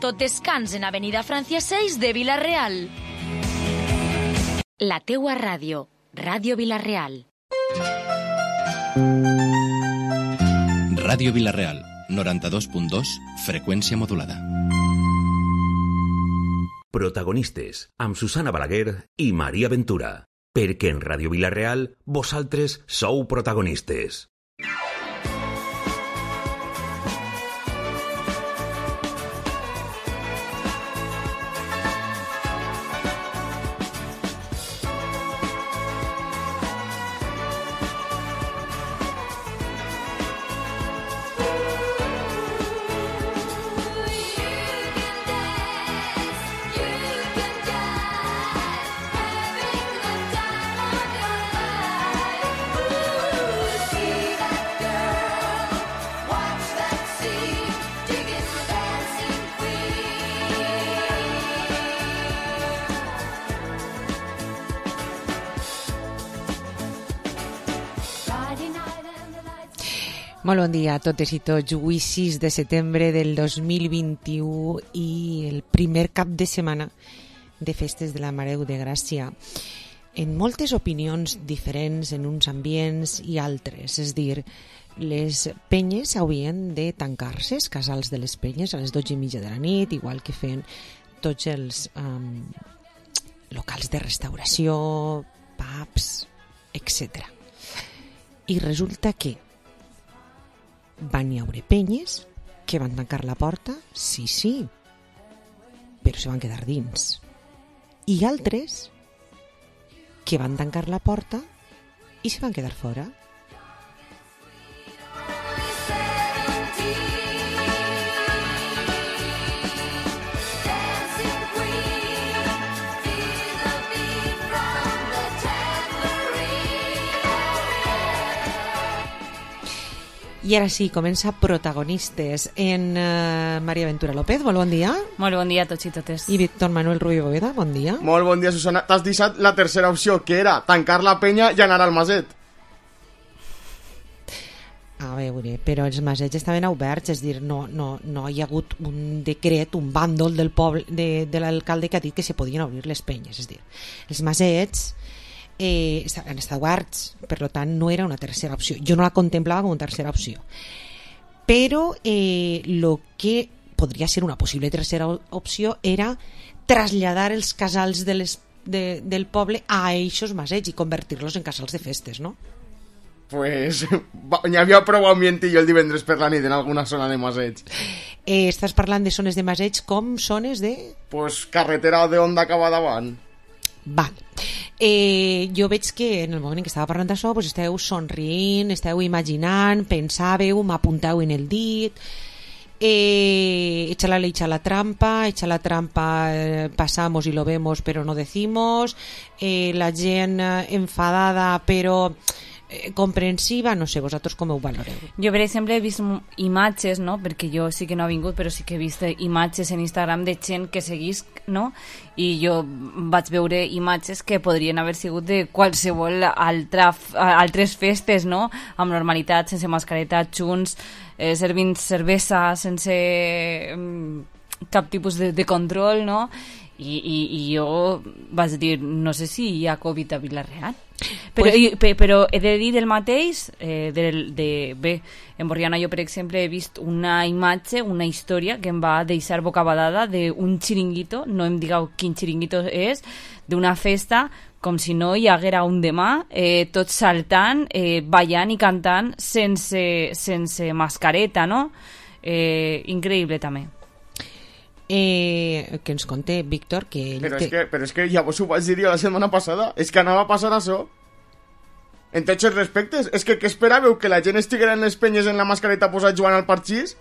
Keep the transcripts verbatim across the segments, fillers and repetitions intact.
tot descans en avenida Francia seis de Vila-real. La teua ràdio, Ràdio Vila-real. Ràdio Vila-real, noranta-dos punt dos, freqüència modulada. Protagonistes, amb Susana Balaguer i Maria Ventura. Perquè en Ràdio Vila-real, vosaltres sou protagonistes. Molt bon dia a totes i tots. Avui sis de setembre del dos mil vint-i-u i el primer cap de setmana de festes de la Mare de Gràcia. En moltes opinions diferents en uns ambients i altres. És dir, les penyes haurien de tancar-se, els casals de les penyes, a les dotze i mitja de la nit, igual que feien tots els um, locals de restauració, pubs, etcètera. I resulta que van hi haure penyes que van tancar la porta, sí, sí, però se van quedar dins. I altres que van tancar la porta i se van quedar fora. I ara sí, comença Protagonistes en uh, Maria Ventura López. Molt bon dia. Molt bon dia a tots i totes. I Víctor Manuel Rubio Boveda, bon dia. Molt bon dia, Susana. T'has deixat la tercera opció, que era tancar la penya i anar al maset. A veure, però els masets estaven oberts, és dir, no, no, no hi ha hagut un decret, un bàndol del poble, de, de l'alcalde que ha dit que se podien obrir les penyes, és dir, els masets Eh, han estat oberts, per tant no era una tercera opció, jo no la contemplava com una tercera opció, però eh, lo que podria ser una possible tercera opció era traslladar els casals de les, de, del poble a eixos masets i convertir-los en casals de festes, no? Pues n'hi havia prou ambient i jo el divendres per la nit en alguna zona de masets. Eh, estàs parlant de zones de masets com zones de... Pues carretera de Onda acaba davant. Val. Eh, jo veig que en el moment en què estava parlant d'això pues esteu somrient, esteu imaginant, pensàveu, m'apunteu en el dit, eh, echa la ley, echa la trampa, echa la trampa, eh, pasamos y lo vemos pero no decimos, eh, la gent enfadada però eh, comprensiva, no sé, vosaltres com ho valoreu? Jo, per exemple, he vist imatges, no? Perquè jo sí que no he vingut, però sí que he vist imatges en Instagram de gent que seguisc, no? I jo vaig veure imatges que podrien haver sigut de qualsevol altra, altres festes, no? Amb normalitat, sense mascareta, junts, eh, servint cervesa, sense eh, cap tipus de, de control, no? I, i, i jo vaig dir, no sé si hi ha Covid a Vila-real. Però, pues... i, però he de dir el mateix, eh, de, de, bé, en Borriana jo, per exemple, he vist una imatge, una història que em va deixar bocabadada d'un xiringuito, no em digueu quin xiringuito és, d'una festa com si no hi haguera un demà, eh, tots saltant, eh, ballant i cantant sense, sense mascareta, no? Eh, increïble també. Eh, que ens conté Víctor que ell però, té... és que, però és que ja vos ho vaig dir la setmana passada, és que anava a passar això en tots els respectes. És que què esperàveu, que la gent estiguera en les penyes en la mascareta posat jugant al parxís?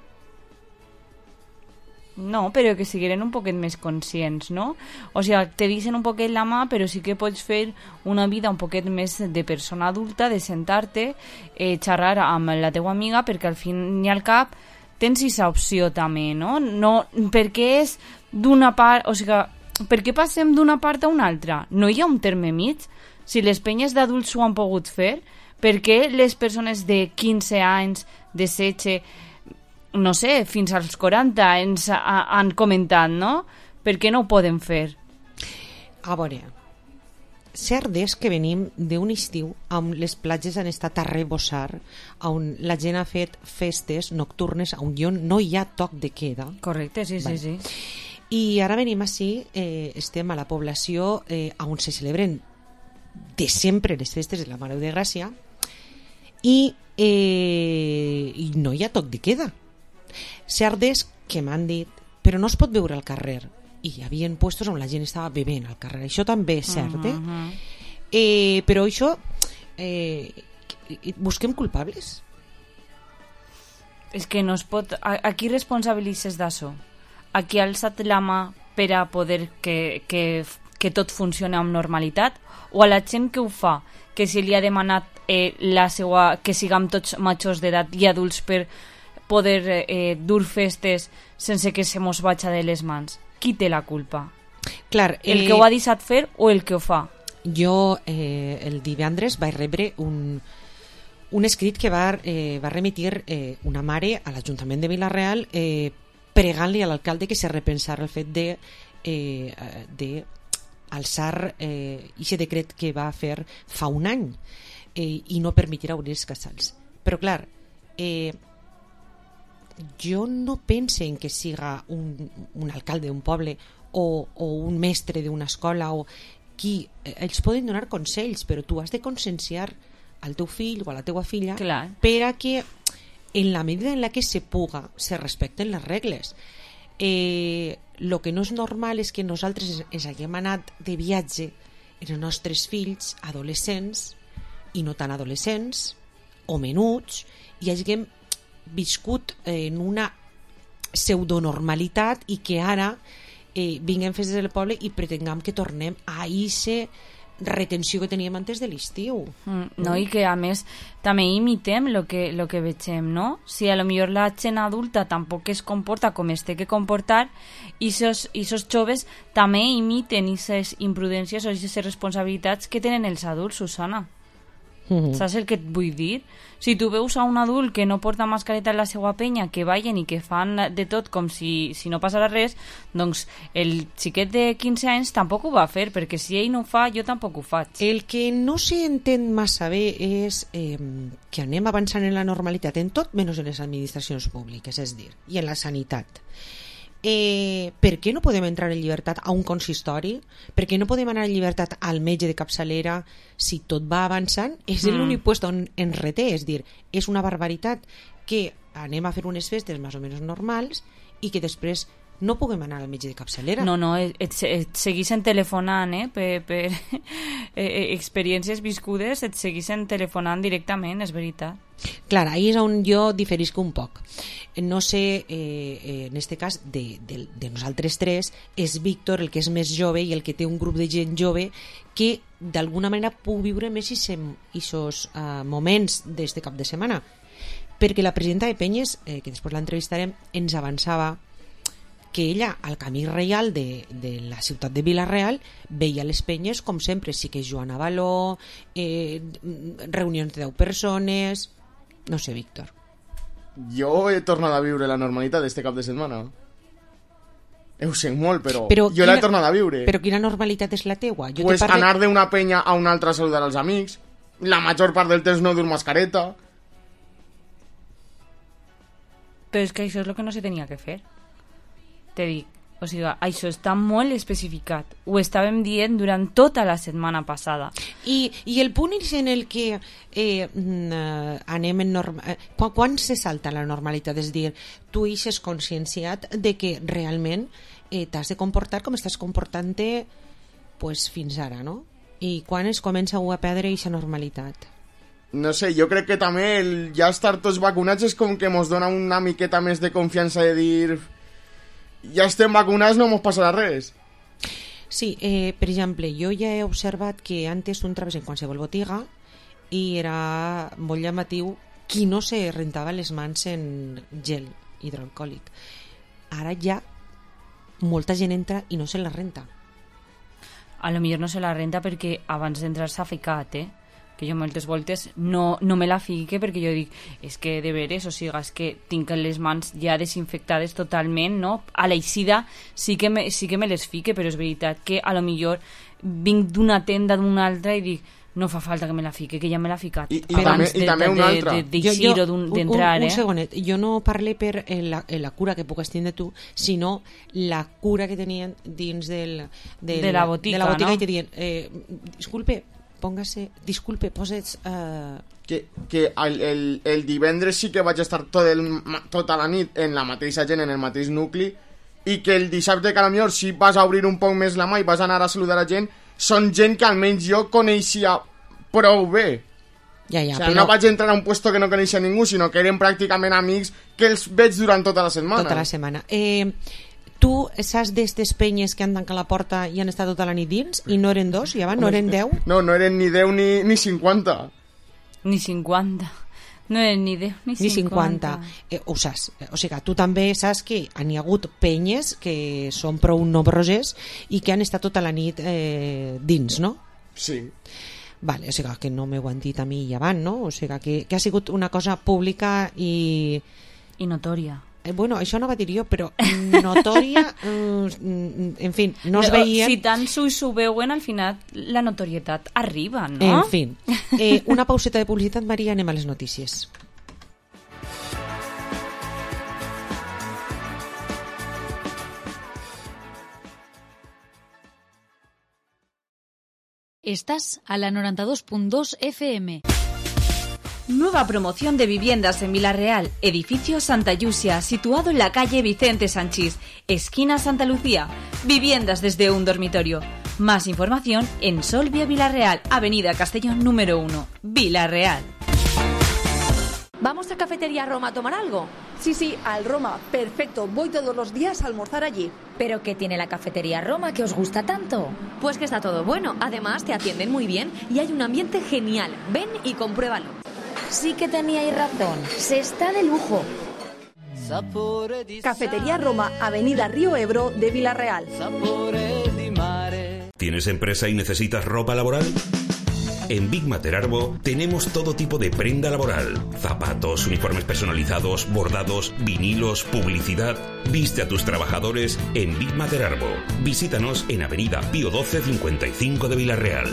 No, però que sigueren un poquet més conscients, no? O sigui, te deixen un poquet la mà, però sí que pots fer una vida un poquet més de persona adulta, de sentar-te, eh, xerrar amb la teua amiga, perquè al fin i al cap tens aquesta opció també, no? No, perquè és d'una part, o sigui, per què passem d'una part a una altra? No hi ha un terme mig? Si les penyes d'adults ho han pogut fer, per què les persones de quinze anys, de setze, no sé, fins als quaranta ens ha, han comentat, no? Per què no ho poden fer? A veure, cert és que venim d'un estiu on les platges han estat a rebossar, on la gent ha fet festes nocturnes on no hi ha toc de queda. Correcte, sí, vale. sí, sí. I ara venim així, eh, estem a la població eh, on se celebren de sempre les festes de la Mare de Gràcia i, eh, i no hi ha toc de queda. Cert és que m'han dit, però no es pot veure al carrer. I hi havia puestos on la gent estava bevent al carrer. Això també és cert, eh? Uh-huh. eh però això, eh, busquem culpables? És que no es pot... A, a qui responsabilitzes d'això? A qui ha alçat la mà per a poder que, que, que tot funcioni amb normalitat? O a la gent que ho fa, que si li ha demanat eh, la seua, que siguem tots majors d'edat i adults per poder eh, dur festes sense que se mos vagi de les mans? Qui té la culpa? Clar, el eh, que ho ha deixat fer o el que ho fa? Jo eh, el divendres vaig rebre un, un escrit que va, eh, va remitir eh, una mare a l'Ajuntament de Vila-real eh, pregant-li a l'alcalde que se repensara el fet de, eh, de alçar eh, aquest decret que va fer fa un any eh, i no permetir obrir els casals. Però clar, eh, jo no pense en que siga un, un alcalde d'un poble o, o un mestre d'una escola o qui, ells poden donar consells, però tu has de conscienciar al teu fill o a la teua filla Clar. per a que en la medida en la que se puga se respecten les regles. Eh, lo que no és normal és que nosaltres ens haguem anat de viatge amb els nostres fills adolescents i no tan adolescents o menuts i haguem viscut en una pseudonormalitat i que ara eh, vinguem festes del poble i pretengam que tornem a eixe retenció que teníem antes de l'estiu. Mm, no, i que a més també imitem lo que, lo que vegem, no? Si a lo millor la gent adulta tampoc es comporta com es té que comportar i esos joves també imiten aquestes imprudències o aquestes responsabilitats que tenen els adults, Susana. Mm-hmm. Saps el que et vull dir? Si tu veus a un adult que no porta mascareta en la seva penya, que ballen i que fan de tot com si, si no passara res, doncs el xiquet de quinze anys tampoc ho va fer, perquè si ell no ho fa, jo tampoc ho faig. El que no s'entén massa bé és eh, que anem avançant en la normalitat en tot, menys en les administracions públiques, és dir, i en la sanitat. Eh, per què no podem entrar en llibertat a un consistori? Per què no podem anar en llibertat al metge de capçalera si tot va avançant? És mm. l'únic lloc on ens reté, és dir, és una barbaritat que anem a fer unes festes més o menys normals i que després no puguem anar al metge de capçalera. No, no, et, et, et segueixen telefonant, eh? Per, per eh, experiències viscudes, et segueixen telefonant directament, és veritat. Clar, ahí és on jo diferisco un poc. No sé, eh, en este cas, de, de, de nosaltres tres, és Víctor el que és més jove i el que té un grup de gent jove que d'alguna manera puc viure més aquests uh, moments d'este cap de setmana. Perquè la presidenta de Penyes, eh, que després l'entrevistarem, ens avançava que ella, al camí reial de, de la ciutat de Vila-real, veia les penyes com sempre, sí que és Joana Baló, eh, reunions de deu persones... No sé, Víctor. Jo he tornat a viure la normalitat d'este cap de setmana. Ho sent molt, però, però jo l'he tornat a viure. Però quina normalitat és la teua? Jo pues parle... anar d'una penya a una altra a saludar als amics, la major part del temps no dur mascareta. Però és que això és el que no se tenia que fer. Te dic, o sigui, això està molt especificat. Ho estàvem dient durant tota la setmana passada. I, i el punt és en el que eh, anem en norma... Quan, quan se salta la normalitat? És dir, tu eixes conscienciat de que realment eh, t'has de comportar com estàs comportant-te pues, fins ara, no? I quan es comença a perdre aquesta normalitat? No sé, jo crec que també el ja estar tots vacunats és com que mos dona una miqueta més de confiança de dir... ja estem vacunats, no mos passarà res. Sí, eh, per exemple, jo ja he observat que antes tu entraves en qualsevol botiga i era molt llamatiu qui no se rentava les mans en gel hidroalcohòlic. Ara ja molta gent entra i no se la renta. A lo millor no se la renta perquè abans d'entrar s'ha ficat, eh? que jo moltes voltes no, no me la fique perquè jo dic, és que de veres, o sigui, és que tinc les mans ja desinfectades totalment, no? A l'eixida sí que me, sí que me les fique, però és veritat que a lo millor vinc d'una tenda d'una altra i dic, no fa falta que me la fique, que ja me l'ha ficat. I, i també, de, i també una altra. d'eixir o d'entrar, un, un, un eh? segonet, jo no parle per la, la cura que pugues tindre tu, sinó la cura que tenien dins del, del, de la botica, de la botica no? I te diuen, eh, disculpe, póngase, disculpe, posets... Uh... Que, que el, el, el divendres sí que vaig estar tot el, tota la nit en la mateixa gent, en el mateix nucli, i que el dissabte, que potser si vas a obrir un poc més la mà i vas a anar a saludar a gent, són gent que almenys jo coneixia prou bé. Ja, ja, o sigui, però... no vaig entrar a un puesto que no coneixia ningú, sinó que eren pràcticament amics que els veig durant tota la setmana. Tota la setmana. Eh, tu saps d'estes penyes que han tancat la porta i han estat tota la nit dins i no eren dos, ja va, no eren deu? No, no eren ni deu ni, ni cinquanta. Ni cinquanta. No eren ni deu ni cinquanta. Ni cinquanta. Eh, ho saps. O sigui, tu també saps que hi ha hagut penyes que són prou nombroses i que han estat tota la nit eh, dins, no? Sí. Vale, o sigui, que no m'ho han dit a mi i avant, no? O sigui, que, que ha sigut una cosa pública i... I notòria. Eh, bueno, això no va dir jo, però notòria, mm, en fi, no es veien... Si tant s'ho s'ho veuen, al final la notorietat arriba, no? En fi, eh, una pauseta de publicitat, Maria, anem a les notícies. Estás a la noventa y dos punto dos F M. Nueva promoción de viviendas en Villarreal, edificio Santa Yusia, situado en la calle Vicente Sanchís, esquina Santa Lucía. Viviendas desde un dormitorio. Más información en Solvia Villarreal, avenida Castellón número uno, Villarreal. ¿Vamos a Cafetería Roma a tomar algo? Sí, sí, al Roma. Perfecto, voy todos los días a almorzar allí. ¿Pero qué tiene la Cafetería Roma que os gusta tanto? Pues que está todo bueno. Además, te atienden muy bien y hay un ambiente genial. Ven y compruébalo. Sí que teníais razón. Se está de lujo. Cafetería Roma, avenida Río Ebro de Villarreal. ¿Tienes empresa y necesitas ropa laboral? En Big Mater Arbo tenemos todo tipo de prenda laboral. Zapatos, uniformes personalizados, bordados, vinilos, publicidad. Viste a tus trabajadores en Big Mater Arbo. Visítanos en avenida Pío doce cincuenta y cinco de Villarreal.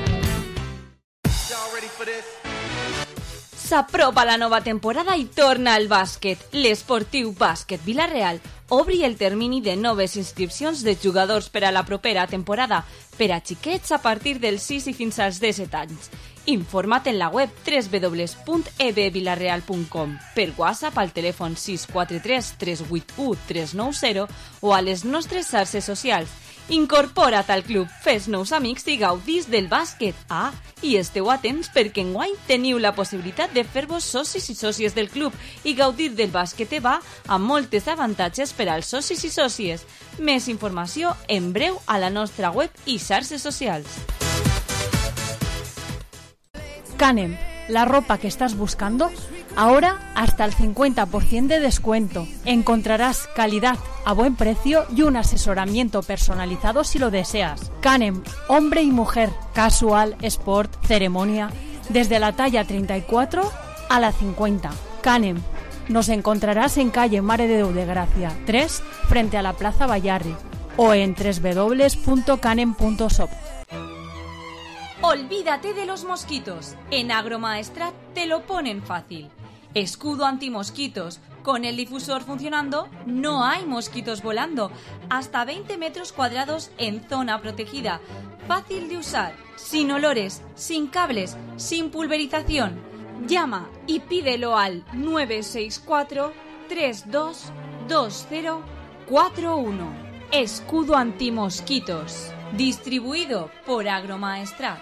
S'apropa la nova temporada i torna al bàsquet. L'Esportiu Bàsquet Villarreal obri el termini de noves inscripcions de jugadors per a la propera temporada per a xiquets a partir dels sis i fins als disset anys. Informa't en la web w w w punt e b villarreal punt com, per WhatsApp al telèfon sis quatre tres tres vuit u tres nou zero o a les nostres xarxes socials. Incorpora't al club, fes nous amics i gaudís del bàsquet. Ah, i esteu atents perquè enguany teniu la possibilitat de fer-vos socis i sòcies del club i gaudir del bàsquet EVA amb moltes avantatges per als socis i sòcies. Més informació en breu a la nostra web i xarxes socials. Canem, la ropa que estás buscando, ahora hasta el cincuenta por ciento de descuento. Encontrarás calidad a buen precio y un asesoramiento personalizado si lo deseas. Canem, hombre y mujer, casual, sport, ceremonia, desde la talla treinta y cuatro a la cincuenta. Canem, nos encontrarás en calle Mare de Déu de Gracia tres, frente a la Plaza Bayarri, o en w w w punto canem punto shop. Olvídate de los mosquitos. En Agromaestrat te lo ponen fácil. Escudo antimosquitos. Con el difusor funcionando, no hay mosquitos volando. Hasta veinte metros cuadrados en zona protegida. Fácil de usar, sin olores, sin cables, sin pulverización. Llama y pídelo al nueve seis cuatro tres dos dos cero cuatro uno. Escudo antimosquitos. Distribuido por Agromaestrat.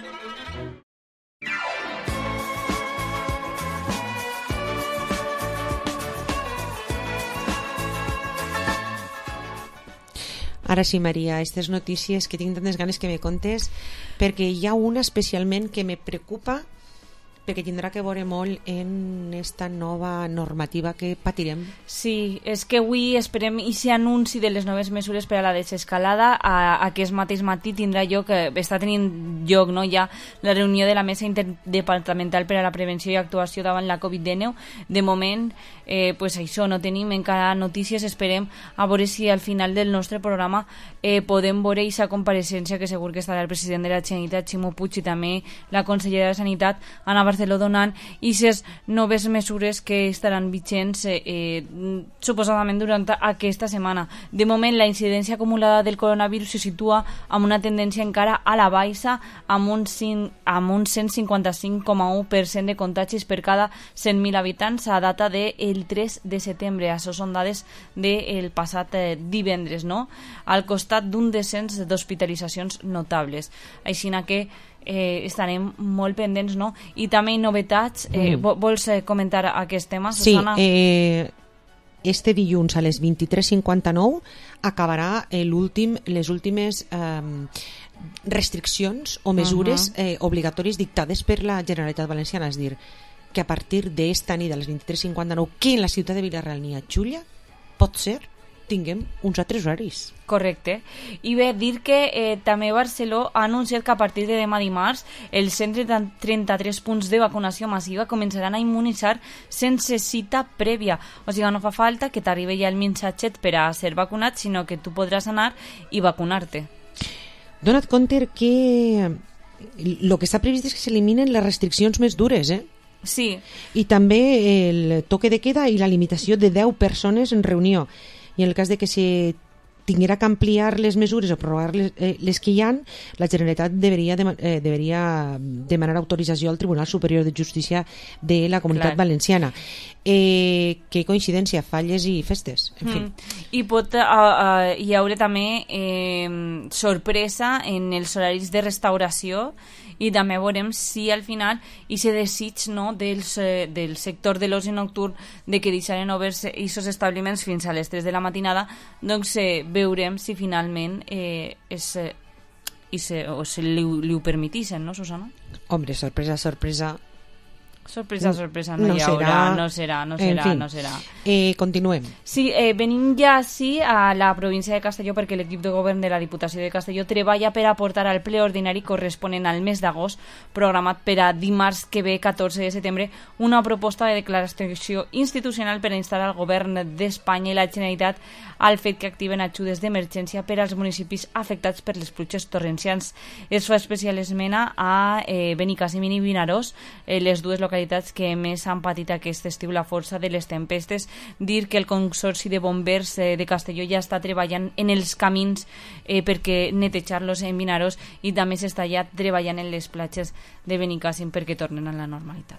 Ara sí, Maria, aquestes notícies que tinc tantes ganes que me contes, perquè hi ha una especialment que me preocupa perquè tindrà que veure molt en esta nova normativa que patirem. Sí, és que avui esperem i si anunci de les noves mesures per a la desescalada. A, aquest mateix matí tindrà lloc, eh, està tenint lloc, no, ja la reunió de la Mesa Interdepartamental per a la Prevenció i Actuació davant la covid dinou. De moment, eh, pues això, no tenim encara notícies. Esperem a veure si al final del nostre programa eh, podem veure aquesta compareixença que segur que estarà el president de la Generalitat, Ximo Puig, i també la consellera de Sanitat, Ana Barceló, donant i ses noves mesures que estaran vigents eh, eh, suposadament durant aquesta setmana. De moment, la incidència acumulada del coronavirus se situa amb una tendència encara a la baixa, amb un, amb un cent cinquanta-cinc coma u per cent de contagis per cada cent mil habitants a data del tres de setembre. Això són dades del passat eh, divendres, no? Al costat d'un descens d'hospitalitzacions notables. Així que Eh, estarem molt pendents, no? I també novetats. Eh, mm. Vols eh, comentar aquest tema, Susana? Sí, eh, este dilluns a les vint-i-tres cinquanta-nou acabarà eh, l'últim, les últimes eh, restriccions o mesures uh -huh. eh, obligatòries dictades per la Generalitat Valenciana. És dir, que a partir d'esta nit a les vint-i-tres cinquanta-nou, que en la ciutat de Vila-real n'hi ha Xulla, pot ser tinguem uns altres horaris. Correcte. I bé, dir que eh, també Barcelona ha anunciat que a partir de demà dimarts els cent trenta-tres punts de vacunació massiva començaran a immunitzar sense cita prèvia. O sigui, no fa falta que t'arribi ja el missatget per a ser vacunat, sinó que tu podràs anar i vacunar-te. Dona't compte que el que està previst és que s'eliminen les restriccions més dures, eh? Sí. I també el toque de queda i la limitació de deu persones en reunió. I en el cas de que se tinguera que ampliar les mesures o prorrogar les, eh, les que hi ha, la Generalitat deveria, de, eh, deveria demanar autorització al Tribunal Superior de Justícia de la Comunitat Clar. Valenciana. Eh, que coincidència, falles i festes, en fi. Mm. I pot uh, uh, hi haure també eh, sorpresa en els horaris de restauració, i també veurem si al final i se desig, no, dels, eh, del sector de l'oci nocturn de que deixaren oberts aquests establiments fins a les tres de la matinada, doncs eh, veurem si finalment eh, és, eh, i se, o se li, li ho permetixen, no, Susana? Hombre, sorpresa, sorpresa. Sorpresa, sorpresa, no, no hi haurà, serà, no serà, no serà, en fi, no serà. Eh, continuem. Sí, eh, venim ja sí a la província de Castelló perquè l'equip de govern de la Diputació de Castelló treballa per aportar al ple ordinari corresponent al mes d'agost, programat per a dimarts que ve, catorze de setembre, una proposta de declaració institucional per a instar al govern d'Espanya i la Generalitat al fet que activen ajudes d'emergència per als municipis afectats per les pluges torrencials. Es fa especial esmena a eh, Benicàssim i Vinaròs, eh, les dues localitats que més han patit aquest estiu la força de les tempestes. Dir que el Consorci de Bombers eh, de Castelló ja està treballant en els camins eh, perquè netejar-los en Vinaròs, i també s'està ja treballant en les platges de Benicàssim perquè tornen a la normalitat.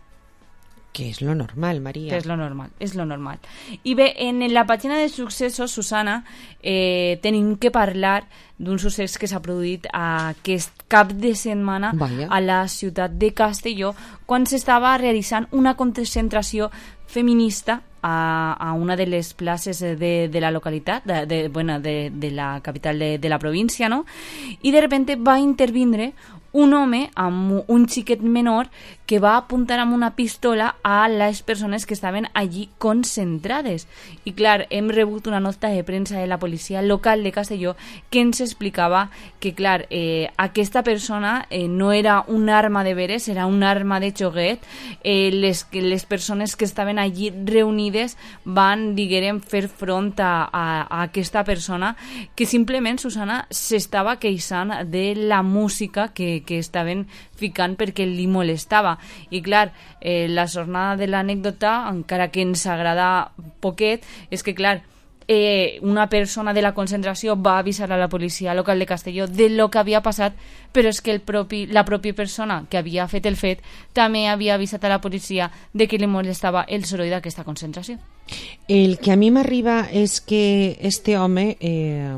Que és lo normal, Maria. Que és lo normal, és lo normal. I bé, en la pàgina de successos, Susana, eh, tenim que parlar d'un succés que s'ha produït aquest cap de setmana Vaya. a la ciutat de Castelló, quan s'estava realitzant una concentració feminista a, a una de les places de, de la localitat, de, de, bueno, de, de la capital de, de la província, no? I de repente va intervindre un home amb un xiquet menor que va apuntar amb una pistola a les persones que estaven allí concentrades. I clar, hem rebut una nota de premsa de la policia local de Castelló que ens explicava que, clar, eh, aquesta persona eh, no era un arma de veres, era un arma de xoguet. Eh, les, les persones que estaven allí reunides van, diguem, fer front a, a, a aquesta persona que simplement, Susana, s'estava queixant de la música que, que estaven ficant perquè li molestava. I clar, eh, la jornada de l'anècdota, encara que ens agrada poquet, és que clar, eh, una persona de la concentració va avisar a la policia local de Castelló de lo que havia passat, però és que el propi, la pròpia persona que havia fet el fet també havia avisat a la policia de que li molestava el soroll d'aquesta concentració. El que a mi m'arriba és que este home eh,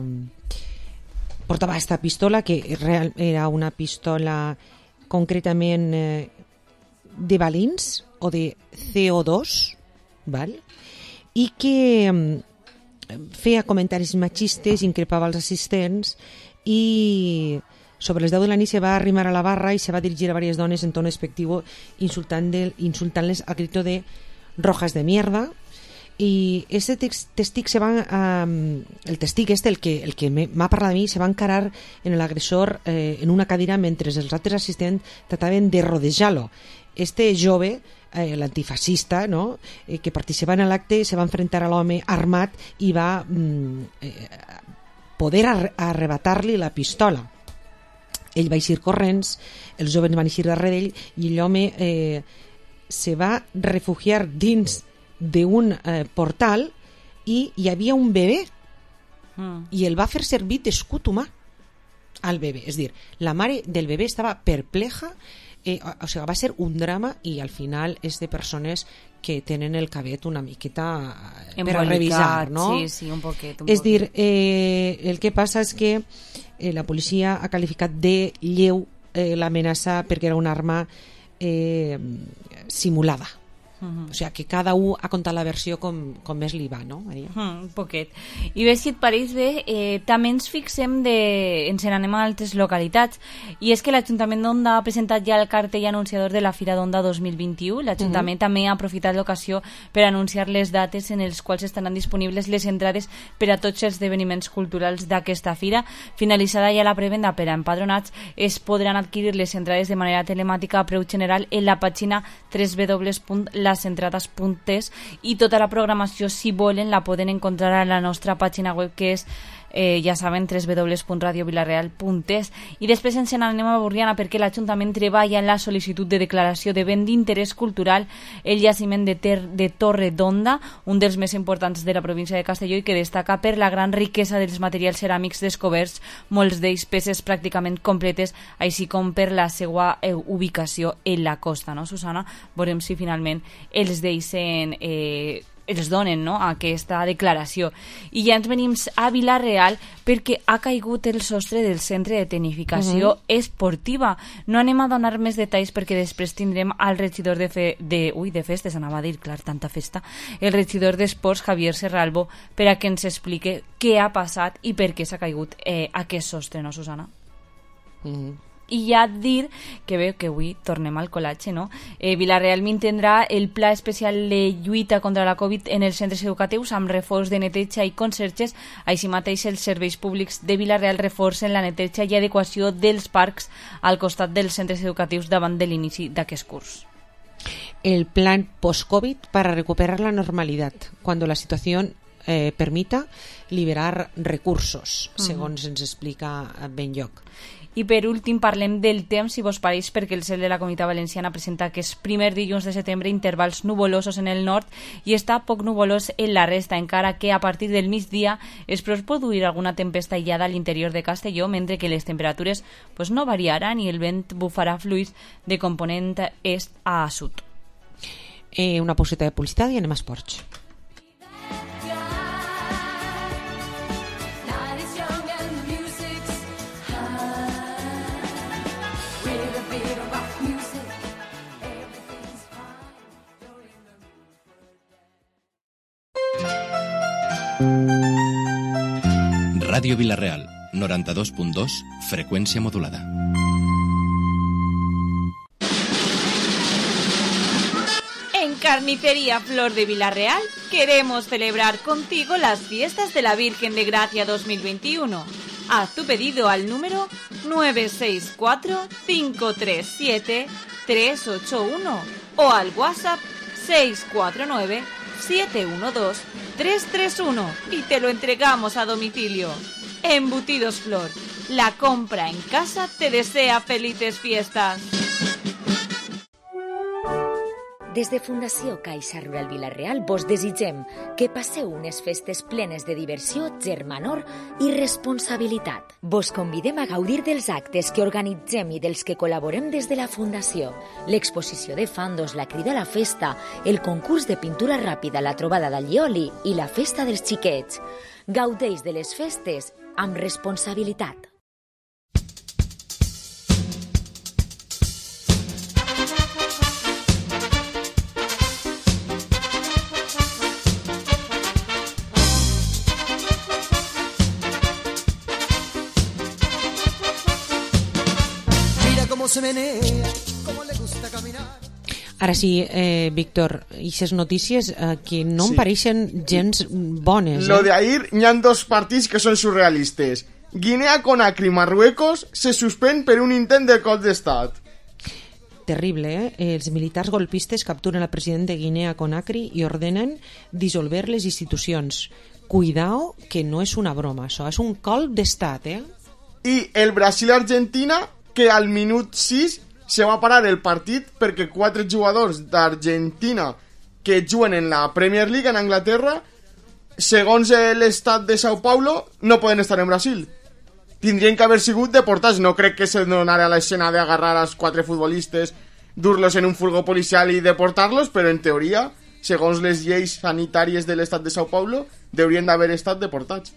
portava esta pistola, que real, era una pistola concretament eh, de balins o de C O dos, val? I que eh, feia comentaris machistes, increpava els assistents i Sobre les deu de la nit se va arrimar a la barra i se va dirigir a varias dones en tono despectivo insultant-les al grito de rojas de mierda. I este testic se va um, el testic este, el que, el que m'ha parlat de mi, se va encarar en l'agressor eh, en una cadira mentre els altres assistents trataven de rodejar-lo. Este jove, eh, l'antifascista, no? eh, que participa en l'acte, se va enfrentar a l'home armat i va mm, eh, poder ar arrebatar-li la pistola. Ell va eixir corrents, els joves van eixir darrere d'ell i l'home eh, se va refugiar dins d'un eh, portal i hi havia un bebè mm. i el va fer servir d'escut humà al bebè. És dir, la mare del bebè estava perpleja, eh, o, o sigui, va ser un drama i al final és de persones que tenen el cabet una miqueta eh, per a revisar, no? Sí, sí, un poquet. Un és poquet. dir, eh, el que passa és que eh, la policia ha qualificat de lleu eh, l'amenaça perquè era una arma eh, simulada. Uh-huh. O sigui, que cada un ha contat la versió com, com més li va, no, Maria? Uh, un poquet. I bé, si et pareix bé, eh, també ens fixem de... ens n'anem a altres localitats, i és que l'Ajuntament d'Onda ha presentat ja el cartell anunciador de la Fira d'Onda dos mil vint-i-u. L'Ajuntament uh-huh. també ha aprofitat l'ocasió per anunciar les dates en les quals estaran disponibles les entrades per a tots els esdeveniments culturals d'aquesta fira. Finalitzada ja la prevenda per a empadronats, es podran adquirir les entrades de manera telemàtica a preu general en la pàgina w w w punt lasentradas punt es i tota la programació, si volen, la poden encontrar a la nostra pàgina web, que és eh, ja saben, w w w punt radio vilareal punt es. I després ens n'anem a Borriana perquè l'Ajuntament treballa en la sol·licitud de declaració de bé d'interès cultural el jaciment de, ter de Torre d'Onda, un dels més importants de la província de Castelló i que destaca per la gran riquesa dels materials ceràmics descoberts, molts d'ells peces pràcticament completes, així com per la seva eh, ubicació en la costa, no, Susana? Veurem si finalment els deixen... Eh, els donen, no?, aquesta declaració. I ja ens venim a Vila-real perquè ha caigut el sostre del centre de tecnificació uh-huh. esportiva. No anem a donar més detalls perquè després tindrem al regidor de, fe de, ui, de festes, anava a dir, clar, tanta festa, el regidor d'esports, Javier Serralbo, per a que ens explique què ha passat i per què s'ha caigut eh, aquest sostre, no, Susana? Uh-huh. I ja dir que bé, que avui tornem al col·latge, no? Eh, Vila-real mantindrà el pla especial de lluita contra la Covid en els centres educatius amb reforç de neteja i conserges. Així mateix, els serveis públics de Vila-real reforcen la neteja i adequació dels parcs al costat dels centres educatius davant de l'inici d'aquest curs. El plan post-Covid para recuperar la normalidad cuando la situación eh, permita liberar recursos, uh-huh. segons ens explica Benlloc. I per últim parlem del temps, si vos pareix, perquè el cel de la Comunitat Valenciana presenta que és primer dilluns de setembre intervals nuvolosos en el nord i està poc nuvolós en la resta, encara que a partir del migdia es pot produir alguna tempesta aïllada a l'interior de Castelló, mentre que les temperatures pues, no variaran i el vent bufarà fluix de component est a sud. Eh, una pauseta de publicitat i anem a esports. Ràdio Vila-real, noranta-dos punt dos, freqüencia modulada. En Carnicería Flor de Vila-real queremos celebrar contigo las fiestas de la Virgen de Gracia dos mil veintiuno. Haz tu pedido al número nueve seis cuatro, cinco tres siete, tres ocho uno o al WhatsApp seis cuatro nueve, siete uno dos, tres tres uno y te lo entregamos a domicilio. Embutidos Flor, la compra en casa te desea felices fiestas. Des de Fundació Caixa Rural Vila-real vos desitgem que passeu unes festes plenes de diversió, germanor i responsabilitat. Vos convidem a gaudir dels actes que organitzem i dels que col·laborem des de la Fundació. L'exposició de fandos, la crida a la festa, el concurs de pintura ràpida, la trobada d'allioli i la festa dels xiquets. Gaudeix de les festes amb responsabilitat. cómo se menea, cómo le gusta caminar. Ara sí, eh, Víctor, aquestes notícies eh, que no Sí. em pareixen gens bones. Eh? Lo de ahir, hi ha dos partits que són surrealistes. Guinea Conakry, Marruecos, se suspèn per un intent de cop d'estat. Terrible, eh? Els militars golpistes capturen al president de Guinea Conakry i ordenen dissolver les institucions. Cuidao, que no és una broma, això és un colp d'estat, eh? I el Brasil-Argentina, que al minut sis se va parar el partit perquè quatre jugadors d'Argentina que juguen en la Premier League en Anglaterra, segons l'estat de Sao Paulo, no poden estar en Brasil. Tindrien que haver sigut deportats. No crec que se donara la escena de agarrar als quatre futbolistes, dur-los en un furgó policial i deportar-los, però en teoria, segons les lleis sanitàries de l'estat de Sao Paulo, deurien d'haver estat deportats.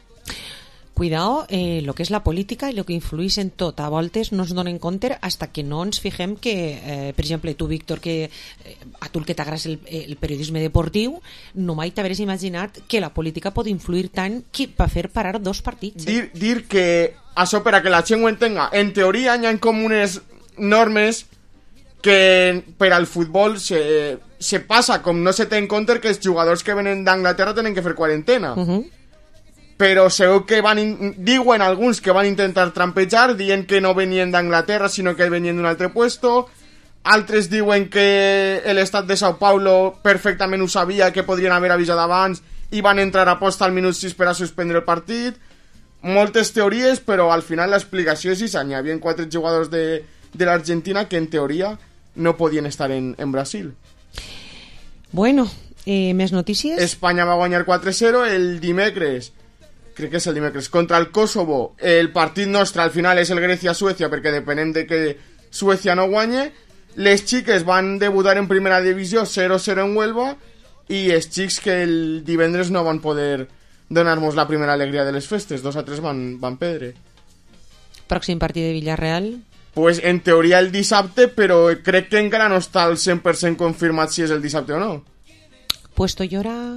Cuidao, eh, lo que és la política i lo que influís en tot. A voltes no ens donen compte hasta que no ens fixem que, eh, per exemple, tu, Víctor, que eh, a tu el que t'agrada el, el periodisme deportiu, no mai t'haveres imaginat que la política pot influir tant que va fer parar dos partits. Eh? Dir, dir que això, per a que la gent ho entenga, en teoria hi ha com unes normes que per al futbol se, se passa, com no se té en compte que els jugadors que venen d'Anglaterra tenen que fer quarantena. Uh -huh. Però segur que van in... diuen alguns que van intentar trampejar, dient que no venien d'Anglaterra, sinó que venien d'un altre puesto. Altres diuen que l'estat de Sao Paulo perfectament ho sabia, que podrien haver avisat abans, i van entrar a posta al minut sis per a suspendre el partit. Moltes teories, però al final l'explicació és esa. Hi havia quatre jugadors de, de l'Argentina que en teoria no podien estar en, en Brasil. Bueno, eh, més notícies? Espanya va guanyar quatre zero el dimecres. Crec que és el dimecres, contra el Kosovo. El partit nostre al final és el Grècia-Suècia, perquè depenem de que Suècia no guanye. Les xiques van debutar en primera divisió zero zero en Huelva, i els xics que el divendres no van poder donar-nos la primera alegria de les festes, dos a tres van, van perdre. Pròxim partit de Villarreal? Pues en teoria el dissabte, però crec que encara no està al cent per cent confirmat si és el dissabte o no. Puesto y hora...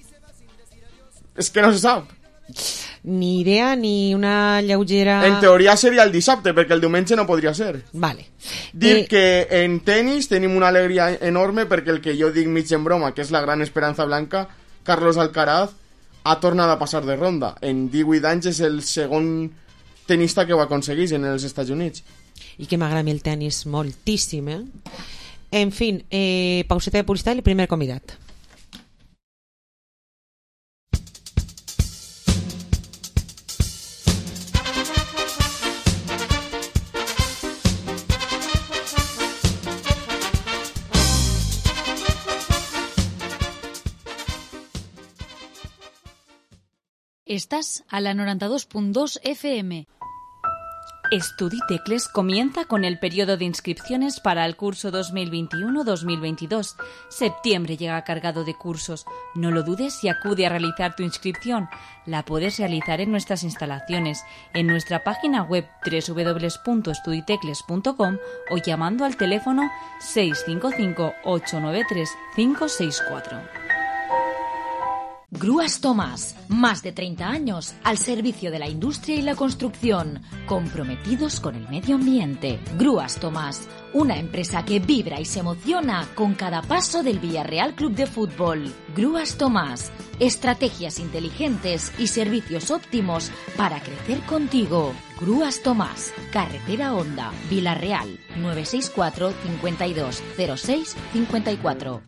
És que no se sap. Ni idea, ni una lleugera... En teoria seria el dissabte, perquè el diumenge no podria ser. Vale. Dir Eh, que en tenis tenim una alegria enorme perquè el que jo dic mig en broma, que és la gran esperança blanca, Carlos Alcaraz, ha tornat a passar de ronda. En divuit anys és el segon tenista que ho aconsegueix en els Estats Units. I que m'agrada el tenis moltíssim, eh? En fin, eh, pauseta de publicitat i el primer convidat. Estás a la noventa y dos punto dos F M. Estuditecles comienza con el periodo de inscripciones para el curso dos mil veintiuno dos mil veintidós. Septiembre llega cargado de cursos. No lo dudes y acude a realizar tu inscripción. La puedes realizar en nuestras instalaciones, en nuestra página web doble u doble u doble u punto estuditecles punto com o llamando al teléfono seis cinco cinco, ocho nueve tres, cinco seis cuatro. Grúas Tomás, más de treinta años al servicio de la industria y la construcción, comprometidos con el medio ambiente. Grúas Tomás, una empresa que vibra y se emociona con cada paso del Villarreal Club de Fútbol. Grúas Tomás, estrategias inteligentes y servicios óptimos para crecer contigo. Grúas Tomás, Carretera Honda, Villarreal, nueve seis cuatro, cinco dos, cero seis, cinco cuatro.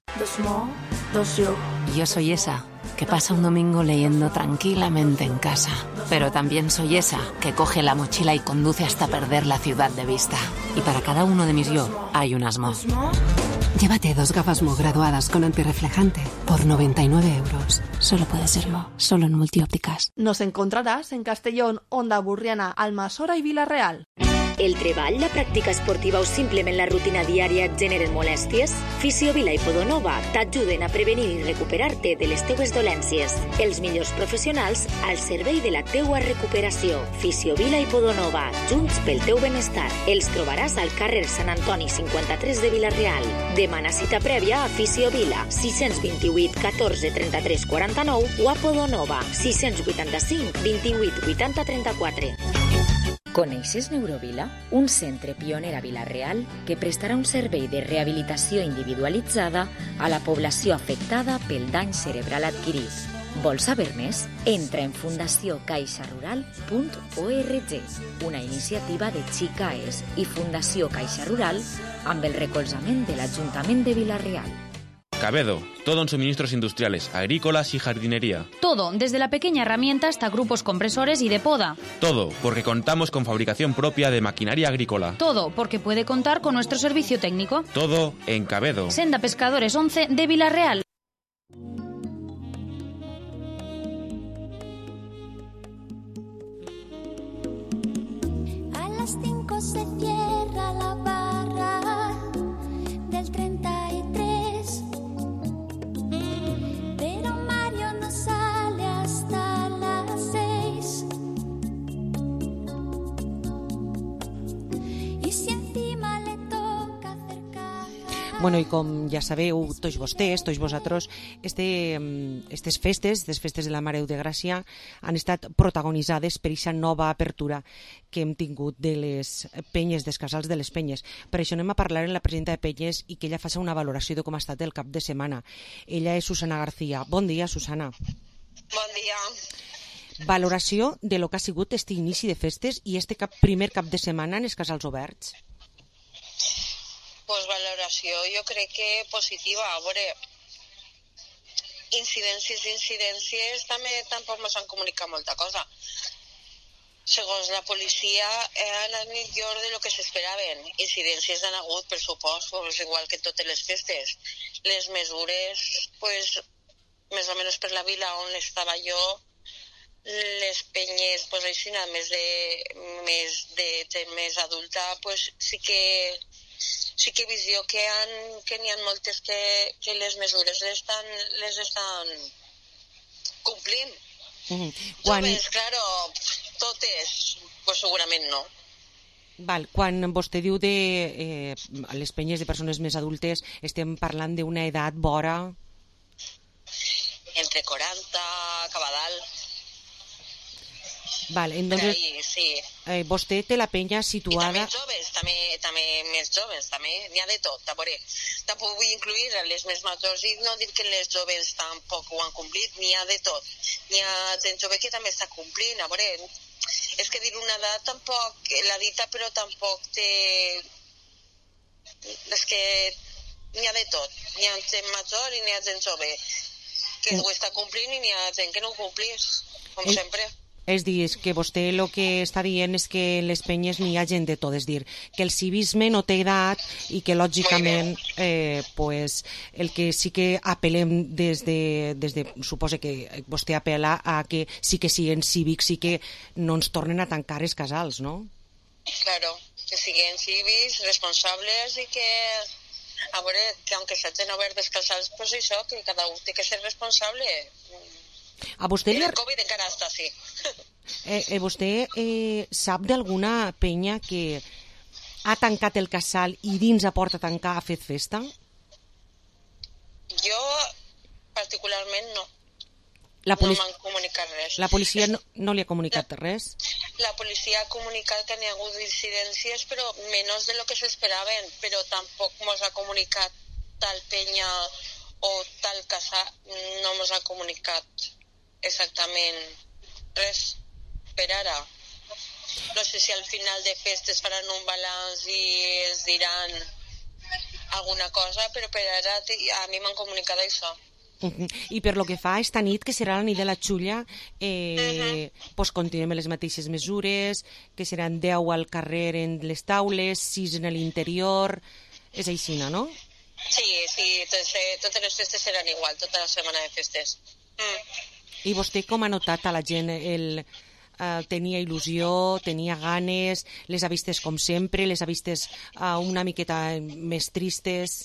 Yo soy esa que pasa un domingo leyendo tranquilamente en casa. Pero también soy esa que coge la mochila y conduce hasta perder la ciudad de vista. Y para cada uno de mis yo hay un Asmo. Llévate dos gafas Mo graduadas con antirreflejante por noventa y nueve euros. Solo puede ser Mo, solo en Multiópticas. Nos encontrarás en Castellón, Onda Burriana, Almassora i Vila-real. El treball, la pràctica esportiva o simplement la rutina diària et generen molèsties? Fisiovila i Podonova t'ajuden a prevenir i recuperar-te de les teues dolències. Els millors professionals al servei de la teua recuperació. Fisiovila i Podonova, junts pel teu benestar. Els trobaràs al carrer Sant Antoni cinquanta-tres de Vila-real. Demana cita prèvia a Fisiovila, sis dos vuit, catorze, trenta-tres, quaranta-nou o a Podonova, sis vuit cinc, vint vuit, vuitanta, trenta-quatre. Coneixes Neurovila? Un centre pioner a Vila-real que prestarà un servei de rehabilitació individualitzada a la població afectada pel dany cerebral adquirit. Vols saber més? Entra en fundació caixa rural punt org, una iniciativa de Xicaes i Fundació Caixa Rural amb el recolzament de l'Ajuntament de Vila-real. Cabedo, todo en suministros industriales, agrícolas y jardinería. Todo, desde la pequeña herramienta hasta grupos compresores y de poda. Todo, porque contamos con fabricación propia de maquinaria agrícola. Todo, porque puede contar con nuestro servicio técnico. Todo en Cabedo. Senda Pescadores once de Vila-real. A las cinco se cierra la barra del treinta y tres, pero Mario no sale hasta las seis. Y si encima le toca acercar... Bueno, i com ja sabeu, tots vostès, tots vosaltres, este, estes festes, les festes de la Mare de Gràcia, han estat protagonitzades per aquesta nova apertura que hem tingut de les penyes, dels casals de les penyes. Per això anem a parlar amb la presidenta de Penyes i que ella faci una valoració de com ha estat el cap de setmana. Ella és Susana García. Bon dia, Susana. Bon dia. Valoració de lo que ha sigut este inici de festes i este cap, primer cap de setmana en els casals oberts. Pues valoració jo crec que positiva. A veure, incidències i incidències també tampoc ens han comunicat molta cosa. Segons la policia eh, han anat millor de lo que s'esperaven. Incidències han hagut, per supost, pues, igual que totes les festes. Les mesures, pues, més o menys per la vila on estava jo, les penyes, pues, així, més de, més de gent més adulta, pues, sí que sí que he vist jo que, han, que n'hi ha moltes que, que les mesures les estan, les estan complint. Mm-hmm. Quan... Joves, claro, totes, pues segurament no. Val, quan vostè diu de eh, les penyes de persones més adultes, estem parlant d'una edat vora? Entre quaranta, cap a dalt. Val, entonces, ahí, sí. eh, vostè té la penya situada... I també joves, també, també més joves, també n'hi ha de tot. A veure, tampoc vull incluir les més majors i no dir que les joves tampoc ho han complit, n'hi ha de tot. N'hi ha gent jove que també està complint. A veure, és que dir una edat tampoc, la dita però tampoc té... És que n'hi ha de tot. N'hi ha gent major i n'hi ha gent jove que ho està complint i n'hi ha gent que no ho complís, com eh... sempre. És dir, és que vostè el que està dient és que en les penyes n'hi ha gent de tot, és dir, que el civisme no té edat i que lògicament eh, pues, el que sí que apel·lem des de, des de, suposa que vostè apel·la a que sí que siguin cívics i que no ens tornen a tancar els casals, no? Claro, que siguin cívics, responsables i que, a veure, que aunque s'hagin obert els casals, pues això, que cada un té que ser responsable. A vostè li... El Covid encara està així. Eh, eh, vostè eh, sap d'alguna penya que ha tancat el casal i dins a porta tancar ha fet festa? Jo, particularment, no. La polic... No m'han comunicat res. La policia no, no li ha comunicat la, res? La policia ha comunicat que n'hi ha hagut incidències, però menys de lo que s'esperaven, però tampoc mos ha comunicat tal penya o tal casal, no mos ha comunicat exactament res per ara. No sé si al final de festes faran un balanç i es diran alguna cosa, però per ara a mi m'han comunicat això. Uh-huh. I per lo que fa esta nit, que serà la nit de la Xulla, eh, uh-huh. pues continuem les mateixes mesures, que seran deu al carrer en les taules, sis en l'interior, és així, no? Sí, sí, totes, totes les festes seran igual, tota la setmana de festes. Mm. I vostè com ha notat a la gent? El, uh, tenia il·lusió, tenia ganes, les ha vistes com sempre, les ha vistes uh, una miqueta més tristes?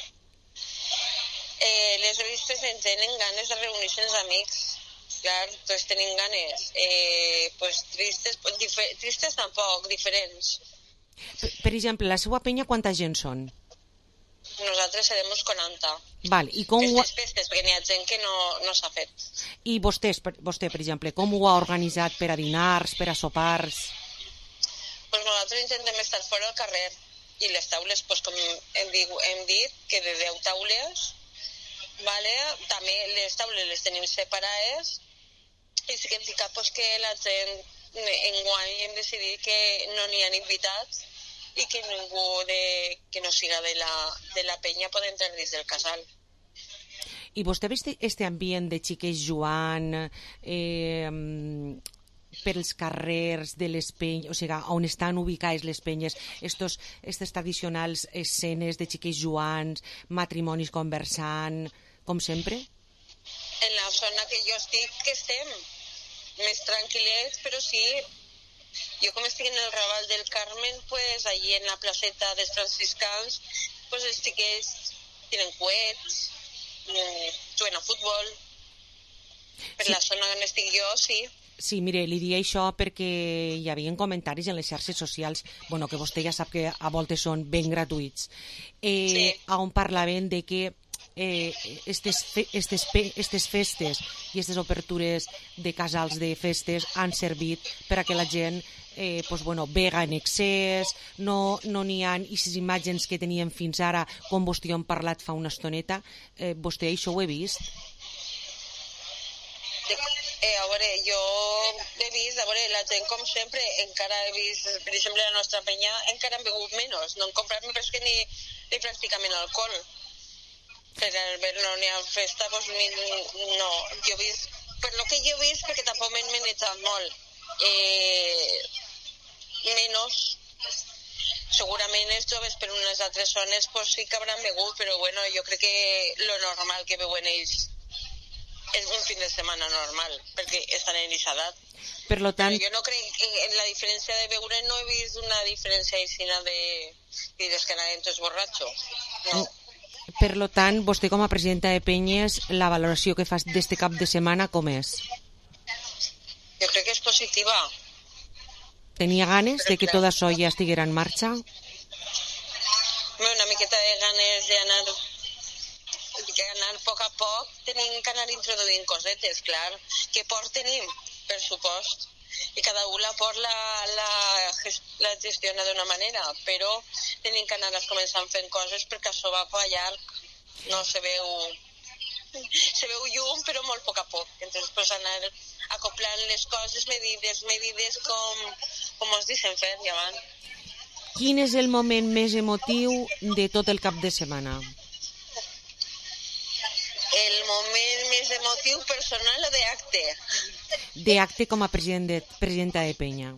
Eh, les vistes en tenen ganes de reunir-se els amics, clar, tots tenim ganes. Eh, pues tristes, pues, difer- tristes tampoc, diferents. Per, per exemple, la seva penya quanta gent són? Nosaltres serem quaranta. Val, i com Festes, ho... festes, perquè n'hi ha gent que no, no s'ha fet. I vostès, per, vostè, per exemple, com ho ha organitzat per a dinars, per a sopars? nosaltres intentem estar fora al carrer i les taules, pues, com hem, dic, hem dit, que de deu taules, vale? També les taules les tenim separades i sí que hem ficat pues, que la gent enguany hem decidit que no n'hi ha invitats i que ningú de, que no siga de la, de la penya pot entrar dins del casal. I vostè vist este ambient de xiques jugant eh, per els carrers de les penyes, o sigui, on estan ubicades les penyes, estos, estes tradicionals escenes de xiques jugant, matrimonis conversant, com sempre? En la zona que jo estic, que estem més tranquil·lets, però sí, jo com estic en el Raval del Carmen, pues allí en la placeta dels franciscans, pues els xiquets tenen coets, juguen a futbol. Per sí. La zona on estic jo, sí. Sí, mire, li diria això perquè hi havia comentaris en les xarxes socials, bueno, que vostè ja sap que a voltes són ben gratuïts, eh, sí. on parlaven de que eh, estes, fe, estes, pe, estes festes i estes obertures de casals de festes han servit per a que la gent eh, pues, bueno, vega en excés, no n'hi no ha aquestes imatges que teníem fins ara, com vostè hem parlat fa una estoneta. Eh, vostè això ho he vist? Eh, a veure, jo he vist, a veure, la gent com sempre, encara he vist, per exemple, la nostra penya encara han begut menys, no han comprat més que ni, ni pràcticament alcohol. Per veure, no n'hi ha festa, doncs no, jo he vist, per lo que jo he vist, perquè tampoc m'he manejat molt, eh, menys, segurament els joves per unes altres zones pues, sí que hauran begut, però bueno, jo crec que lo normal que beuen ells és un fin de setmana normal, perquè estan en aquesta edat. Per lo tant... Però jo no crec que en la diferència de beure no he vist una diferència aixina de... i des que anaven tots borratxos. No. Per lo tant, vostè com a presidenta de Penyes, la valoració que fas d'este cap de setmana com és? Jo crec que és positiva. Tenia ganes Però, de que clar, tot això ja estiguera en marxa? Una miqueta de ganes d'anar que anar a poc a poc tenim que anar introduint cosetes, clar, que por tenim, per supost, i cada un la por la, la, la gestiona d'una manera, però tenim que anar començant fent coses perquè això va per llarg, no se veu se veu llum, però molt a poc a poc, entonces pues anar acoplant les coses medides, medides com, com us dicen fer, ja van. Quin és el moment més emotiu de tot el cap de setmana? El moment més emotiu personal o d'acte? D'acte com a president de, presidenta de Penya.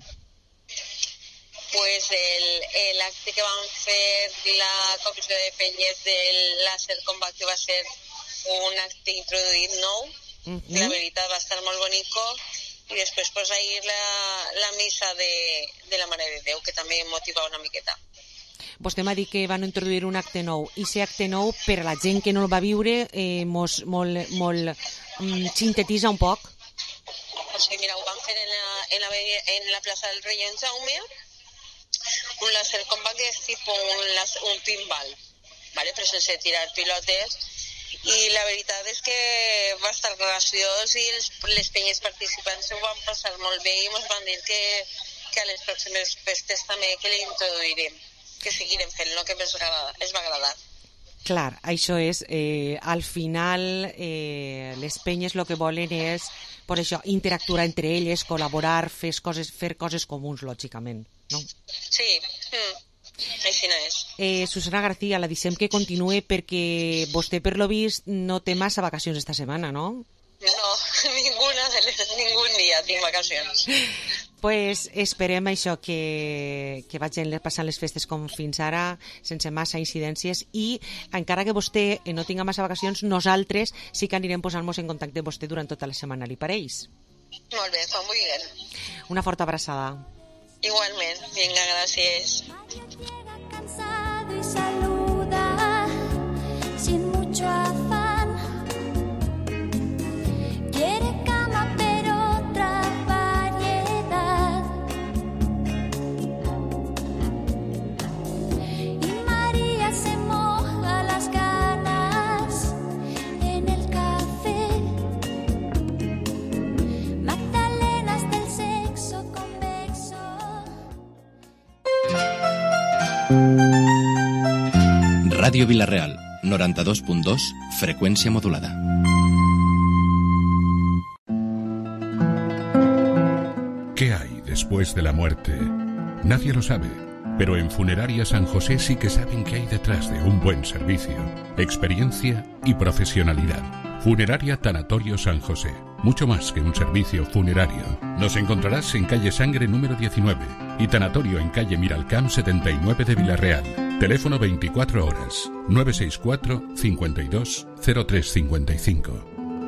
Pues l'acte que vam fer la comissió de Penyes del Láser Combat, que va ser un acte introduït nou, uh-huh. La veritat va estar molt bonico, i després pues, ahir la, la missa de, de la Mare de Déu, que també em motiva una miqueta. Vostè m'ha dit que van introduir un acte nou. I aquest acte nou, per a la gent que no el va viure, eh, mos, molt, molt mm, sintetitza un poc? Sí, mira, ho vam fer en la, en la, en la plaça del Rei en Jaume, un láser combat que és tipus un, un pinball, ¿vale? Però sense tirar pilotes, i la veritat és que va estar graciós i els, les penyes participants ho van passar molt bé i ens van dir que, que a les pròximes festes també que l'introduirem, que seguirem fent, no? Que ens va agradar. Clar, això és, eh, al final eh, les penyes el que volen és pues això, interactuar entre elles, col·laborar, fer coses, fer coses comuns, lògicament, no? Sí, mm. Així no és. Eh, Susana García, la deixem que continue perquè vostè, per lo vist, no té massa vacacions esta setmana, no? No, ninguna, ningun dia tinc vacacions. Pues esperem això, que, que vagin passant les festes com fins ara, sense massa incidències, i encara que vostè no tinga massa vacacions, nosaltres sí que anirem posant-nos en contacte amb vostè durant tota la setmana, li pareix? Molt bé, fa molt bé. Una forta abraçada. Igualment, vinga, gràcies. Cansado y saluda sin mucho afán. Quiere cama pero otra variedad. Y María se moja las ganas en el café. Magdalenas del sexo convexo. Radio Vilareal, noranta dos punto dos, frecuencia modulada. ¿Qué hay después de la muerte? Nadie lo sabe, pero en Funeraria San José sí que saben qué hay detrás de un buen servicio, experiencia y profesionalidad. Funeraria Tanatorio San José, mucho más que un servicio funerario. Nos encontrarás en calle Sangre número diecinueve y Tanatorio en calle Miralcamp setenta y nueve de Vilarreal. Teléfono veinticuatro horas, nueve seis cuatro, cincuenta y dos, cero tres cincuenta y cinco.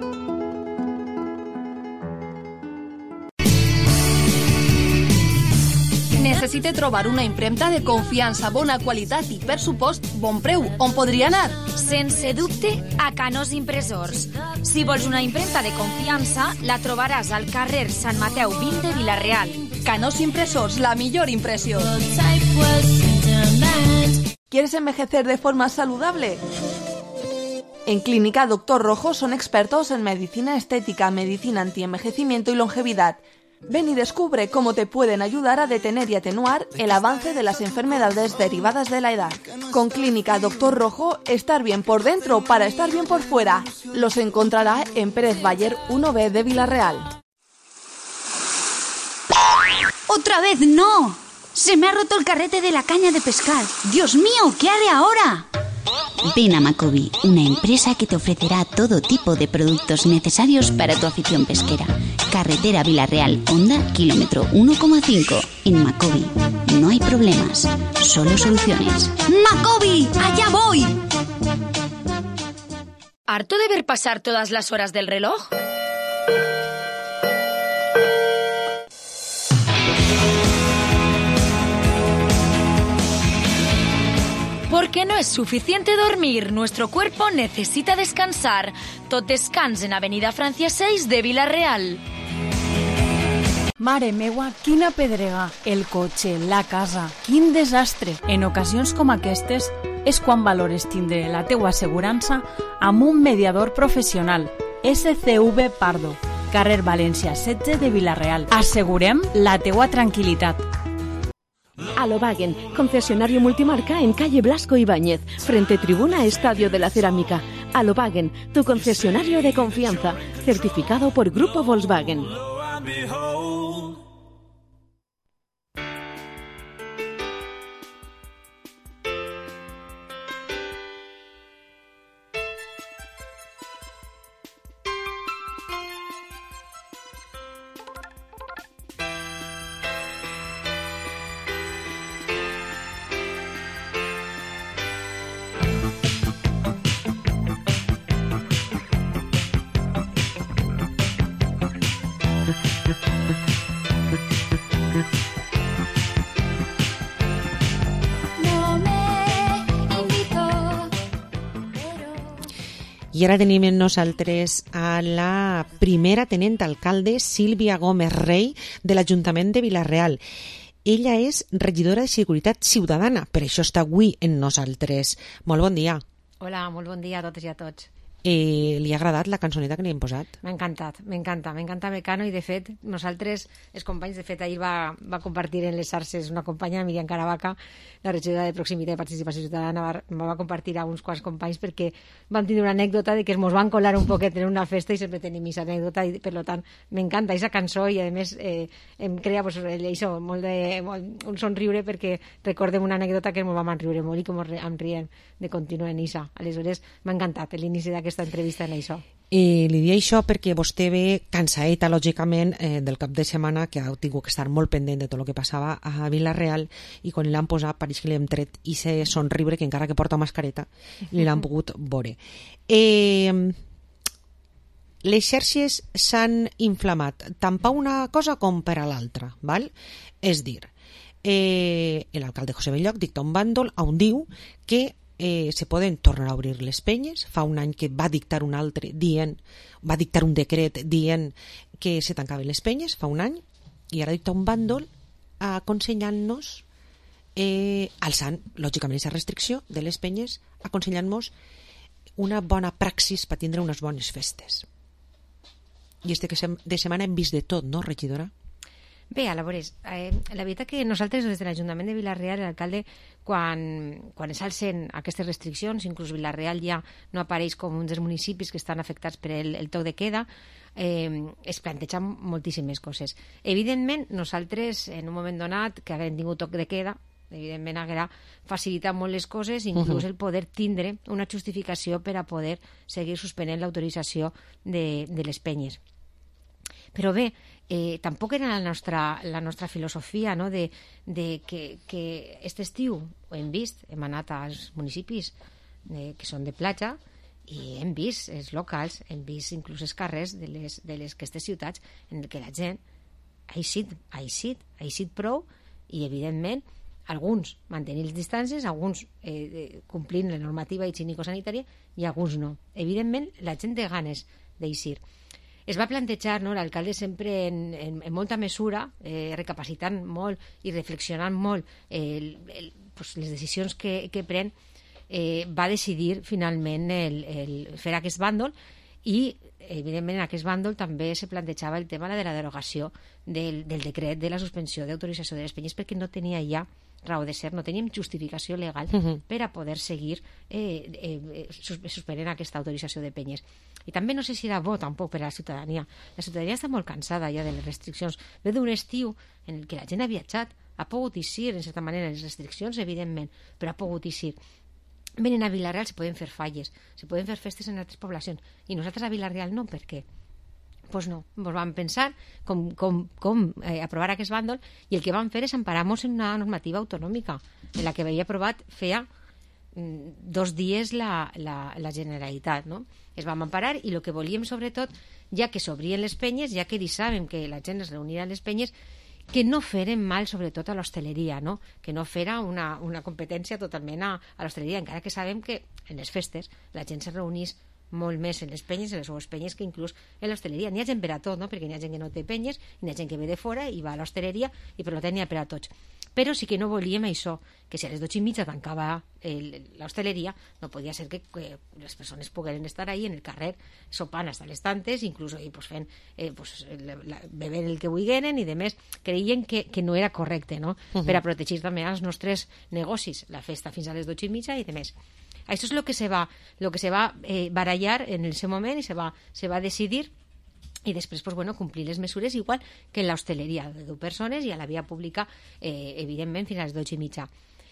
Necessite trobar una impremta de confiança, bona qualitat i, per supost, bon preu. On podria anar? Sense dubte, a Canós Impressors. Si vols una impremta de confiança, la trobaràs al carrer Sant Mateu vint de Vilareal. Canós Impressors, la millor impresión. ¿Quieres envejecer de forma saludable? En Clínica Doctor Rojo son expertos en medicina estética, medicina antienvejecimiento y longevidad. Ven y descubre cómo te pueden ayudar a detener y atenuar el avance de las enfermedades derivadas de la edad. Con Clínica Doctor Rojo, estar bien por dentro para estar bien por fuera. Los encontrará en Pérez Bayer uno B de Vilarreal. ¡Otra vez no! ¡Se me ha roto el carrete de la caña de pescar! ¡Dios mío! ¿Qué haré ahora? Ven a Macobi, una empresa que te ofrecerá todo tipo de productos necesarios para tu afición pesquera. Carretera Vilarreal, Honda, kilómetro uno coma cinco. En Macobi no hay problemas, solo soluciones. ¡Macobi! ¡Allá voy! ¿Harto de ver pasar todas las horas del reloj? Porque no es suficiente dormir, nuestro cuerpo necesita descansar. Tot descans en Avenida Francia seis de Vilarreal. Mare meua, quina pedrega, el cotxe, la casa, quin desastre. En ocasions com aquestes és quan valores tindre la teua assegurança amb un mediador professional. S C V Pardo, carrer València setze de Vilarreal. Assegurem la teua tranquil·litat. Alobagen, concesionario multimarca en calle Blasco Ibáñez, frente tribuna Estadio de la Cerámica. Alobagen, tu concesionario de confianza, certificado por Grupo Volkswagen. I ara tenim en nosaltres a la primera tenent alcalde, Sílvia Gómez Rey, de l'Ajuntament de Vilarreal. Ella és regidora de Seguretat Ciutadana, per això està avui en nosaltres. Molt bon dia. Hola, molt bon dia a totes i a tots. Eh, li ha agradat la cançoneta que li hem posat? M'ha encantat, m'encanta, m'encanta Mecano i de fet nosaltres, els companys, de fet ahir va, va compartir en les xarxes una companya, Miriam Caravaca, la regidora de Proximitat i Participació Ciutadana, va, va compartir a uns quants companys perquè van tindre una anècdota de que ens van colar un poquet en una festa i sempre tenim aquesta anècdota i per tant m'encanta aquesta cançó i a més eh, em crea pues, això, molt de, molt, un somriure perquè recordem una anècdota que ens vam enriure molt i com em riem de continuar en això. Aleshores m'ha encantat l'inici d'aquesta entrevista en això. I li dic això perquè vostè ve cansaeta, lògicament, eh, del cap de setmana, que ha tingut que estar molt pendent de tot el que passava a Vilareal, i quan l'han posat pareix que li hem tret i se somriure, que encara que porta mascareta, li l'han pogut veure. Eh, les xarxes s'han inflamat tant per una cosa com per a l'altra, val? És dir, eh, l'alcalde José Belloc dicta un bàndol on diu que Eh, se poden tornar a obrir les penyes. Fa un any que va dictar un altre dient, va dictar un decret dient que se tancaven les penyes, fa un any, i ara dicta un bàndol aconsellant-nos, eh, alçant, lògicament, aquesta restricció de les penyes, aconsellant-nos una bona praxis per tindre unes bones festes. I este que de setmana hem vist de tot, no, regidora? Bé, a veure, eh, la veritat que nosaltres des de l'Ajuntament de Vila-real, l'alcalde, quan, quan s'alcen aquestes restriccions, inclús Vila-real ja no apareix com un dels municipis que estan afectats per el, el toc de queda, eh, es plantegen moltíssimes coses. Evidentment, nosaltres, en un moment donat, que haguem tingut toc de queda, evidentment haguera facilitat molt les coses, inclús uh -huh. el poder tindre una justificació per a poder seguir suspenent l'autorització de, de les penyes. Però bé, eh, tampoc era la nostra, la nostra filosofia, no?, de, de que, que aquest estiu hem vist, hem anat als municipis eh, que són de platja i hem vist els locals, hem vist inclús els carrers de les, de les aquestes ciutats en què la gent ha eixit, ha eixit, ha eixit prou i, evidentment, alguns mantenint les distàncies, alguns eh, complint la normativa higiènico-sanitària i alguns no. Evidentment, la gent té ganes d'eixir. Es va plantejar, no?, l'alcalde sempre en, en, en molta mesura, eh, recapacitant molt i reflexionant molt eh, el, el, pues, les decisions que, que pren, eh, va decidir finalment el, el fer aquest bàndol i, evidentment, en aquest bàndol també se plantejava el tema de la derogació del, del decret de la suspensió d'autorització de les penyes perquè no tenia ja raó de ser, no teníem justificació legal uh -huh. per a poder seguir eh, eh, suspenent aquesta autorització de penyes. I també no sé si era bo tampoc per a la ciutadania. La ciutadania està molt cansada ja de les restriccions. Ve d'un estiu en el que la gent ha viatjat, ha pogut eixir, en certa manera, les restriccions, evidentment, però ha pogut eixir. Venen a Vila-real, se poden fer falles, se poden fer festes en altres poblacions, i nosaltres a Vila-real no, per què? Pues no, ens vam pensar com, com, com eh, aprovar aquest bàndol i el que vam fer és emparar-nos en una normativa autonòmica en la que havia aprovat feia mm, dos dies la, la, la Generalitat, no? Es vam emparar i el que volíem sobretot, ja que s'obrien les penyes, ja que dissàvem que la gent es reunia a les penyes, que no feren mal sobretot a l'hostaleria, no? Que no fera una, una competència totalment a, a l'hostaleria, encara que sabem que en les festes la gent se reunís molt més en les penyes, en les seues penyes, que inclús en l'hostaleria. N'hi ha gent per a tot, no? Perquè n'hi ha gent que no té penyes, i n'hi ha gent que ve de fora i va a l'hostaleria, i per tant n'hi ha per a tots. Però sí que no volíem això, que si a les dotze i mitja tancava l'hostaleria, no podia ser que, que les persones pogueren estar ahí en el carrer sopant hasta les tantes, inclús ahí, pues, fent, eh, pues, la, la, bevent el que vulgueren, i de més creien que, que no era correcte, no? Uh-huh. Per a protegir també els nostres negocis, la festa fins a les dotze i mitja i de més. Això és el que se va, lo que se va eh, barallar en el seu moment i se va, se va decidir, i després pues, bueno, complir les mesures igual que en l'hostaleria de deu persones i a la via pública, eh, evidentment, fins a les dotze i mitja.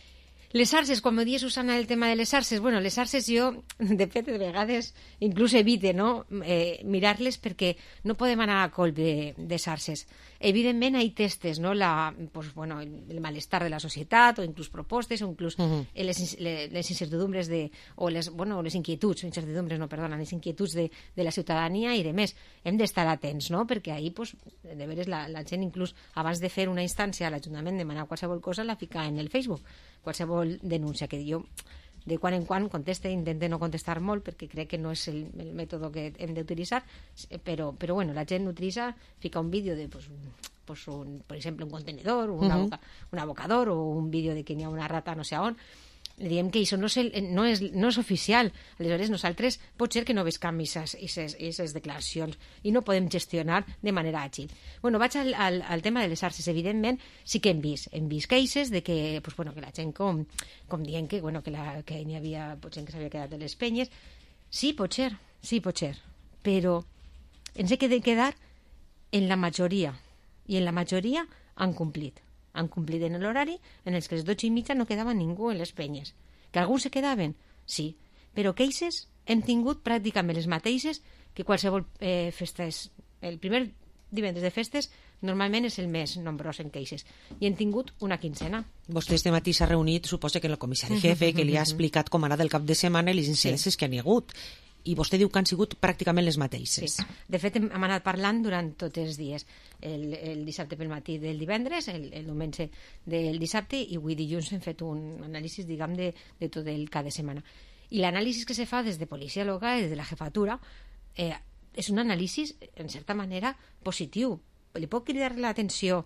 Les xarxes, com dius, Susana, el tema de les xarxes, bueno, les xarxes jo, de fet, de vegades, inclús evite, no?, eh, mirar-les perquè no podem anar a colp de, de xarxes. Evidentment, hi testes, no?, la, pues, bueno, el malestar de la societat, o inclús propostes, o inclús uh-huh. les, les incertidumbres de, o les, bueno, les inquietuds, incertidumbres, no, perdona, les inquietuds de, de la ciutadania i de més. Hem d'estar atents, no?, perquè ahir, pues, de veres, la, la gent, inclús, abans de fer una instància a l'Ajuntament, demanar qualsevol cosa, la fica en el Facebook, qualsevol denúncia, que jo de quan en quan conteste, intente no contestar molt perquè crec que no és el, el mètode que hem d'utilitzar, però, però bueno, la gent utilitza, fica un vídeo de pues, pues un, per exemple, un contenedor, un, uh-huh. aboca, un abocador, o un vídeo de que n'hi ha una rata no sé on. Diem que això no és, el, no, és, no és oficial. Aleshores, nosaltres pot ser que no vescam aquestes declaracions i no podem gestionar de manera àgil. Bueno, vaig al, al, al tema de les xarxes. Evidentment, sí que hem vist. Hem vist cases de que, pues, bueno, que la gent com, com dient que, bueno, que, la, que n'hi havia pot gent que s'havia quedat de les penyes. Sí, pot ser, sí, pot ser. Però ens he de quedar en la majoria. I en la majoria han complit. Han complit en l'horari en els que les dotze i mitja no quedava ningú en les penyes. Que alguns se quedaven? Sí. Però queixes hem tingut pràcticament les mateixes que qualsevol eh, festes. El primer divendres de festes normalment és el més nombrós en queixes. I hem tingut una quincena. Vostè este matí s'ha reunit, suposa que en el comissari jefe, que li ha explicat com ha anat el cap de setmana i les incidències sí. que n'hi ha hagut. I vostè diu que han sigut pràcticament les mateixes. Sí. De fet, hem, hem anat parlant durant tots els dies. El, el dissabte pel matí del divendres, el, el diumenge del dissabte, i avui dilluns hem fet un anàlisi, diguem, de, de tot el cada setmana. I l'anàlisi que se fa des de policia local, des de la jefatura, eh, és un anàlisi, en certa manera, positiu. Li pot cridar l'atenció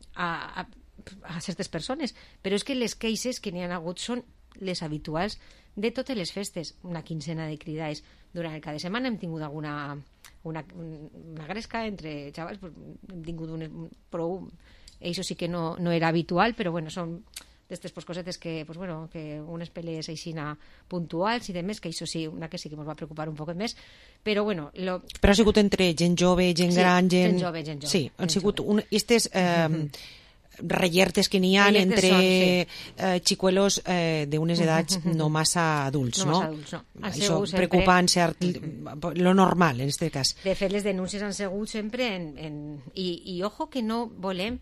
a, a, a certes persones, però és que les queixes que n'hi ha hagut són les habituals de totes les festes, una quincena de cridades durant el cada setmana hem tingut alguna una, una gresca entre xavals, pues, hem tingut un, un prou, això sí que no, no era habitual, però bueno, són d'estes pues, cosetes que, pues, bueno, que unes pelees aixina puntuals i demés, que això sí, una que sí que ens va preocupar un poc més, però bueno... Lo... Però ha sigut entre gent jove, gent sí, gran, gent... gent jove, gent jove. Sí, han gent sigut jove. un, estes eh, reyertes que n'hi ha entre són, sí. eh, xicuelos eh, d'unes edats no massa adults, no? No massa adults, no. Han Això sigut sempre... preocupant, cert, lo normal, en aquest cas. De fet, les denúncies han sigut sempre en... en... I, I ojo que no volem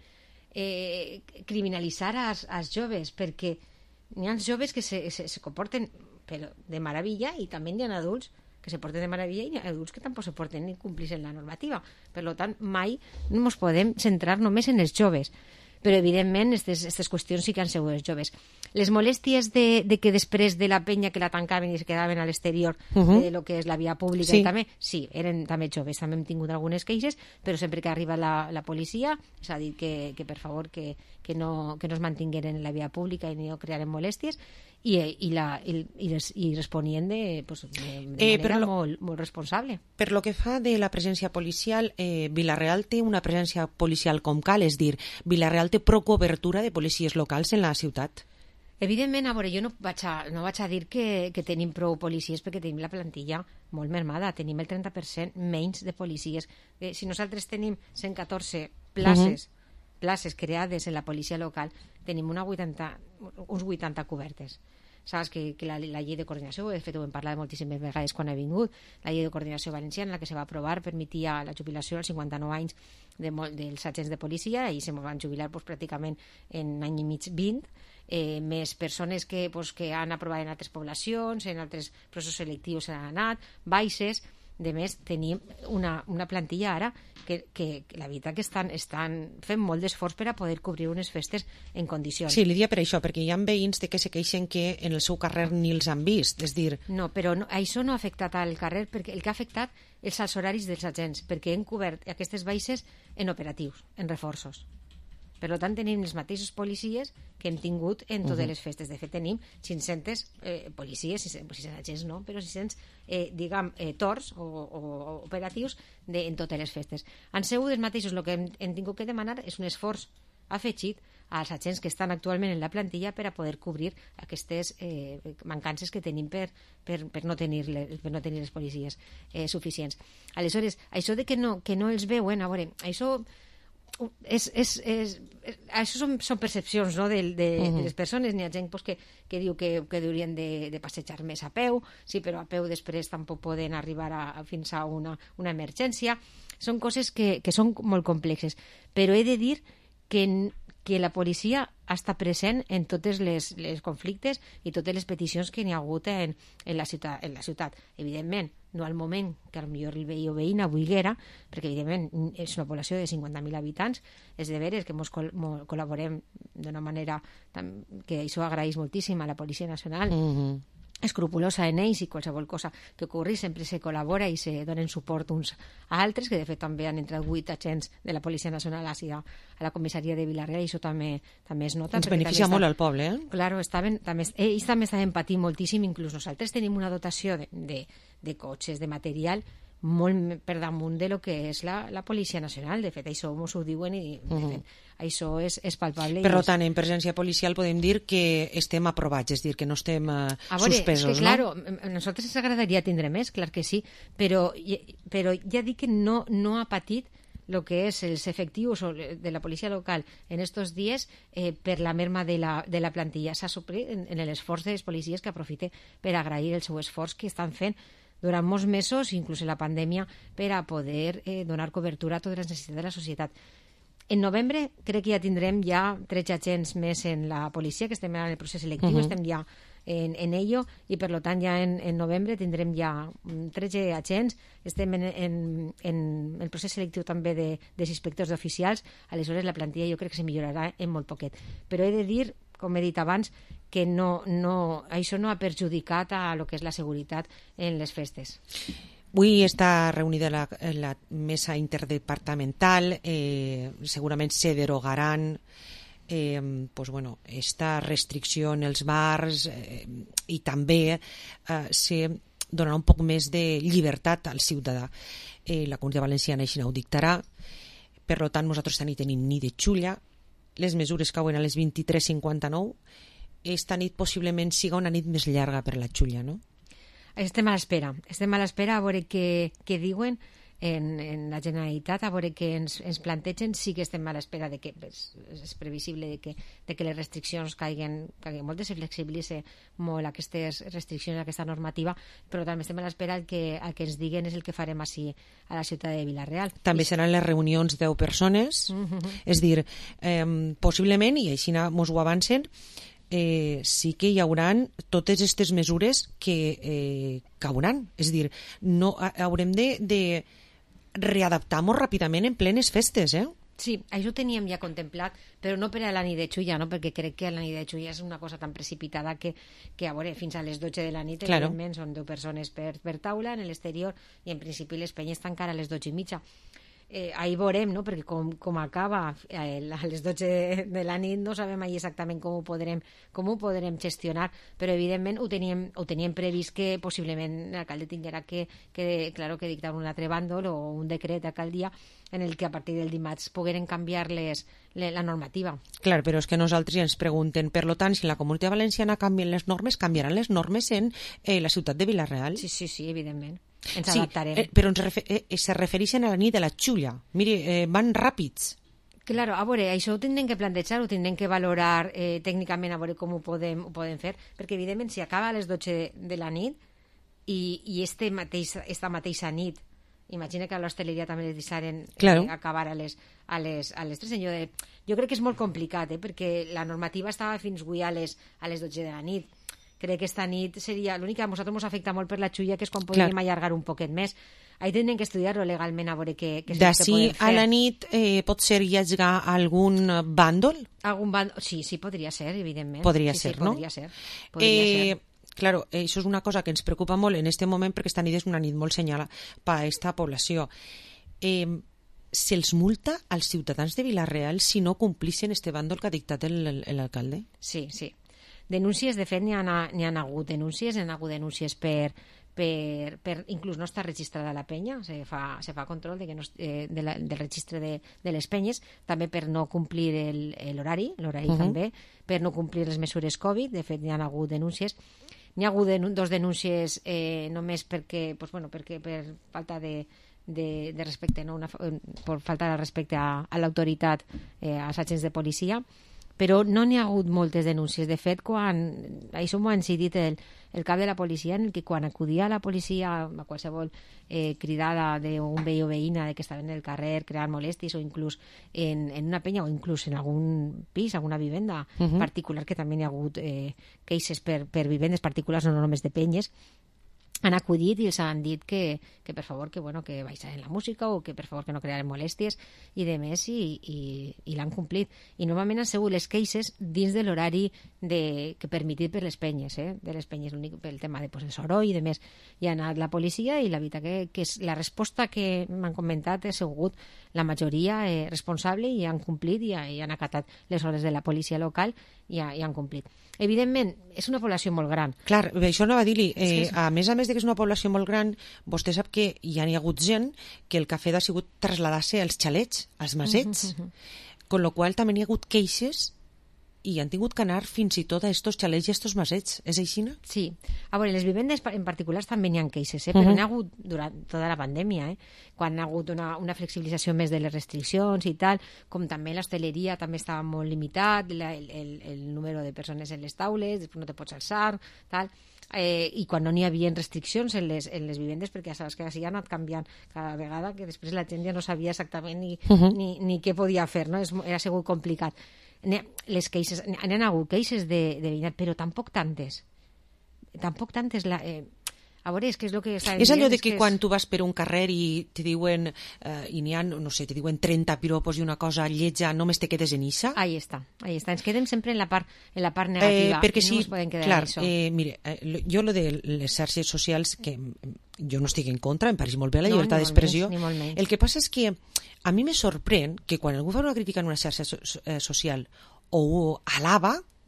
eh, criminalitzar als, als joves, perquè n'hi ha joves que se, se, se comporten però de meravella i també n'hi ha adults que se porten de meravella i n'hi ha adults que tampoc se porten ni complixen la normativa. Per tant, mai no ens podem centrar només en els joves. Però, evidentment, aquestes qüestions sí que han sigut els joves. Les molèsties de, de que després de la penya que la tancaven i es quedaven a l'exterior uh -huh. de lo que és la via pública, sí. I també, sí, eren també joves, també hem tingut algunes queixes, però sempre que arriba la, la policia s'ha dit que, que per favor, que, que, no, que no es mantingueren en la via pública i no crearen molèsties, i, i, la, i, i, res, i responien de, pues, de, de eh, manera lo, molt, molt responsable. Per lo que fa de la presència policial, eh, Vila-real té una presència policial com cal, és dir, Vila-real té prou cobertura de policies locals en la ciutat? Evidentment, a veure, jo no vaig a, no vaig a dir que, que tenim prou policies perquè tenim la plantilla molt mermada, tenim el trenta per cent menys de policies. Eh, si nosaltres tenim cent catorze places, uh -huh. places creades en la policia local, tenim una vuitanta, uns vuitanta cobertes. Saps que, que la, la llei de coordinació, de fet ho hem parlat moltíssimes vegades quan ha vingut, la llei de coordinació valenciana, la que se va aprovar, permetia la jubilació als cinquanta-nou anys de, dels agents de policia, i se van jubilar pues, pràcticament en any i mig vint, eh, més persones que, pues, que han aprovat en altres poblacions, en altres processos selectius han anat, baixes. De més, tenim una, una plantilla ara que, que, que la veritat que estan, estan fent molt d'esforç per a poder cobrir unes festes en condicions. Sí, li dia per això, perquè hi ha veïns que se queixen que en el seu carrer ni els han vist, és dir... No, però no, això no ha afectat al carrer, perquè el que ha afectat és als horaris dels agents, perquè hem cobert aquestes baixes en operatius, en reforços. Per tant, tenim els mateixos policies que hem tingut en totes uh-huh. les festes. De fet, tenim cinc-centes eh, policies, sis-cents agents no, però sis-cents, eh, diguem, eh, tors o, o, o operatius de, en totes les festes. Han sigut els mateixos. El que hem, hem tingut que demanar és un esforç afegit als agents que estan actualment en la plantilla per a poder cobrir aquestes eh, mancances que tenim per, per, per, no tenir les, per no tenir les policies eh, suficients. Aleshores, això de que no, que no els veuen, a veure, això... És, és, és, és, això són, són percepcions no, de, de, uh-huh. de les persones. N'hi ha gent pues, que, que diu que, que haurien de, de passejar més a peu, sí, però a peu després tampoc poden arribar a, a fins a una, una emergència. Són coses que, que són molt complexes, però he de dir que, que la policia està present en totes les, les conflictes i totes les peticions que n'hi ha hagut en, en, la ciutat, en la ciutat. Evidentment, no al moment que potser el veí o veïna vulguera, perquè evidentment és una població de cinquanta mil habitants, és de veres que ens col col·laborem d'una manera que això agraeix moltíssim a la Policia Nacional, uh-huh. escrupulosa en ells, i qualsevol cosa que ocorri sempre se col·labora i se donen suport uns a altres, que de fet també han entrat vuit agents de la Policia Nacional a la comissaria de Vila-real, i això també, també es nota. Ens beneficia molt al poble, eh? Claro, estaven, també, ells també estaven patint moltíssim, inclús nosaltres tenim una dotació de, de, de cotxes, de material, molt per damunt de lo que és la, la Policia Nacional. De fet, això ens ho diuen i de fet, això és, és palpable. Per tant, en presència policial podem dir que estem aprovats, és dir, que no estem uh, a veure, suspesos, és que, claro, no? A nosaltres ens agradaria tindre més, clar que sí, però, però ja dic que no, no ha patit el que és els efectius de la policia local en estos dies eh, per la merma de la, de la plantilla. S'ha suplit en, en l'esforç de les policies, que aprofite per agrair el seu esforç que estan fent durant molts mesos, inclús en la pandèmia, per a poder eh, donar cobertura a totes les necessitats de la societat. En novembre crec que ja tindrem ja tretze agents més en la policia, que estem en el procés selectiu, uh-huh. estem ja en, en ello, i per tant ja en, en novembre tindrem ja tretze agents, estem en, en, en el procés selectiu també de, dels inspectors oficials. Aleshores la plantilla jo crec que se millorarà en molt poquet. Però he de dir, com he dit abans, que no, no, això no ha perjudicat a lo que és la seguretat en les festes. Avui està reunida la, la mesa interdepartamental, eh, segurament se derogaran eh, pues bueno, esta restricció en els bars eh, i també eh, se donarà un poc més de llibertat al ciutadà. Eh, la Comunitat Valenciana així ho dictarà, per tant nosaltres esta nit tenim nit de xulla, les mesures cauen a les vint-i-tres cinquanta-nou, esta nit possiblement siga una nit més llarga per la xulla, no? Estem a l'espera, estem a l'espera a veure què, què diuen en, en la Generalitat, a veure què ens, ens plantegen. Sí que estem a l'espera de que és, és previsible de que, de que les restriccions caiguen, caiguen molt, de se flexibilitze molt aquestes restriccions, aquesta normativa, però també estem a l'espera que el que ens diguen és el que farem així a la ciutat de Vila-real. També I... seran les reunions deu persones, uh-huh. És dir, eh, possiblement, i així mos ho avancen, Eh, sí que hi hauran totes aquestes mesures que eh, cauran, és dir, no, haurem de, de readaptar-nos ràpidament en plenes festes, eh? Sí, això ho teníem ja contemplat, però no per a la nit de xulla, no? Perquè crec que la nit de xulla és una cosa tan precipitada que, que a veure, fins a les dotze de la nit, claro. Evidentment, són deu persones per, per taula en l'exterior i en principi les penyes tancar a les dotze i mitja. Eh, ahir veurem, no? Perquè com, com acaba eh, a les dotze de, de la nit no sabem ahir exactament com ho podrem, com ho podrem gestionar, però evidentment ho teníem, ho teníem previst que possiblement l'alcalde tinguera que, que, claro, que dictar un altre bàndol o un decret d'alcaldia en el que a partir del dimarts pogueren canviar les, les, la normativa. Clar, però és que nosaltres ja ens preguntem, per lo tant, si en la Comunitat Valenciana canvien les normes, canviaran les normes en eh, la ciutat de Vila-real? Sí, sí, sí, evidentment. Ens sí, adaptarem. Eh, però ens refer eh, se refereixen a la nit de la xulla. Mire, eh, van ràpids. Claro, a veure, això ho tindrem que plantejar, ho tindrem que valorar eh, tècnicament, a veure com ho podem, ho podem fer, perquè evidentment si acaba a les dotze de la nit i, i este mateix, esta mateixa nit, imagina que a l'hostaleria també les deixaren claro. eh, acabar a les, a les, a les tres. Jo, de, jo crec que és molt complicat, eh, perquè la normativa estava fins avui a les, a les dotze de la nit. Crec que esta nit seria... L'únic que a nosaltres ens afecta molt per la xulla, que és quan podríem allargar un poquet més. Ahí tindrem que estudiar-ho legalment a veure què, què D'ací a la nit eh, pot ser llegar algun bàndol? Algun bàndol, sí, sí, podria ser, evidentment. Podria sí, ser, sí, no? Podria ser, podria eh, ser. Claro, eh, això és una cosa que ens preocupa molt en este moment perquè esta nit és una nit molt senyala per a esta població. Eh, se'ls multa als ciutadans de Vila-real si no complixen este bàndol que ha dictat l'alcalde? Sí, sí. Denúncies, de fet, n'hi ha, n'hi ha hagut denúncies, n'hi ha hagut denúncies per, per, per inclús no està registrada la penya, se fa, se fa control de que no, eh, de la, del registre de, de les penyes, també per no complir l'horari, l'horari uh-huh. també, per no complir les mesures Covid, de fet, n'hi ha hagut denúncies. N'hi ha hagut denú- dos denúncies eh, només perquè, pues, bueno, perquè per falta de, de, de respecte, no? Una, per falta de respecte a, a l'autoritat, eh, als agents de policia, però no n'hi ha hagut moltes denúncies. De fet, quan això m'ho ha incidit el, el cap de la policia, en el que quan acudia a la policia a qualsevol eh, cridada d'un veí o veïna de que estaven en el carrer creant molèsties o inclús en, en una penya o inclús en algun pis, alguna vivenda uh-huh. particular, que també n'hi ha hagut eh, cases per, per vivendes particulars, no només de penyes, han acudit i els han dit que, que per favor que, bueno, que baixaren la música o que per favor que no crearen molèsties i de més i, i, i l'han complit. I normalment han sigut les queixes dins de l'horari de, que permitit per les penyes, eh? de les penyes, l'únic pel tema de, pues, el soroll i de més. I ha anat la policia i la veritat que, que és, la resposta que m'han comentat ha sigut la majoria eh, responsable i han complit i, i han acatat les ordres de la policia local i, i han complit. Evidentment, és una població molt gran. Clar, això anava a dir-li, eh, a més a més de que és una població molt gran, vostè sap que hi ha, hi ha hagut gent que el que ha fet ha sigut traslladar-se als xalets, als masets, uh-huh. con lo qual també hi ha hagut queixes i han tingut que anar fins i tot a estos xalets i a estos masets. És així, no? Sí. A veure, les vivendes en particular també n'hi ha queixes, eh? Però uh-huh. n'hi ha hagut durant tota la pandèmia, eh? Quan hi ha hagut una, una flexibilització més de les restriccions i tal, com també l'hostaleria també estava molt limitat, la, el, el, el número de persones en les taules, després no te pots alçar, tal... Eh, i quan no n'hi havia restriccions en les, en les vivendes, perquè ja saps que així ha anat canviant cada vegada, que després la gent ja no sabia exactament ni, uh-huh. ni, ni què podia fer, no? És, era segur complicat. Les queixes, n'hi ha hagut queixes de, de veïnat, però tampoc tantes. Tampoc tantes... La, eh, a veure, és que és el que està és allò de que, que quan és... tu vas per un carrer i te diuen, eh, i n'hi ha, no sé, te diuen trenta piropos i una cosa lletja, només te quedes en ixa? Ahí està, ahí està. Ens quedem sempre en la part, en la part negativa. Eh, perquè no sí, ens podem quedar clar, en això. Eh, mire, eh, jo lo de les xarxes socials, que jo no estic en contra, em pareix molt bé la no, llibertat d'expressió. El que passa és que a mi me sorprèn que quan algú fa una crítica en una xarxa so, eh, social o ho alaba,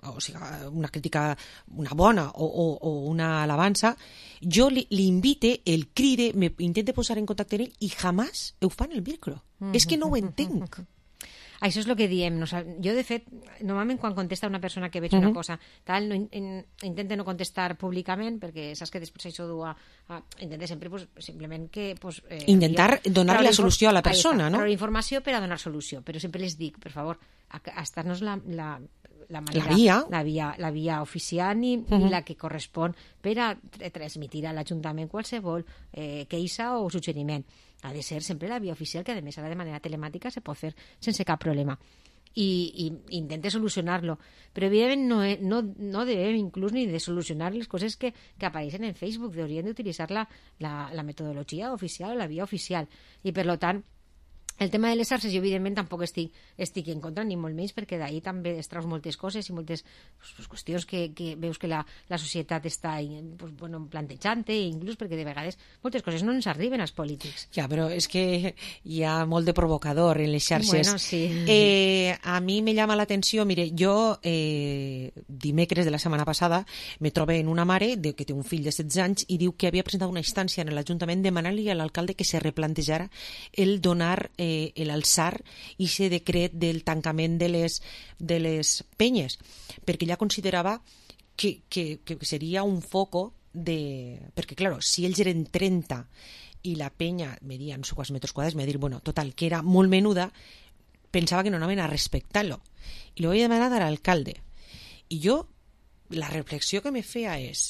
o sigui, una crítica, una bona o, o, o una alabança, jo li, li invite, el cride, me intente posar en contacte amb ell i jamás ho fa en el micro. Mm-hmm. És que no ho entenc. Això és el que diem. No, jo, de fet, normalment quan contesta una persona que veig uh-huh. una cosa tal, no, in, intente no contestar públicament, perquè saps que després això du a... a intente sempre, pues, simplement que... Pues, eh, intentar donar la solució a la persona, no? Però informació per a donar solució. Però sempre les dic, per favor, estar-nos la, la, la manera... La via. La via, la via oficial i, uh-huh. i la que correspon per a transmitir a l'Ajuntament qualsevol eh, queixa o suggeriment. Ha de ser sempre la via oficial, que a més ara de manera telemàtica se pot fer sense cap problema. I, i intente solucionar-lo. Però evidentment no, no, no devem inclús ni de solucionar les coses que, que apareixen en Facebook. Haurien d'utilitzar la, la, la metodologia oficial o la via oficial. I per tant, el tema de les xarxes, jo evidentment tampoc estic, estic en contra, ni molt menys, perquè d'ahir també es traus moltes coses i moltes pues, pues, qüestions que, que veus que la, la societat està pues, bueno, plantejant, i inclús perquè de vegades moltes coses no ens arriben als polítics. Ja, però és que hi ha molt de provocador en les xarxes. Bueno, sí. Eh, a mi me llama l'atenció, mire, jo eh, dimecres de la setmana passada me trobe en una mare de, que té un fill de setze anys i diu que havia presentat una instància en l'Ajuntament demanant-li a l'alcalde que se replantejara el donar eh, l'alçar i aquest decret del tancament de les, de les penyes, perquè ella considerava que, que, que seria un foco de... Perquè, clar, si ells eren trenta i la penya media no sé quants metres quadrats, me dir, bueno, total, que era molt menuda, pensava que no anaven a respectar-lo. I lo vaig demanar a l'alcalde. I jo, la reflexió que me feia és...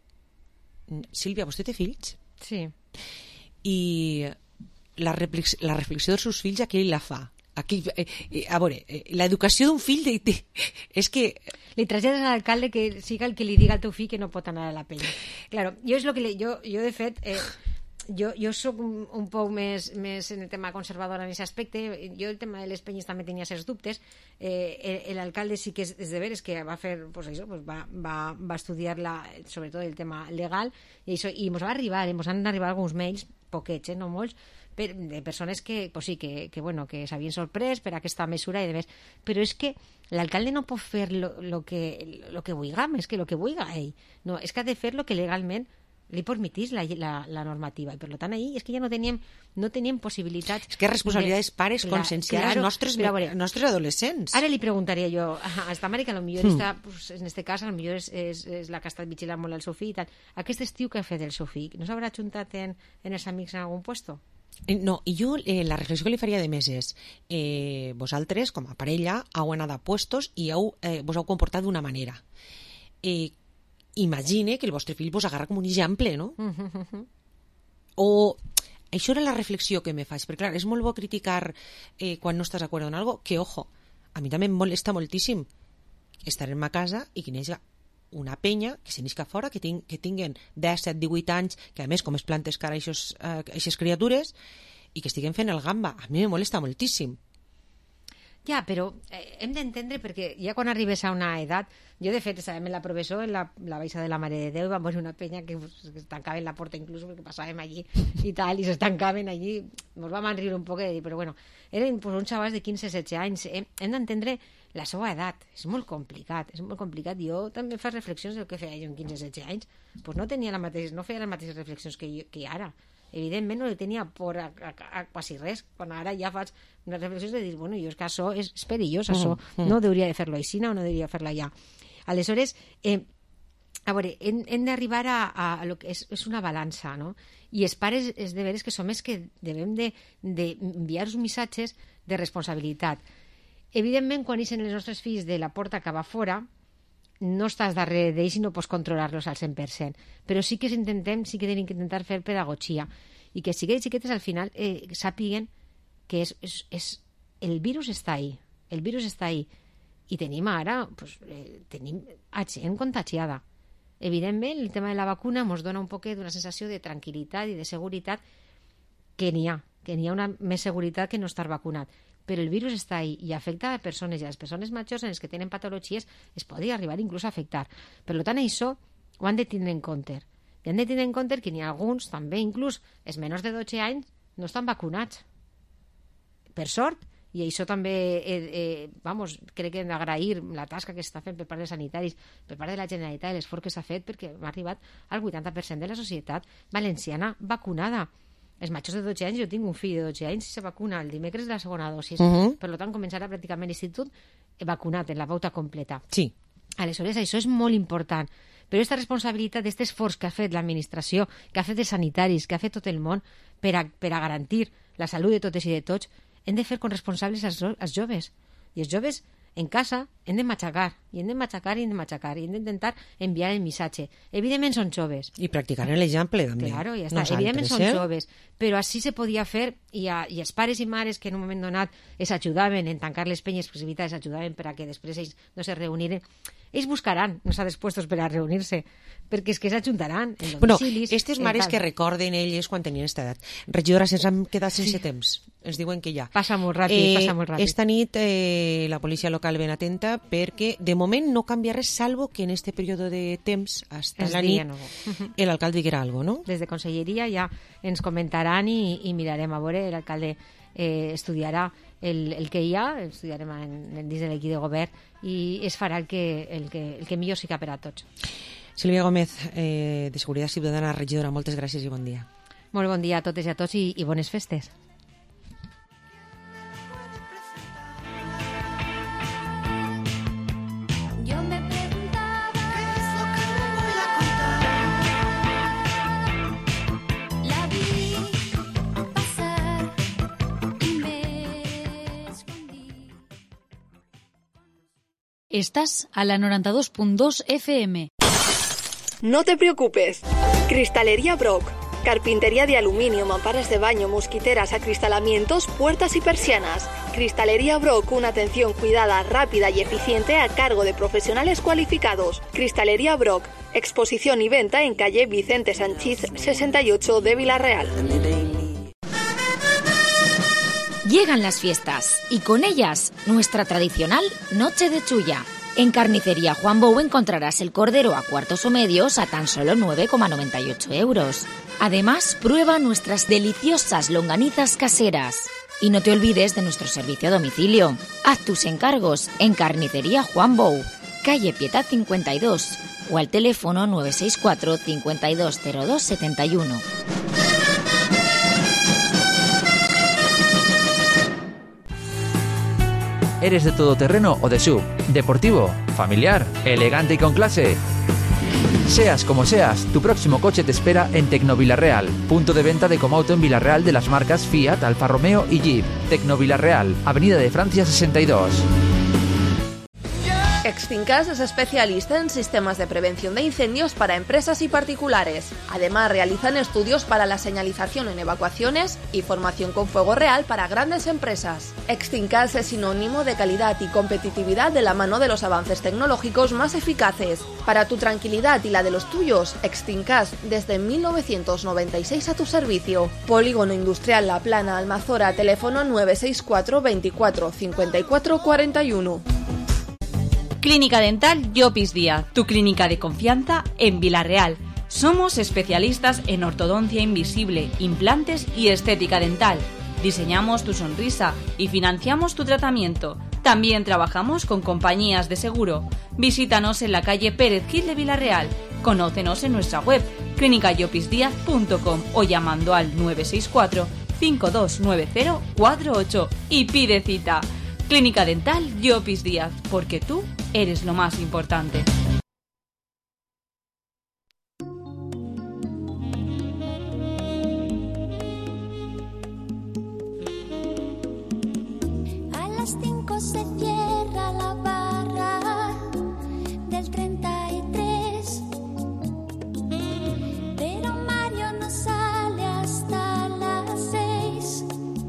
Sílvia, vostè té fills? Sí. I... La, reflex, la reflexió dels seus fills a qui la fa? A, qui, eh, eh, a veure, eh, l'educació d'un fill de, de, és que... Li trasllades a l'alcalde que siga el que li diga al teu fill que no pot anar a la penya. Claro, jo és lo que le, jo, jo de fet eh, jo, jo soc un, un poc més, més en el tema conservador en aquest aspecte. Jo el tema de les penyes també tenia certs dubtes. Eh, l'alcalde sí que és, és de veres que va fer, pues això, pues va, va, va estudiar la, sobretot el tema legal i, això, i mos va arribar, eh, mos han arribat alguns mails, poquets, eh, no molts, per, de persones que, pues sí, que, que, bueno, que s'havien sorprès per aquesta mesura i de més. Però és que l'alcalde no pot fer lo, lo, que, lo que vulga, és que lo que vulga ell. No, és que ha de fer lo que legalment li permetís la, la, la normativa. I per tant, ahir és que ja no teníem, no teníem possibilitats... És que responsabilitat dels pares conscienciar claro, els nostres, veure, nostres adolescents. Ara li preguntaria jo a esta mare que potser hmm. està, pues, en este cas, potser és, és, és la que ha estat vigilant molt el seu fill i tal. Aquest estiu que ha fet el seu fill? No s'haurà ajuntat en, en els amics en algun puesto? No, i jo eh, la reflexió que li faria de més és eh, vosaltres, com a parella, heu anat a puestos i heu, eh, vos heu comportat d'una manera. Eh, imagine que el vostre fill vos agarra com un exemple, no? Mm-hmm. O això era la reflexió que me faig, perquè clar, és molt bo criticar eh, quan no estàs d'acord en algo, que ojo, a mi també em molesta moltíssim estar en ma casa i que n'hi una penya que se n'isca fora, que, ting, que tinguen disset, divuit anys, que a més com es plantes cara a aquestes criatures i que estiguen fent el gamba. A mi me molesta moltíssim. Ja, però eh, hem d'entendre, perquè ja quan arribes a una edat, jo de fet estàvem en la professor, en la, la baixa de la Mare de Déu, i vam veure una penya que, pues, que es tancava en la porta inclús perquè passàvem allí i tal, i s'estancaven allí, ens vam enriure un poc, però bueno, eren pues, uns xavals de quinze setze anys. Hem, hem d'entendre la seva edat, és molt complicat, és molt complicat. Jo també faig reflexions del que feia jo en quinze setze anys, pues no tenia la mateixa, no feia les mateixes reflexions que, jo, que ara. Evidentment no li tenia por a, a, a quasi res, quan ara ja faig unes reflexions de dir, bueno, jo és que això és, és perillós, això mm, mm. no hauria de fer-lo així, o no hauria de fer-la ja. Aleshores, eh, a veure, hem, hem d'arribar a, a, a lo que és, és una balança, no? I els pares és de veres que som els que devem d'enviar de, de uns missatges de responsabilitat. Evidentment, quan ixen els nostres fills de la porta cap a fora, no estàs darrere d'ells i no pots controlar-los al cent per cent. Però sí que intentem, sí que tenim que intentar fer pedagogia i que xiquets i xiquetes al final eh, sàpiguen que és, és, és, el virus està ahí, el virus està ahí i tenim ara, pues, eh, tenim a gent contagiada. Evidentment, el tema de la vacuna ens dona un poquet d'una sensació de tranquil·litat i de seguretat que n'hi ha, que n'hi ha una més seguretat que no estar vacunat. Però el virus està ahí i afecta a persones, i a les persones majors en les que tenen patologies es podria arribar inclús a afectar. Per tant, això ho han de tindre en compte. I han de tindre en compte que n'hi ha alguns, també inclús els menors de dotze anys, no estan vacunats. Per sort, i això també, eh, eh, vamos, crec que hem d'agrair la tasca que s'està fent per part dels sanitaris, per part de la Generalitat, l'esforç que s'ha fet, perquè hem arribat al vuitanta per cent de la societat valenciana vacunada. Els majors de dotze anys, jo tinc un fill de dotze anys i se vacuna el dimecres de la segona dosis. Uh-huh. Per tant, començarà pràcticament l'institut vacunat en la pauta completa. Sí. Aleshores, això és molt important. Però aquesta responsabilitat, aquest esforç que ha fet l'administració, que ha fet els sanitaris, que ha fet tot el món per a, per a garantir la salut de totes i de tots, hem de fer com responsables als, als joves. I els joves, en casa, hem de matxacar, i hem de matxacar, i hem de matxacar, i hem d'intentar enviar el missatge. Evidentment són joves. I practicar l'exemple, també. Claro, ja està. Nosaltres, Evidentment són eh? joves, però així se podia fer, i, a, i els pares i mares que en un moment donat es ajudaven en tancar les penyes, possibilitats, es ajudaven per a que després ells no se reuniren, ells buscaran nosaltres puestos per a reunir-se, perquè és que s'ajuntaran en domicilis... Bueno, aquestes mares que recorden elles quan tenien aquesta edat. Regidora, se'ns han quedat sense sí. temps. Ens diuen que ja. Passa molt ràpid, eh, passa molt ràpid. Esta nit eh, la policia local ben atenta perquè de moment no canvia res, salvo que en este període de temps, hasta Es la dia nit, nou. l'alcalde diguerà algo, no? Des de Conselleria ja ens comentaran i, i mirarem a veure, l'alcalde eh, estudiarà el, el que hi ha, estudiarem en, en, dins de l'equip de govern i es farà el que, el que, el que millor siga per a tots. Sílvia Gómez, eh, de Seguretat Ciutadana, regidora, moltes gràcies i bon dia. Molt bon dia a totes i a tots i, i bones festes. Yo me preguntaba qué es lo que me voy a contar. La vi pasar y me escondí. Estás a la noventa y dos punto dos F M. No te preocupes. Cristalería Brock. Carpintería de aluminio, mamparas de baño, mosquiteras, acristalamientos, puertas y persianas. Cristalería Brock, una atención cuidada, rápida y eficiente a cargo de profesionales cualificados. Cristalería Brock, exposición y venta en calle Vicente Sanchís sesenta y ocho de Villarreal. Llegan las fiestas y con ellas nuestra tradicional Noche de Chulla. En Carnicería Juan Bou encontrarás el cordero a cuartos o medios a tan solo nueve coma noventa y ocho euros. Además, prueba nuestras deliciosas longanizas caseras. Y no te olvides de nuestro servicio a domicilio. Haz tus encargos en Carnicería Juan Bou, calle Pietà cincuenta y dos, o al teléfono nueve seis cuatro, cinco dos cero dos, siete uno. ¿Eres de todoterreno o de S U V? ¿Deportivo? ¿Familiar? ¿Elegante y con clase? Seas como seas, tu próximo coche te espera en Tecnovilarreal, punto de venta de Comauto en Villarreal de las marcas Fiat, Alfa Romeo y Jeep. Tecnovilarreal, Avenida de Francia sesenta y dos. Extincas es especialista en sistemas de prevención de incendios para empresas y particulares. Además, realizan estudios para la señalización en evacuaciones y formación con fuego real para grandes empresas. Extincas es sinónimo de calidad y competitividad de la mano de los avances tecnológicos más eficaces. Para tu tranquilidad y la de los tuyos, Extincas desde mil novecientos noventa y seis a tu servicio. Polígono Industrial La Plana, Almazora, teléfono nueve seis cuatro, veinticuatro, cincuenta y cuatro, cuarenta y uno. Clínica Dental Llopis Díaz, tu clínica de confianza en Villarreal. Somos especialistas en ortodoncia invisible, implantes y estética dental. Diseñamos tu sonrisa y financiamos tu tratamiento. También trabajamos con compañías de seguro. Visítanos en la calle Pérez Gil de Villarreal. Conócenos en nuestra web clínica llopis díaz punto com o llamando al nueve seis cuatro, cinco dos nueve cero, cuatro ocho y pide cita. Clínica Dental Llopis Díaz, porque tú eres lo más importante. A las cinco se cierra la barra del treinta y tres, pero Mario no sale hasta las seis.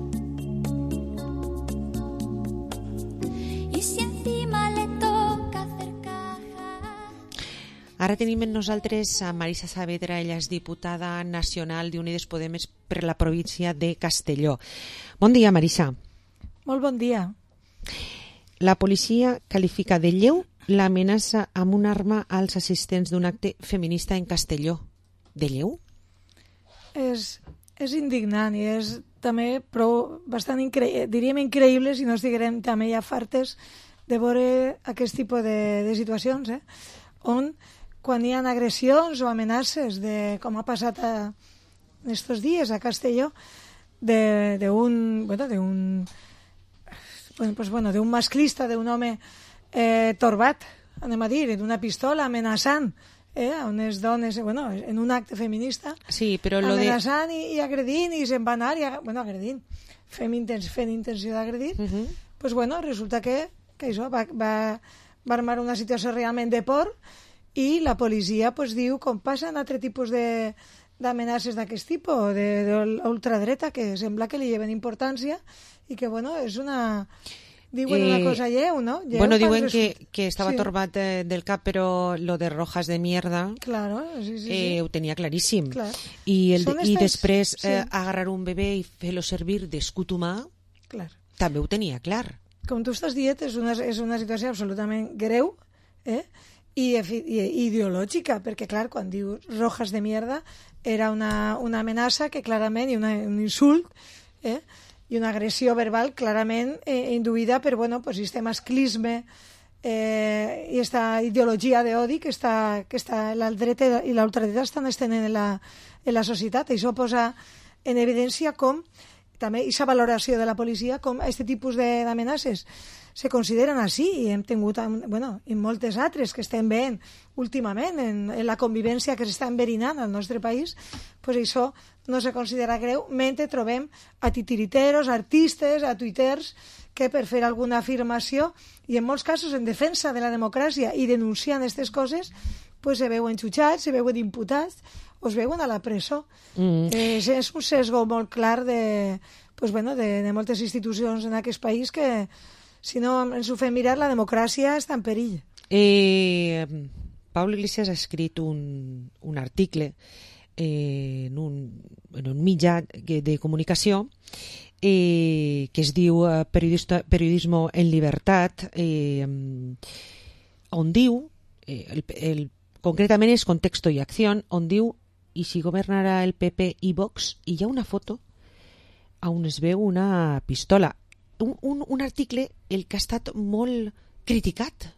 Y si encima le toca hacer caja... Ara tenim en nosaltres a Marisa Saavedra, ella és diputada nacional d'Unides Podem per la província de Castelló. Bon dia, Marisa. Molt bon dia. La policia qualifica de lleu l'amenaça amb una arma als assistents d'un acte feminista en Castelló. De lleu? És, és indignant i és també prou, bastant incre... diríem increïbles, i no estiguem també ja fartes de veure aquest tipus de, de situacions, eh? On quan hi ha agressions o amenaces, de, com ha passat a, estos dies a Castelló, d'un bueno, d'un bueno, pues, bueno, d'un masclista, d'un home eh, torbat, anem a dir, d'una pistola amenaçant eh, a unes dones, bueno, en un acte feminista, sí, però lo amenaçant de... i, i agredint, i se'n va anar, i, bueno, agredint, fent, intens, fent intenció d'agredir, uh -huh. pues bueno, resulta que, que això va, va, va armar una situació realment de por, i la policia pues, diu, com passa en altre tipus de d'amenaces d'aquest tipus, d'ultradreta, que sembla que li lleven importància i que, bueno, és una... Diuen eh, una cosa lleu, ¿no? Lleu bueno, diuen que, que estava sí. torbat eh, del cap, però lo de rojas de mierda claro, sí, sí, sí. Eh, ho tenia claríssim. Clar. I, el, estes... i després sí. eh, agarrar un bebè i fer-lo servir d'escut humà clar. També ho tenia clar. Com tu estàs dient, és una, és una situació absolutament greu, eh? I, i ideològica, perquè clar, quan diu rojas de mierda era una, una amenaça que clarament, i una, un insult eh? I una agressió verbal clarament eh, induïda per bueno, pues, este masclisme eh, i aquesta ideologia d'odi que, està, que està la dreta i l'ultradreta estan estenent en la, en la societat. I això posa en evidència com també aquesta valoració de la policia com aquest tipus d'amenaces se consideren així, i hem tingut bueno, i moltes altres que estem veient últimament en, en la convivència que s'està enverinant al nostre país, pues això no se considera greu, mentre trobem a titiriteros, artistes, a tuiters que per fer alguna afirmació i en molts casos en defensa de la democràcia i denunciant aquestes coses pues se veuen jutjats, se veuen imputats o es veuen a la presó. Mm. Eh, és un sesgo molt clar de, pues, bueno, de, de moltes institucions en aquest país que si no ens ho fem mirar, la democràcia està en perill. Eh, Pablo Iglesias ha escrit un, un article eh, en, un, en un mitjà de comunicació eh, que es diu Periodismo en Libertat, eh, on diu, eh, el, el, concretament és Contexto i Acció, on diu i si governarà el P P i Vox, i hi ha una foto on es veu una pistola. Un, un, un article el que ha estat molt criticat.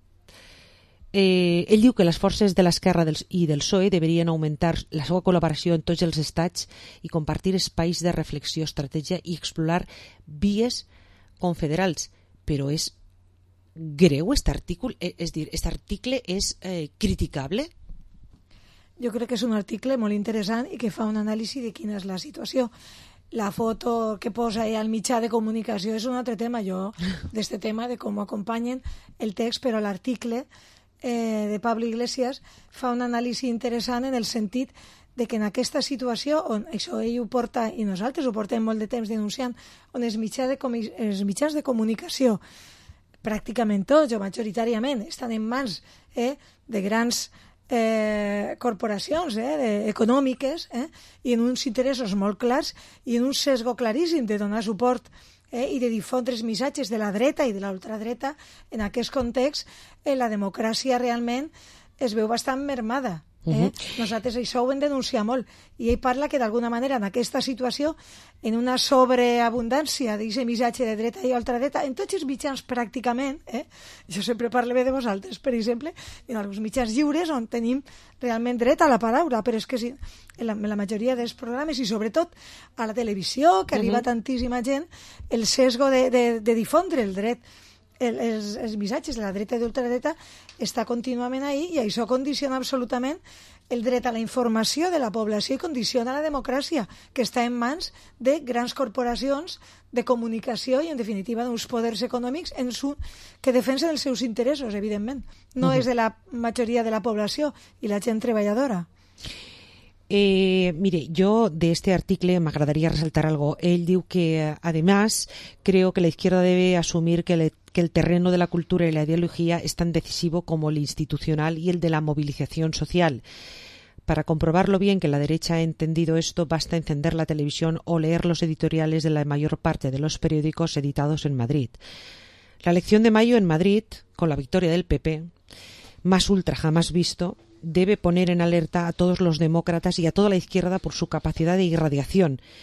Eh, ell diu que les forces de l'esquerra i del P S O E deberien augmentar la seva col·laboració en tots els estats i compartir espais de reflexió, estratègia i explorar vies confederals. Però és greu aquest article? És dir, aquest article és eh, criticable? Jo crec que és un article molt interessant i que fa un anàlisi de quina és la situació. La foto que posa ahí al mitjà de comunicació és un altre tema, jo, d'este tema, de com acompanyen el text, però l'article eh, de Pablo Iglesias fa un anàlisi interessant en el sentit de que en aquesta situació, on això ell ho porta, i nosaltres ho portem molt de temps denunciant, on els mitjans de, els mitjans de comunicació, pràcticament tots o majoritàriament, estan en mans eh, de grans Eh, corporacions eh, de, econòmiques eh, i en uns interessos molt clars i en un sesgo claríssim de donar suport eh, i de difondre els missatges de la dreta i de l'ultradreta. En aquest context eh, la democràcia realment es veu bastant mermada. Eh? Uh-huh. Nosaltres això ho hem denunciat molt i ell parla que d'alguna manera en aquesta situació, en una sobreabundància d'aquest missatge de dreta i ultradreta en tots els mitjans pràcticament, eh? Jo sempre parlo bé de vosaltres, per exemple, en alguns mitjans lliures on tenim realment dret a la paraula, però és que si, en, la, en la majoria dels programes i sobretot a la televisió, que uh-huh. arriba tantíssima gent, el sesgo de, de, de difondre el dret El, els, els missatges de la dreta i de l'ultradreta està contínuament ahí i això condiciona absolutament el dret a la informació de la població i condiciona la democràcia, que està en mans de grans corporacions de comunicació i, en definitiva, d'uns poders econòmics en su, que defensen els seus interessos, evidentment. No uh-huh. és de la majoria de la població i la gent treballadora. Eh, mire, yo de este artículo me agradaría resaltar algo. Él dijo que, además, creo que la izquierda debe asumir que, le, que el terreno de la cultura y la ideología es tan decisivo como el institucional y el de la movilización social. Para comprobarlo bien que la derecha ha entendido esto, basta encender la televisión o leer los editoriales de la mayor parte de los periódicos editados en Madrid. La elección de mayo en Madrid, con la victoria del P P, más ultra jamás visto, debe poner en alerta a todos los demócratas y a toda la izquierda por su capacidad de irradiación.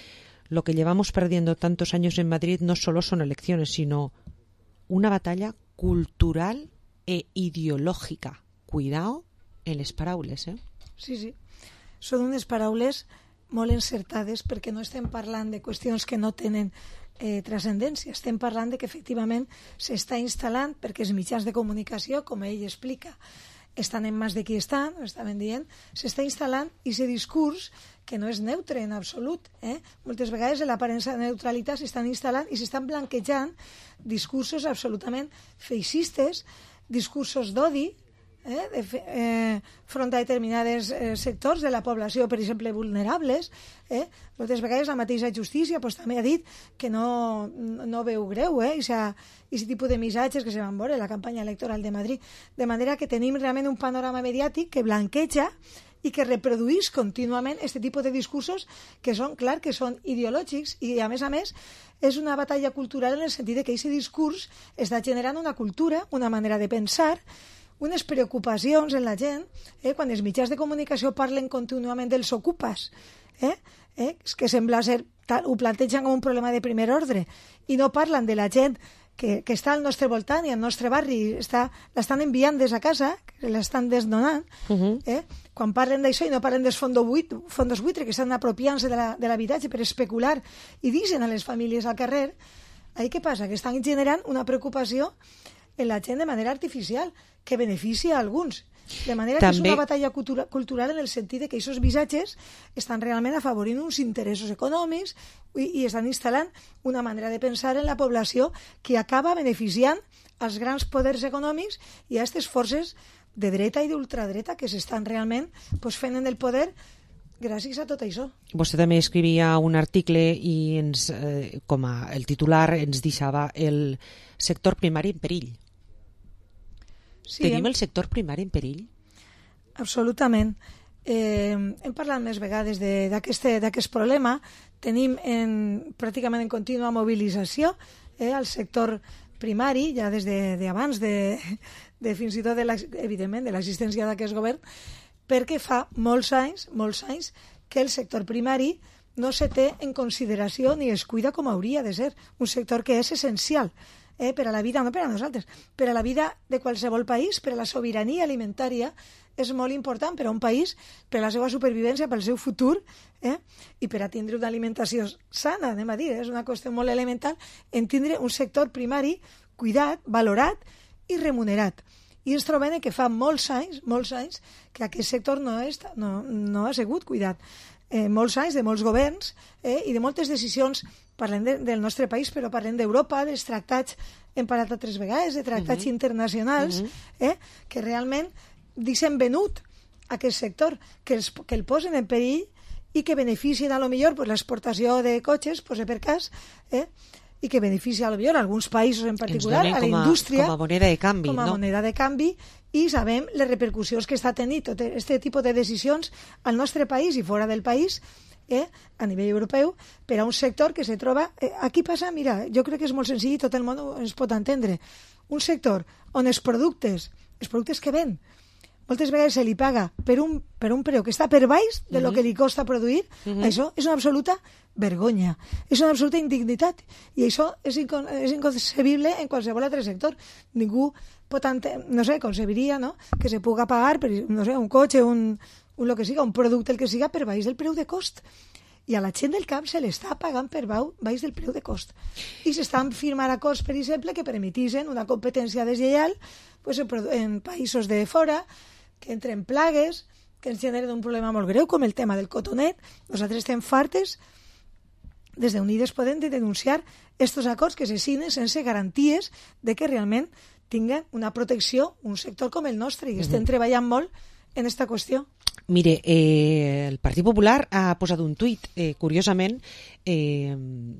lo que llevamos perdiendo tantos años en Madrid no solo son elecciones, sino una batalla cultural e ideològica. Cuidao en les paraules, eh? Sí, sí. Són unes paraules molt encertades perquè no estem parlant de qüestions que no tenen eh, transcendència. Estem parlant de que efectivament s'està instal·lant perquè els mitjans de comunicació, com ell explica, estan en mans de qui estan, ho estaven dient, s'està instal·lant aquest discurs que no és neutre en absolut. Eh? Moltes vegades en l'aparença de neutralitat s'estan instal·lant i s'estan blanquejant discursos absolutament feixistes, discursos d'odi, eh, de fe, eh, front a determinades eh, sectors de la població, per exemple, vulnerables. Eh? Moltes vegades la mateixa justícia pues, també ha dit que no, no veu greu eh? aquest tipus de missatges que se van veure en la campanya electoral de Madrid. De manera que tenim realment un panorama mediàtic que blanqueja i que reproduís contínuament aquest tipus de discursos que són, clar, que són ideològics i, a més a més, és una batalla cultural en el sentit de que aquest discurs està generant una cultura, una manera de pensar, unes preocupacions en la gent, eh, quan els mitjans de comunicació parlen contínuament dels ocupes, eh, eh, que sembla ser, tal, ho plantegen com un problema de primer ordre, i no parlen de la gent que, que està al nostre voltant i al nostre barri, està, l'estan enviant des a casa, que l'estan desnonant, uh-huh. eh, quan parlen d'això i no parlen dels fondos buitres, fondos buitres que estan apropiant-se de, la, de l'habitatge per especular i deixen a les famílies al carrer, ahí què passa? Que estan generant una preocupació en la gent de manera artificial, que beneficia a alguns. De manera També... que és una batalla cultura, cultural en el sentit de que aquests missatges estan realment afavorint uns interessos econòmics i, i estan instal·lant una manera de pensar en la població que acaba beneficiant als grans poders econòmics i a aquestes forces de dreta i d'ultradreta que s'estan realment pues, fent en el poder gràcies a tot això. Vostè també escrivia un article i ens, eh, com a el titular ens deixava el sector primari en perill. Sí, Tenim hem... el sector primari en perill? Absolutament. Eh, hem parlat més vegades d'aquest problema. Tenim en, pràcticament en contínua mobilització eh, el sector primari, ja des d'abans de, de, de fins i tot, de evidentment, de l'existència d'aquest govern, perquè fa molts anys, molts anys que el sector primari no se té en consideració ni es cuida com hauria de ser. Un sector que és essencial eh, per a la vida, no per a nosaltres, per a la vida de qualsevol país, per a la sobirania alimentària, és molt important per a un país, per a la seva supervivència, per al seu futur, eh? I per a tindre una alimentació sana, anem a dir, és una qüestió molt elemental, en tindre un sector primari cuidat, valorat i remunerat. I ens trobem que fa molts anys, molts anys, que aquest sector no, és, no, no ha sigut cuidat. Eh, molts anys de molts governs eh, i de moltes decisions, parlem de, del nostre país, però parlem d'Europa, dels tractats, hem parlat altres vegades, de tractats uh-huh. internacionals, uh-huh. eh, que realment deixen venut aquest sector, que, els, que el posen en perill i que beneficien a lo millor pues, l'exportació de cotxes, pues, per cas, eh, i que beneficia a lo millor a alguns països en particular, a la indústria, com a moneda de canvi, com a no? moneda de canvi, i sabem les repercussions que està tenint tot aquest tipus de decisions al nostre país i fora del país, eh, a nivell europeu, per a un sector que se troba... Eh, aquí passa, mira, jo crec que és molt senzill i tot el món ens pot entendre. Un sector on els productes, els productes que ven, moltes vegades se li paga per un, per un preu que està per baix de lo que li costa produir, uh-huh. això és una absoluta vergonya, és una absoluta indignitat, i això és, incon és inconcebible en qualsevol altre sector. Ningú pot, no sé, concebiria, no?, que se puga pagar per, no sé, un cotxe, un, un lo que siga, un producte, el que siga, per baix del preu de cost. I a la gent del camp se l'està pagant per baix del preu de cost. I s'estan firmant acords, per exemple, que permetixen una competència deslleial pues, en, en països de fora, que entren plagues, que ens generen un problema molt greu, com el tema del cotonet. Nosaltres estem fartes, des d'Unides Podem, de denunciar estos acords que se signen sense garanties de que realment tinguen una protecció, un sector com el nostre, i estem uh-huh. treballant molt en aquesta qüestió. Mire, eh, el Partit Popular ha posat un tuit, eh, curiosament, eh,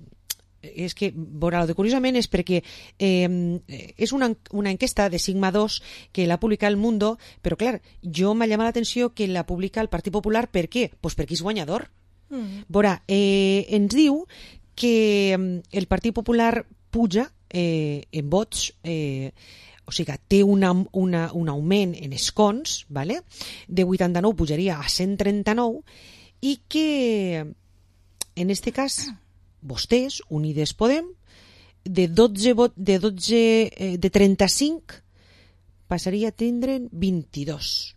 és que, veurà, lo de curiosament és perquè eh, és una, una enquesta de Sigma dos que l'ha publicat El Mundo, però clar, jo m'ha llamat l'atenció que la publica el Partit Popular. Per què? Pues perquè és guanyador. Mm. Veurà, eh, ens diu que el Partit Popular puja eh, en vots, eh, o sigui, té una, una, un augment en escons, ¿vale? De vuitanta-nou pujaria a cent trenta-nou, i que en este cas vostès, Unides Podem, de dotze, de, dotze eh, de trenta-cinc passaria a tindre'n vint-i-dos.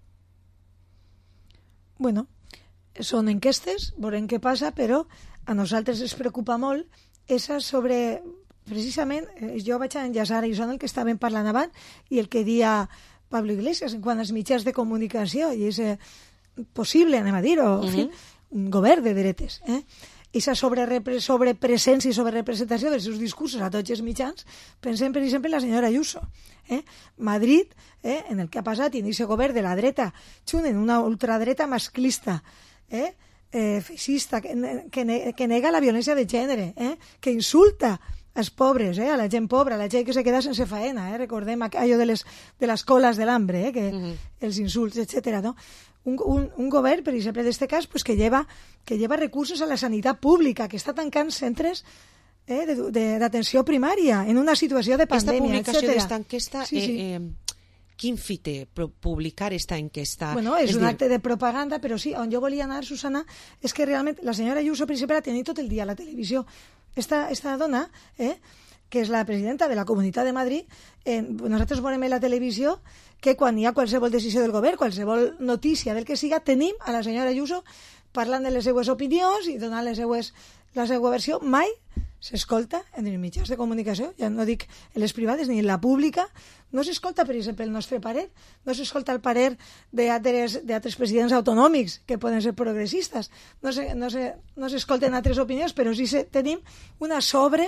Bueno, són enquestes, veurem què passa, però a nosaltres ens preocupa molt esa sobre, precisament, eh, jo vaig a enllaçar i són el que estàvem parlant abans i el que dia Pablo Iglesias en quant als mitjans de comunicació i és eh, possible, anem a dir, o en fi, un govern de dretes, eh? Esa sobrepresència i sobrerepresentació dels seus discursos a tots els mitjans, pensem, per exemple, en la senyora Ayuso. Eh? Madrid, eh, en el que ha passat, i en aquest govern de la dreta, xun, en una ultradreta masclista, eh? Eh, feixista, que, que, que nega la violència de gènere, eh? Que insulta als pobres, eh? A la gent pobra, a la gent que se queda sense faena. Eh? Recordem allò de les, de les coles de l'hambre, eh? Que, uh-huh. Els insults, etcètera, no? Un, un, un govern, per exemple, d'este cas, pues, que, lleva, que lleva recursos a la sanitat pública, que està tancant centres eh, d'atenció primària en una situació de pandèmia, etcètera. Esta publicació d'esta enquesta, sí, sí. Eh, eh, quin fi té publicar esta enquesta? Bueno, és, és un dir... acte de propaganda, però sí, on jo volia anar, Susana, és que realment la senyora Ayuso, per exemple, la tenia tot el dia a la televisió. Esta, esta dona, eh, que és la presidenta de la Comunitat de Madrid, eh, nosaltres veurem en la televisió que quan hi ha qualsevol decisió del govern, qualsevol notícia del que siga, tenim a la senyora Ayuso parlant de les seues opinions i donant les seues, la seva versió. Mai s'escolta en els mitjans de comunicació, ja no dic en les privades ni en la pública, no s'escolta, per exemple, el nostre parer, no s'escolta el parer d'altres presidents autonòmics que poden ser progressistes, no s'escolten no altres opinions, però sí se, tenim una sobre,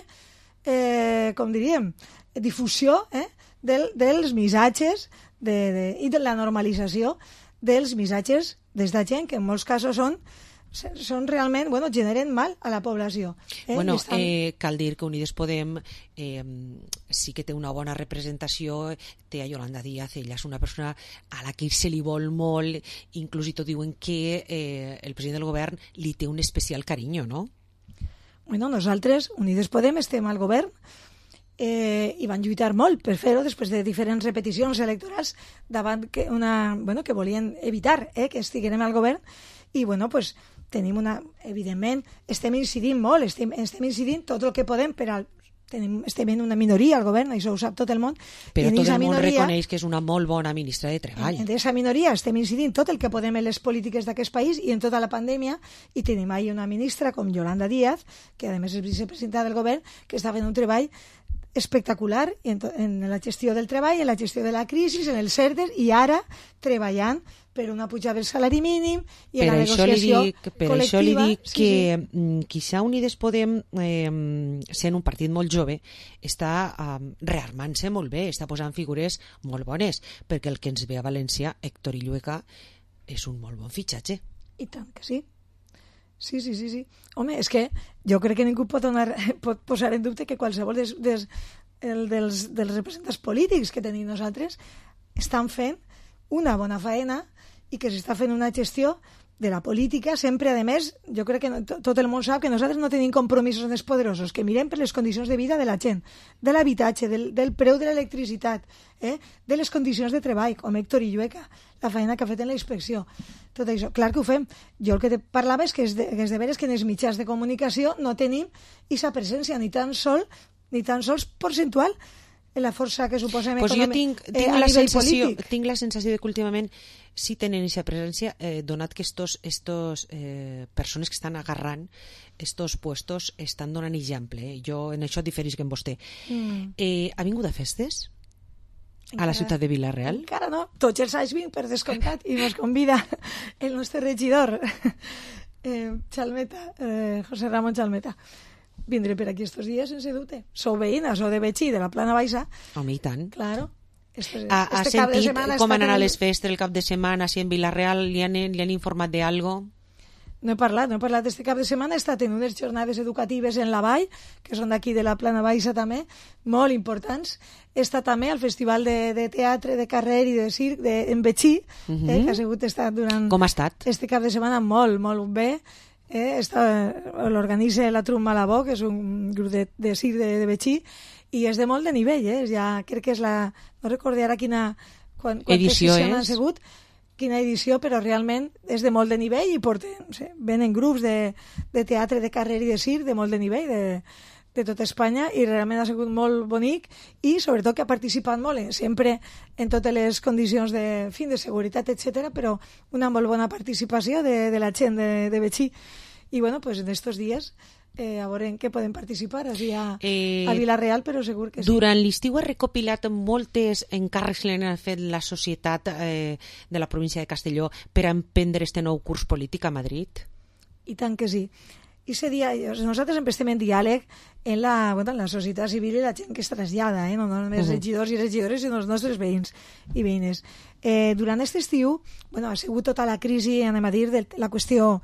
eh, com diríem, difusió eh, del, dels missatges de, de, i de la normalització dels missatges des de gent que en molts casos són són realment, bueno, generen mal a la població. Eh? Bueno, estan... eh, cal dir que Unides Podem eh, sí que té una bona representació, té a Yolanda Díaz, ella és una persona a la que se li vol molt, inclús i tot diuen que eh, el president del govern li té un especial carinyo, no? Bueno, nosaltres, Unides Podem, estem al govern eh, i van lluitar molt per fer-ho després de diferents repeticions electorals davant que, una, bueno, que volien evitar eh, que estiguem al govern i, bueno, pues, tenim una... Evidentment, estem incidint molt, estem, estem incidint tot el que podem per al... Tenim, estem en una minoria al govern, això ho sap tot el món. Però tot el món reconeix que és una molt bona ministra de Treball. En aquesta minoria estem incidint tot el que podem en les polítiques d'aquest país i en tota la pandèmia, i tenim ahí una ministra com Yolanda Díaz, que a més és vicepresidenta del govern, que està fent un treball espectacular en, en la gestió del treball, en la gestió de la crisi, en els certes, i ara treballant per una pujada del salari mínim i per la negociació dic, per col·lectiva. això li dic sí, que sí. quizá Unides Podem, eh, sent un partit molt jove, està eh, rearmant-se molt bé, està posant figures molt bones, perquè el que ens ve a València, Héctor Illueca, és un molt bon fitxatge. I tant que sí. Sí, sí, sí, sí. Home, és que jo crec que ningú pot, donar, pot posar en dubte que qualsevol des, des, el, dels, dels representants polítics que tenim nosaltres estan fent una bona faena i que s'està fent una gestió de la política, sempre, a més, jo crec que no, tot el món sap que nosaltres no tenim compromisos més poderosos, que mirem per les condicions de vida de la gent, de l'habitatge, del, del preu de l'electricitat, eh? de les condicions de treball, com Héctor Illueca, la feina que ha fet en la inspecció. Tot això, clar que ho fem. Jo el que te parlava és que és de, que és de veres que en els mitjans de comunicació no tenim aquesta presència ni tan sol, ni tan sols percentual en la força que suposem pues econòmic, jo tinc, tinc, eh, a la nivell sensació, polític. tinc la sensació de que últimament sí tenen aquesta presència, eh, donat que estos, estos eh, persones que estan agarrant estos puestos estan donant exemple. Eh? Jo en això diferisc amb vostè. Mm. Eh, ha vingut a festes? Encara, a la ciutat de Vila-real? Encara no. Tots els anys vinc, per descomptat, i ens convida el nostre regidor, eh, Chalmeta, eh, José Ramón Chalmeta. Vindré per aquí estos dies sense dubte. Sou veïna, sou de Betxí, de la Plana Baixa. Home, i tant. Claro. Este, ha, este ha sentit com han anat les festes el cap de setmana, si en Vila-real li han, li han informat d'algo? No he parlat, no he parlat d'este cap de setmana. He estat en unes jornades educatives en la Vall, que són d'aquí de la Plana Baixa també, molt importants. He estat també al Festival de, de Teatre, de Carrer i de Circ de, en Betxí, uh -huh. eh, que ha sigut estat durant... Com ha estat? Este cap de setmana molt, molt bé. Eh, l'organitza la Trum Malabó, que és un grup de, de circ de, de Betxí, i és de molt de nivell, eh? Ja crec que és la... No recordo ara quina... Quan, edició és? Han sigut, quina edició, però realment és de molt de nivell i porten, no sé, venen grups de, de teatre, de carrer i de circ de molt de nivell, de, de tota Espanya, i realment ha sigut molt bonic i sobretot que ha participat molt, eh? Sempre en totes les condicions de, fin, de seguretat, etcètera, però una molt bona participació de, de la gent de, de Betxí. I bueno, pues en estos dies eh, a veure en què podem participar així a, eh, a Vila-real, però segur que sí. Durant l'estiu ha recopilat moltes encàrrecs que ha fet la societat eh, de la província de Castelló per a emprendre este nou curs polític a Madrid? I tant que sí. I ese dia, nosaltres sempre estem en diàleg en la, bueno, en la societat civil i la gent que es trasllada, eh? no només uh -huh. regidors i regidores, sinó els nostres veïns i veïnes. Eh, durant aquest estiu, bueno, ha sigut tota la crisi, anem a dir, de la qüestió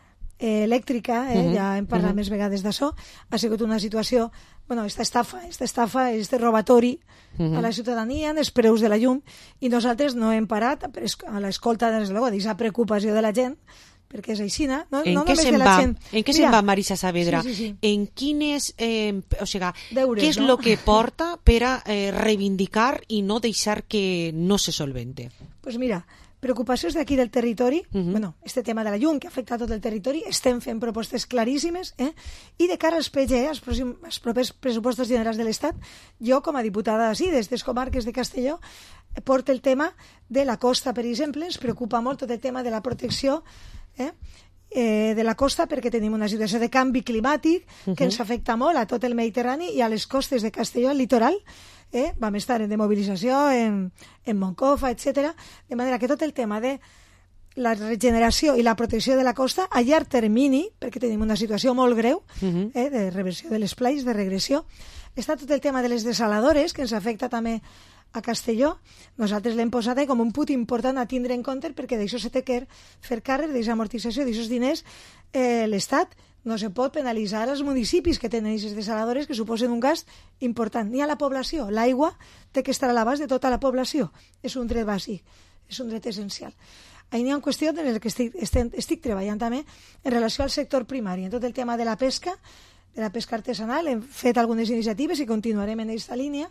eh, elèctrica, eh? uh -huh. ja hem parlat uh -huh. més vegades d'això, ha sigut una situació, bueno, esta estafa, esta estafa, este robatori uh -huh. a la ciutadania, en els preus de la llum, i nosaltres no hem parat a l'escolta, des de d'aquesta preocupació de la gent, perquè és aixina, no, en no què només se'n de la va, gent. En què se'n va Marisa Saavedra? Sí, sí, sí. En quines, eh, o sigui, Deures, què és el no? que porta per a eh, reivindicar i no deixar que no se solvente? Pues mira, preocupacions d'aquí del territori, uh -huh. bueno, este tema de la llum que afecta tot el territori, estem fent propostes claríssimes, eh? I de cara als P G, als, pròxim, als propers pressupostos generals de l'Estat, jo com a diputada d'ací, des des comarques de Castelló, porto el tema de la costa, per exemple, ens preocupa molt tot el tema de la protecció eh? Eh, de la costa, perquè tenim una situació de canvi climàtic que uh -huh. ens afecta molt a tot el Mediterrani i a les costes de Castelló, al litoral. Eh? Vam estar en demobilització en, en Moncofa, etcètera. De manera que tot el tema de la regeneració i la protecció de la costa a llarg termini, perquè tenim una situació molt greu uh -huh. eh? de reversió de les plais, de regressió, està tot el tema de les desaladores, que ens afecta també a Castelló. Nosaltres l'hem posat com un punt important a tindre en compte, perquè d'això se té que fer càrrec, d'aquesta amortització, d'aixòs diners, eh, l'Estat no se pot penalitzar els municipis que tenen aquestes desaladores que suposen un gast important. Ni a la població. L'aigua té que estar a l'abast de tota la població. És un dret bàsic, és un dret essencial. Ahí n'hi ha una qüestió en la que estic, estic, estic treballant també en relació al sector primari, en tot el tema de la pesca, de la pesca artesanal. Hem fet algunes iniciatives i continuarem en aquesta línia.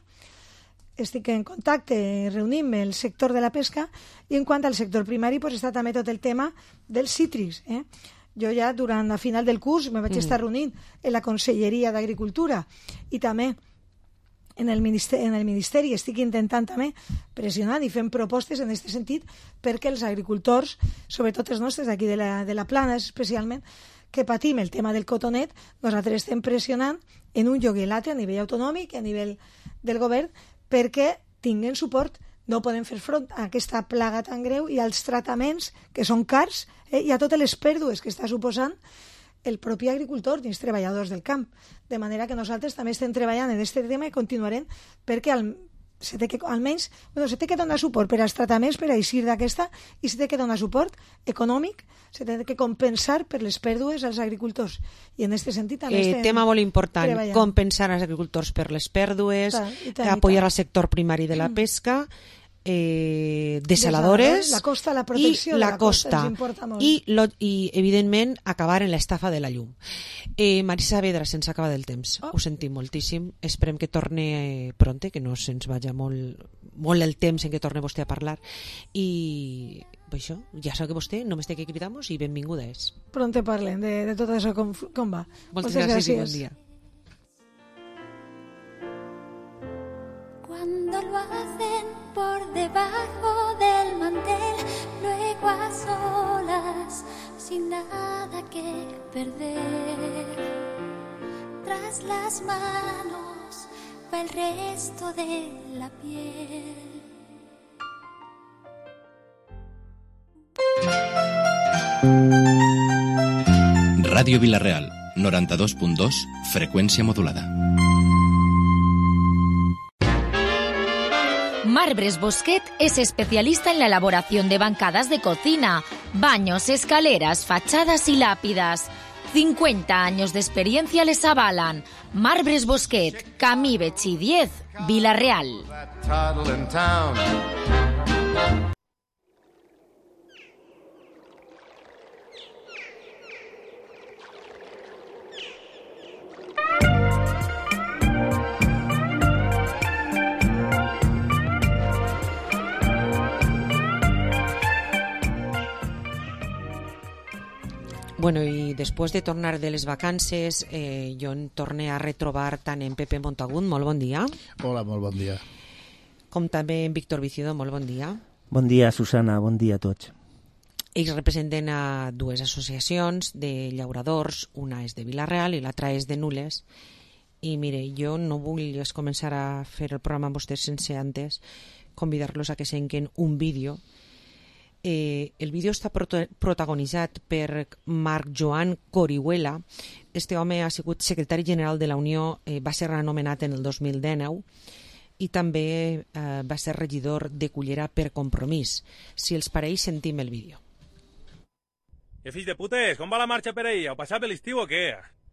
Estic en contacte, reunim el sector de la pesca, i en quant al sector primari pues, està també tot el tema dels cítrics. Eh? Jo ja durant la final del curs me vaig mm. estar reunint en la Conselleria d'Agricultura i també en el, ministeri, en el Ministeri estic intentant també pressionar i fent propostes en aquest sentit perquè els agricultors, sobretot els nostres d'aquí de la, de la Plana especialment, que patim el tema del cotonet, nosaltres estem pressionant en un lloc i l'altre a nivell autonòmic, a nivell del govern, perquè tinguen suport. No podem fer front a aquesta plaga tan greu i als tractaments que són cars eh, i a totes les pèrdues que està suposant el propi agricultor i els treballadors del camp. De manera que nosaltres també estem treballant en aquest tema i continuarem perquè al, se té que, almenys bueno, se té que donar suport per als tractaments per a eixir d'aquesta i se té que donar suport econòmic, se té que compensar per les pèrdues als agricultors. I en aquest sentit també eh, estem tema molt important, treballant. Compensar als agricultors per les pèrdues, tant, i tant, apoyar i tant. al sector primari de la pesca, eh, desaladores, la costa, la protecció i la, de la costa, costa ens importa molt. I, lo, i evidentment acabar en l'estafa de la llum. eh, Marisa Saavedra, se'ns acaba del temps, oh. ho sentim moltíssim, esperem que torne pronte, que no se'ns vagi molt, molt el temps en què torne vostè a parlar, i això, ja sabeu que vostè només té que cridar-nos i benvinguda és. Pronte parlem de, de tot això com, com va. Moltes, Moltes gràcies, gràcies i bon dia. Cuando lo hacen por debajo del mantel, luego a solas, sin nada que perder. Tras las manos va el resto de la piel. Ràdio Vila-real, noranta-dos punt dos, freqüència modulada. Marbres Bosquet es especialista en la elaboración de bancadas de cocina, baños, escaleras, fachadas y lápidas. cincuenta años de experiencia les avalan. Marbres Bosquet, Camí Betxí diez, Vila-real. Bueno, i després de tornar de les vacances, eh, jo em torné a retrobar tant en Pepe Montagut, molt bon dia. Hola, molt bon dia. Com també en Víctor Vicido, molt bon dia. Bon dia, Susana, bon dia a tots. Ells representen a dues associacions de llauradors, una és de Vila-real i l'altra és de Nules. I mire, jo no vull començar a fer el programa amb vostès sense antes convidar-los a que senquen un vídeo. Eh, el vídeo està prot- protagonitzat per Marc Joan Corihuela. Este home ha sigut secretari general de la Unió, eh, va ser anomenat en el dos mil dinou i també eh, va ser regidor de Cullera per Compromís. Si els pareix, sentim el vídeo. Que fills de putes, com va la marxa per ahir? Heu passat per l'estiu o què?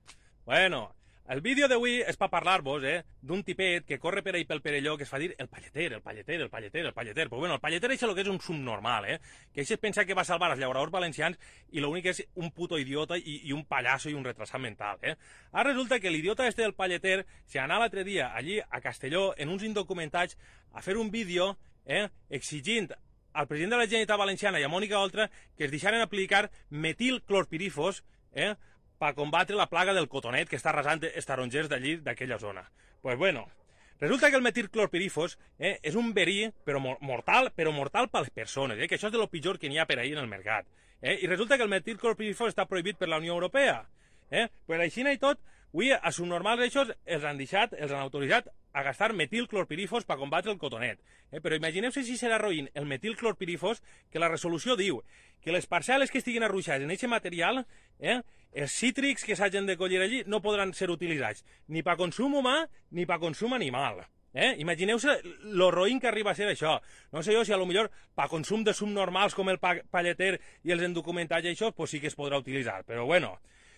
Bueno, el vídeo d'avui és per parlar-vos, eh, d'un tipet que corre per ahí pel Perelló que es fa dir el palleter, el palleter, el palleter, el palleter. Però bueno, el palleter és el que és un subnormal, eh? Que això es pensa que va salvar els llauradors valencians i l'únic és un puto idiota i, i un pallasso i un retrasat mental, eh? Ara resulta que l'idiota este del palleter se anà l'altre dia allí a Castelló en uns indocumentats a fer un vídeo, eh, exigint al president de la Generalitat Valenciana i a Mònica Oltra que es deixaren aplicar metilclorpirifos, eh, per combatre la plaga del cotonet que està arrasant els tarongers d'allí, d'aquella zona. Pues bueno, resulta que el metilclorpirifos eh, és un verí, però mortal, però mortal per les persones, eh, que això és de lo pitjor que n'hi ha per ahir en el mercat. Eh, I resulta que el metilclorpirifos està prohibit per la Unió Europea. Eh? Per així i tot, avui a subnormals eixos els han deixat, els han autoritzat a gastar metilclorpirifos per combatre el cotonet. Eh? Però imagineu-se si serà roïn el metilclorpirifos que la resolució diu que les parcel·les que estiguin arruixades en aquest material, eh, els cítrics que s'hagin de collir allí no podran ser utilitzats ni per consum humà ni per consum animal. Eh? Imagineu-se lo roïn que arriba a ser això. No sé jo si a lo millor per consum de subnormals com el pa palleter i els endocumentats i això, pues sí que es podrà utilitzar. Però bueno,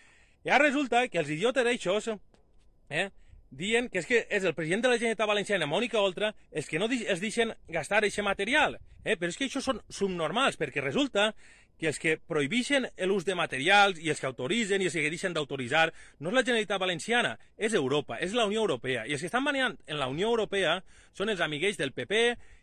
ja resulta que els idiotes eixos eh, diuen que és que és el president de la Generalitat Valenciana, Mònica Oltra, els que no es deixen gastar aquest material. Eh? Però és que això són subnormals, perquè resulta que els que prohibeixen l'ús de materials i els que autoritzen i els que deixen d'autoritzar no és la Generalitat Valenciana, és Europa, és la Unió Europea. I els que estan manejant en la Unió Europea són els amiguells del P P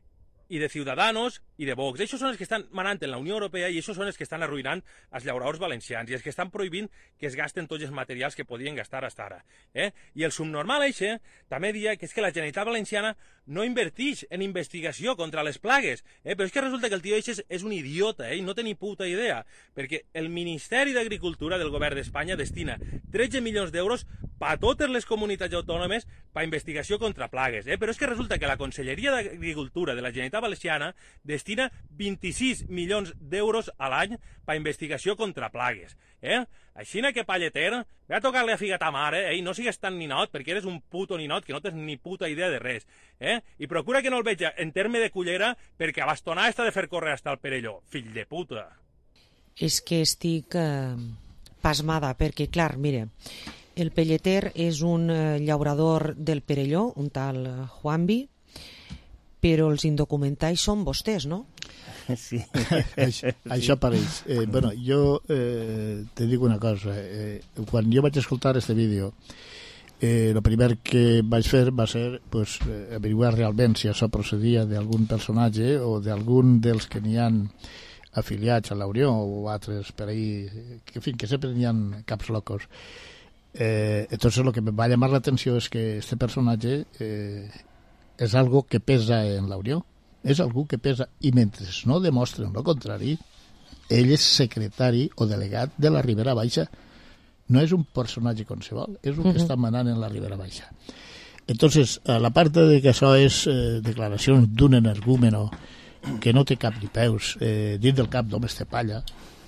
i de Ciudadanos i de Vox. Aquests són els que estan manant en la Unió Europea i aquests són els que estan arruïnant els llauradors valencians i els que estan prohibint que es gasten tots els materials que podien gastar fins ara. Eh? I el subnormal eixe també dia que és que la Generalitat Valenciana no invertix en investigació contra les plagues. Eh? Però és que resulta que el tio eixe és un idiota eh? I no té ni puta idea, perquè el Ministeri d'Agricultura del Govern d'Espanya destina tretze milions d'euros per a totes les comunitats autònomes per a investigació contra plagues. Eh? Però és que resulta que la Conselleria d'Agricultura de la Generalitat Valenciana destina vint-i-sis milions d'euros a l'any per a investigació contra plagues. Eh? Així que palleter, ve a tocar-li a figa ta mare, eh? I no sigues tan ninot, perquè eres un puto ninot que no tens ni puta idea de res. Eh? I procura que no el veig en terme de cullera, perquè a bastonar està de fer córrer hasta el Perelló. Fill de puta. És que estic eh, pasmada, perquè, clar, mire, el pelleter és un eh, llaurador del Perelló, un tal eh, Juanvi, però els indocumentats són vostès, no? Sí. això, això pareix. Eh, bueno, jo eh, te dic una cosa. Eh, quan jo vaig escoltar este vídeo, eh, el primer que vaig fer va ser pues, eh, averiguar realment si això procedia d'algun personatge o d'algun dels que n'hi han afiliats a la Unió o altres per ahí, que, en fin, que sempre n'hi ha caps locos. Eh, entonces lo que me va llamar la atención es que este personatge eh, és algo que pesa en la Unió, és algú que pesa, i mentre no demostren el contrari, ell és secretari o delegat de la Ribera Baixa. No és un personatge qualsevol, és un uh-huh. que està manant en la Ribera Baixa. Entonces, a la part de que això és eh, declaració d'un energúmeno que no té cap ni peus, eh, dins del cap d'homes té palla,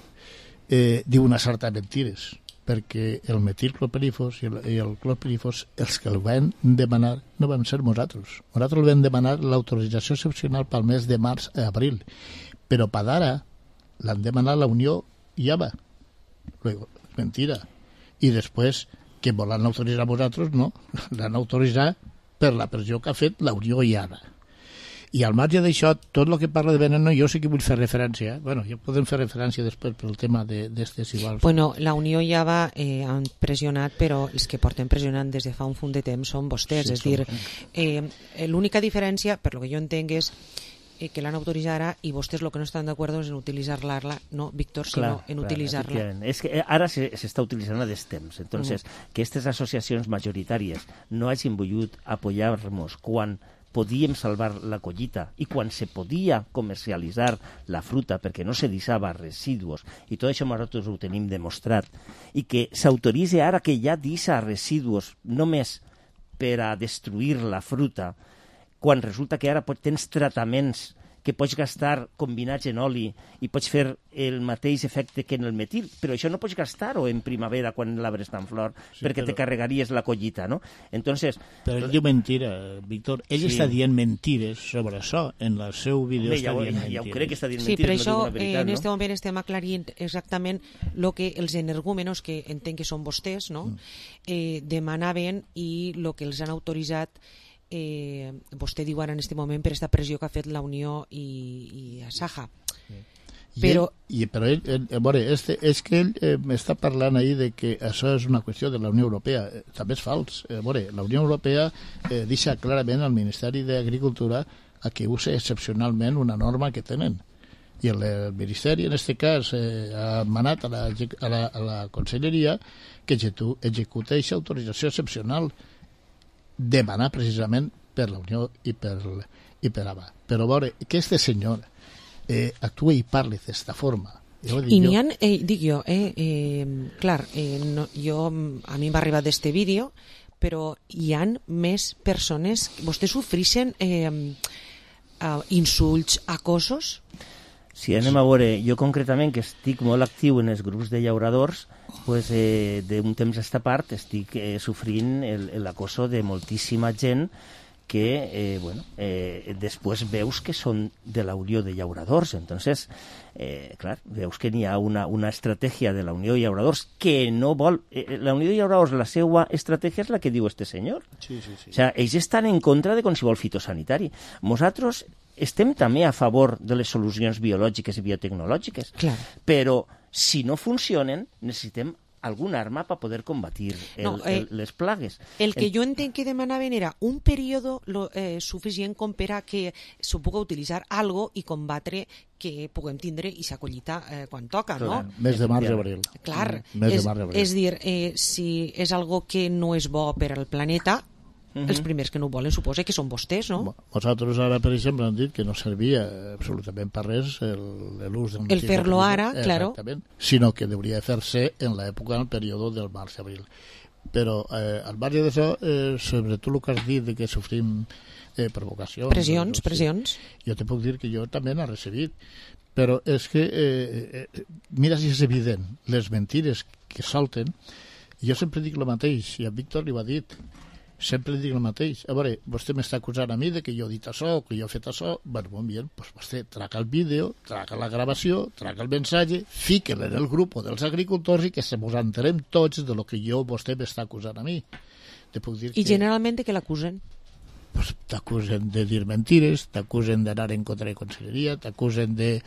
eh, diu una sarta de mentires, perquè el metilclorpirifos i el, i el clorpirifos, els que el van demanar no vam ser nosaltres. Nosaltres vam demanar l'autorització excepcional pel mes de març a abril, però per ara l'han demanat la Unió i ja va. Luego, mentira. I després, que volen autoritzar vosaltres, no. L'han autoritzat per la pressió que ha fet la Unió i ara. I al marge d'això, tot el que parla de veneno, jo sí que vull fer referència. Bueno, ja podem fer referència després pel tema d'estes iguals. Bueno, la Unió ja va eh, han pressionat, però els que porten pressionant des de fa un fum de temps són vostès. Sí, és dir, eh, l'única diferència, per lo que jo entenc, és eh, que l'han autoritzat ara i vostès el que no estan d'acord és en utilitzar-la, no, Víctor, sinó Clar, en clar, utilitzar-la. efectivament. És que ara se, se està utilitzant a des temps. Entonces, Mm. que aquestes associacions majoritàries no hagin volgut apoyar-nos quan podíem salvar la collita i quan se podia comercialitzar la fruta perquè no se deixava residus, i tot això nosaltres ho tenim demostrat, i que s'autoritza ara que ja deixa residus només per a destruir la fruta, quan resulta que ara tens tractaments que pots gastar combinats en oli i pots fer el mateix efecte que en el metil, però això no pots gastar-ho en primavera quan l'arbre està en flor, sí, perquè però... te carregaries la collita, no? Entonces... Però ell diu mentira, Víctor. Ell sí. està dient mentires sobre això. En el seu vídeo Bé, està ja, dient ja, mentires. ja ho crec que està dient Sí, mentires, però no això, diu una veritat, en no? este moment estem aclarint exactament el que els energúmenos, que entenc que són vostès, no? Mm. eh, demanaven i el que els han autoritzat. Eh, vostè diu ara en aquest moment per aquesta pressió que ha fet la Unió i, i a Saja. I però ell, i, però ell, ell, a veure, este, és que ell eh, m'està parlant ahir de que això és una qüestió de la Unió Europea. Eh, també és fals. Eh, a veure, la Unió Europea eh, deixa clarament al Ministeri d'Agricultura a que use excepcionalment una norma que tenen. I el, el Ministeri, en aquest cas, eh, ha manat a la, a la, a la Conselleria que executeixi autorització excepcional, demanar precisament per la Unió i per, i per A B A. Però a veure, que este senyor eh, actua i parli d'esta forma. I n'hi ha, eh, dic jo, eh, eh, clar, eh, no, jo, a mi m'ha arribat d'este vídeo, però hi han més persones, vostès sofreixen eh, uh, insults, acosos? Si anem a veure, jo concretament, que estic molt actiu en els grups de llauradors, pues, eh, d'un temps a esta part estic eh, sofrint l'acoso de moltíssima gent que eh, bueno, eh, després veus que són de la Unió de Llauradors. Entonces, eh, clar, veus que n'hi ha una, una estratègia de la Unió de Llauradors que no vol... Eh, la Unió de Llauradors, la seva estratègia és la que diu este senyor. Sí, sí, sí. O sea, ells estan en contra de qualsevol fitosanitari. Nosaltres estem també a favor de les solucions biològiques i biotecnològiques, clar. Però si no funcionen, necessitem algun arma per poder combatir el, no, eh, el, les plagues. El que en... jo entenc que demanaven era un període lo, eh, suficient com per a que se pugui utilitzar algo i combatre que puguem tindre i sa collita eh, quan toca, no? Mes de març i abril. Clar, Mes és, de març i abril. és dir, eh, si és algo que no és bo per al planeta, Uh-huh. els primers que no ho volen suposa que són vostès, no? Nosaltres ara, per exemple, hem dit que no servia absolutament per res l'ús del... El fer-lo ara, claro. Sinó que hauria de fer-se en l'època, en el període del març-abril. Però eh, al marge d'això, eh, sobre tu el que has dit de que sofrim eh, provocacions... Pressions, no, pressions. Sí, jo te puc dir que jo també n'he recibit. Però és que, eh, eh, mira si és evident, les mentires que salten, jo sempre dic el mateix, i a Víctor li ho ha dit, sempre dic el mateix. A veure, vostè m'està acusant a mi de que jo he dit això, que jo he fet això. Bueno, bon bien, pues vostè traca el vídeo, traca la gravació, traca el missatge, fica-lo en el grup dels agricultors i que se mos enterem tots de lo que jo vostè m'està acusant a mi. Te puc dir I que... generalment de què l'acusen? Pues t'acusen de dir mentires, t'acusen d'anar en contra de conselleria, t'acusen de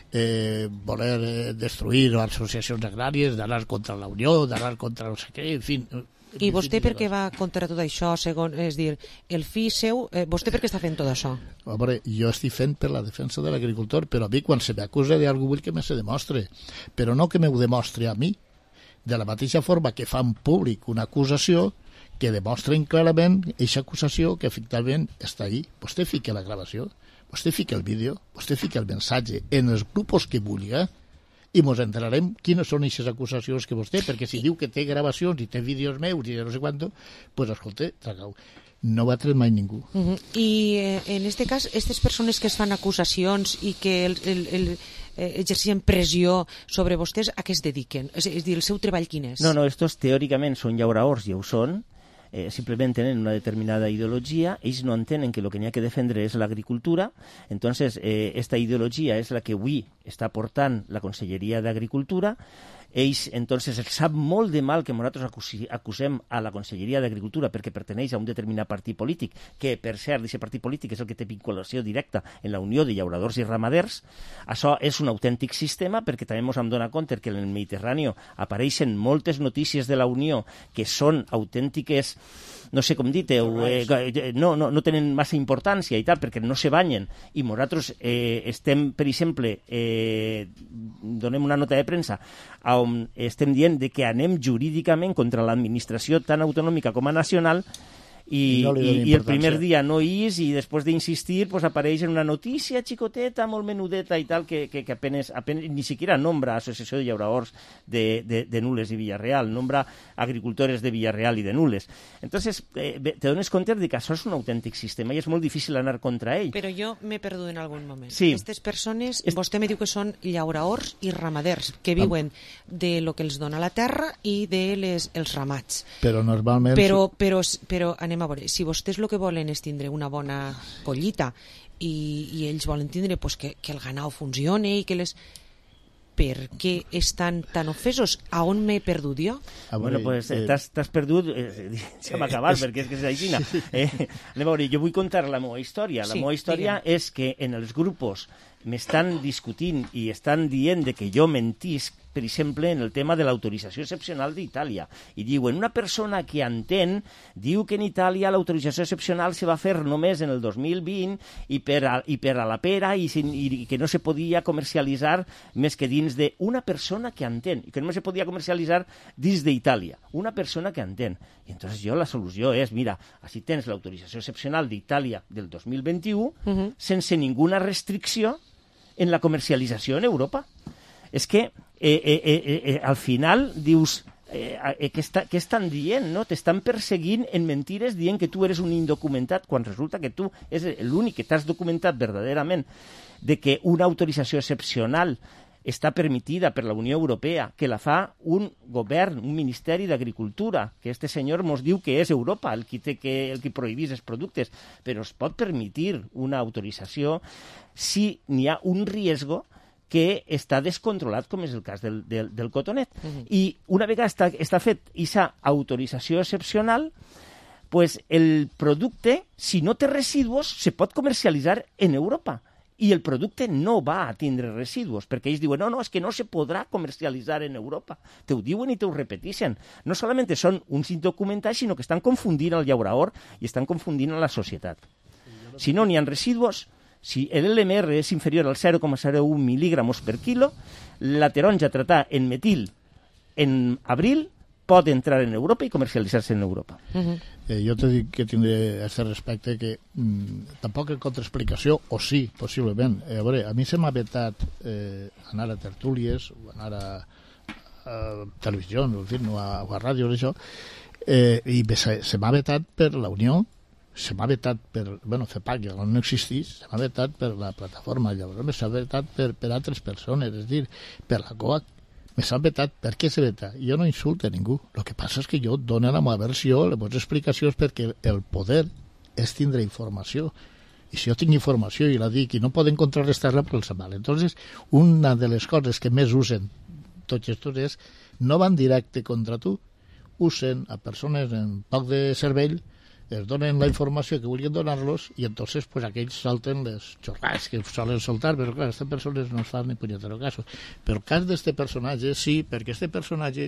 eh, voler eh, destruir associacions agràries, d'anar contra la Unió, d'anar contra no sé què, en fi... I vostè per què va contra tot això, segons, és dir, el fill seu, eh, vostè per què està fent tot això? A veure, jo estic fent per la defensa de l'agricultor, però a mi quan se m'acusa d'algú vull que me se demostre, però no que m'ho demostre a mi, de la mateixa forma que fan públic una acusació, que demostren clarament aquesta acusació que efectivament està ahí. Vostè fica la gravació, vostè fica el vídeo, vostè fica el missatge en els grups que vulgui, i mos enterarem quines són aquestes acusacions que vostè, perquè si diu que té gravacions i té vídeos meus i no sé quant, pues escolta, tragau. No va tret mai ningú. Uh -huh. I eh, en este cas, aquestes persones que es fan acusacions i que el, el, el, eh, exerceixen pressió sobre vostès, a què es dediquen? És, és dir, el seu treball quin és? No, no, estos teòricament són llauradors, ja ho són, Eh, simplement tenen una determinada ideologia, ells no entenen que el que n'hi ha que defendre és l'agricultura, entonces eh, esta ideologia és la que avui està portant la Conselleria d'Agricultura. Ells, entonces, els sap molt de mal que nosaltres acusem a la Conselleria d'Agricultura perquè perteneix a un determinat partit polític, que, per cert, aquest partit polític és el que té vinculació directa en la Unió de Llauradors i Ramaders. Això és un autèntic sistema, perquè també ens hem donat compte que en el Mediterrani apareixen moltes notícies de la Unió que són autèntiques, no sé com dir-ho, eh, no, no, no tenen massa importància i tal, perquè no se banyen. I nosaltres eh, estem, per exemple, eh, donem una nota de premsa on estem dient de que anem jurídicament contra l'administració tan autonòmica com a nacional i, I, no i, i el primer dia no hi és i després d'insistir pues, apareix en una notícia xicoteta, molt menudeta i tal, que, que, que apenas, apenas, ni siquiera nombra Associació de Llauradors de, de, de Nules i Villarreal, nombra agricultores de Villarreal i de Nules. Entonces, eh, te dones compte de que això és un autèntic sistema i és molt difícil anar contra ell. Però jo m'he perdut en algun moment. Sí. Aquestes persones, Est... vostè me diu que són llauraors i ramaders, que viuen de lo que els dona la terra i de les, els ramats. Però normalment... Però, però, però anem a veure, si vostès el que volen és tindre una bona collita i, i ells volen tindre pues, que, que el ganau funcione i que les... Per què estan tan ofesos? A on m'he perdut jo? Ah, bueno, pues eh, t'has perdut... Eh, deixa'm acabar, eh, perquè és que és així. Eh, anem a veure, jo vull contar la meva història. La sí, meva història diguem. És que en els grupos m'estan discutint i estan dient de que jo mentisc, per exemple, en el tema de l'autorització excepcional d'Itàlia. I diuen, una persona que entén diu que en Itàlia l'autorització excepcional se va fer només en el dos mil vint i per a, i per a la pera i, sin, i que no se podia comercialitzar més que dins d'una persona que entén, i que no se podia comercialitzar dins d'Itàlia. Una persona que entén. I entonces jo la solució és, mira, així tens l'autorització excepcional d'Itàlia del dos mil vint-i-u uh-huh. sense ninguna restricció en la comercialització en Europa. És que eh, eh, eh, eh, al final dius eh, eh, què, està, què estan dient, no? T'estan perseguint en mentires dient que tu eres un indocumentat quan resulta que tu és l'únic que t'has documentat verdaderament de que una autorització excepcional està permitida per la Unió Europea, que la fa un govern, un Ministeri d'Agricultura, que este senyor mos diu que és Europa el qui té que, el qui prohibís els productes, però es pot permitir una autorització si n'hi ha un riesgo que està descontrolat, com és el cas del, del, del cotonet. Uh-huh. I una vegada està, està fet aquesta autorització excepcional, pues el producte, si no té residus, se pot comercialitzar en Europa. I el producte no va a tindre residus, perquè ells diuen, no, no, és que no se podrà comercialitzar en Europa. Te ho diuen i te ho repeteixen. No solament són uns indocumentats, sinó que estan confundint el llaurador i estan confundint a la societat. Si no n'hi ha residus, si l'L M R és inferior al zero coma zero u mil·lígrams per quilo, la taronja tratada en metil en abril pot entrar en Europa i comercialitzar-se en Europa. Uh-huh. eh, jo te dic que tindré a aquest respecte que mm, tampoc en contraexplicació, o sí, possiblement. Eh, a veure, a mi se m'ha vetat eh, anar a tertúlies, o anar a, a televisió, en fi, no, a, o a ràdio, això, eh, i se, se m'ha vetat per la Unió, se m'ha vetat per, bueno, FEPAC, que no existís, se m'ha vetat per la plataforma, llavors s'ha vetat per, per altres persones, és dir, per la COAC, me s'ha vetat. Per què s'ha vetat? Jo no insulto a ningú. El que passa és que jo dono la meva versió, les meves explicacions, perquè el poder és tindre informació. I si jo tinc informació i la dic i no poden contrarrestar-la, pues els mal. Entonces, una de les coses que més usen tots estos és no van directe contra tu, usen a persones amb poc de cervell, es donen la informació que vulguin donar-los i entonces pues aquells salten les xorrades que solen soltar, però clar, aquestes persones no es fan ni punyetero caso. Però el cas d'este personatge sí, perquè este personatge,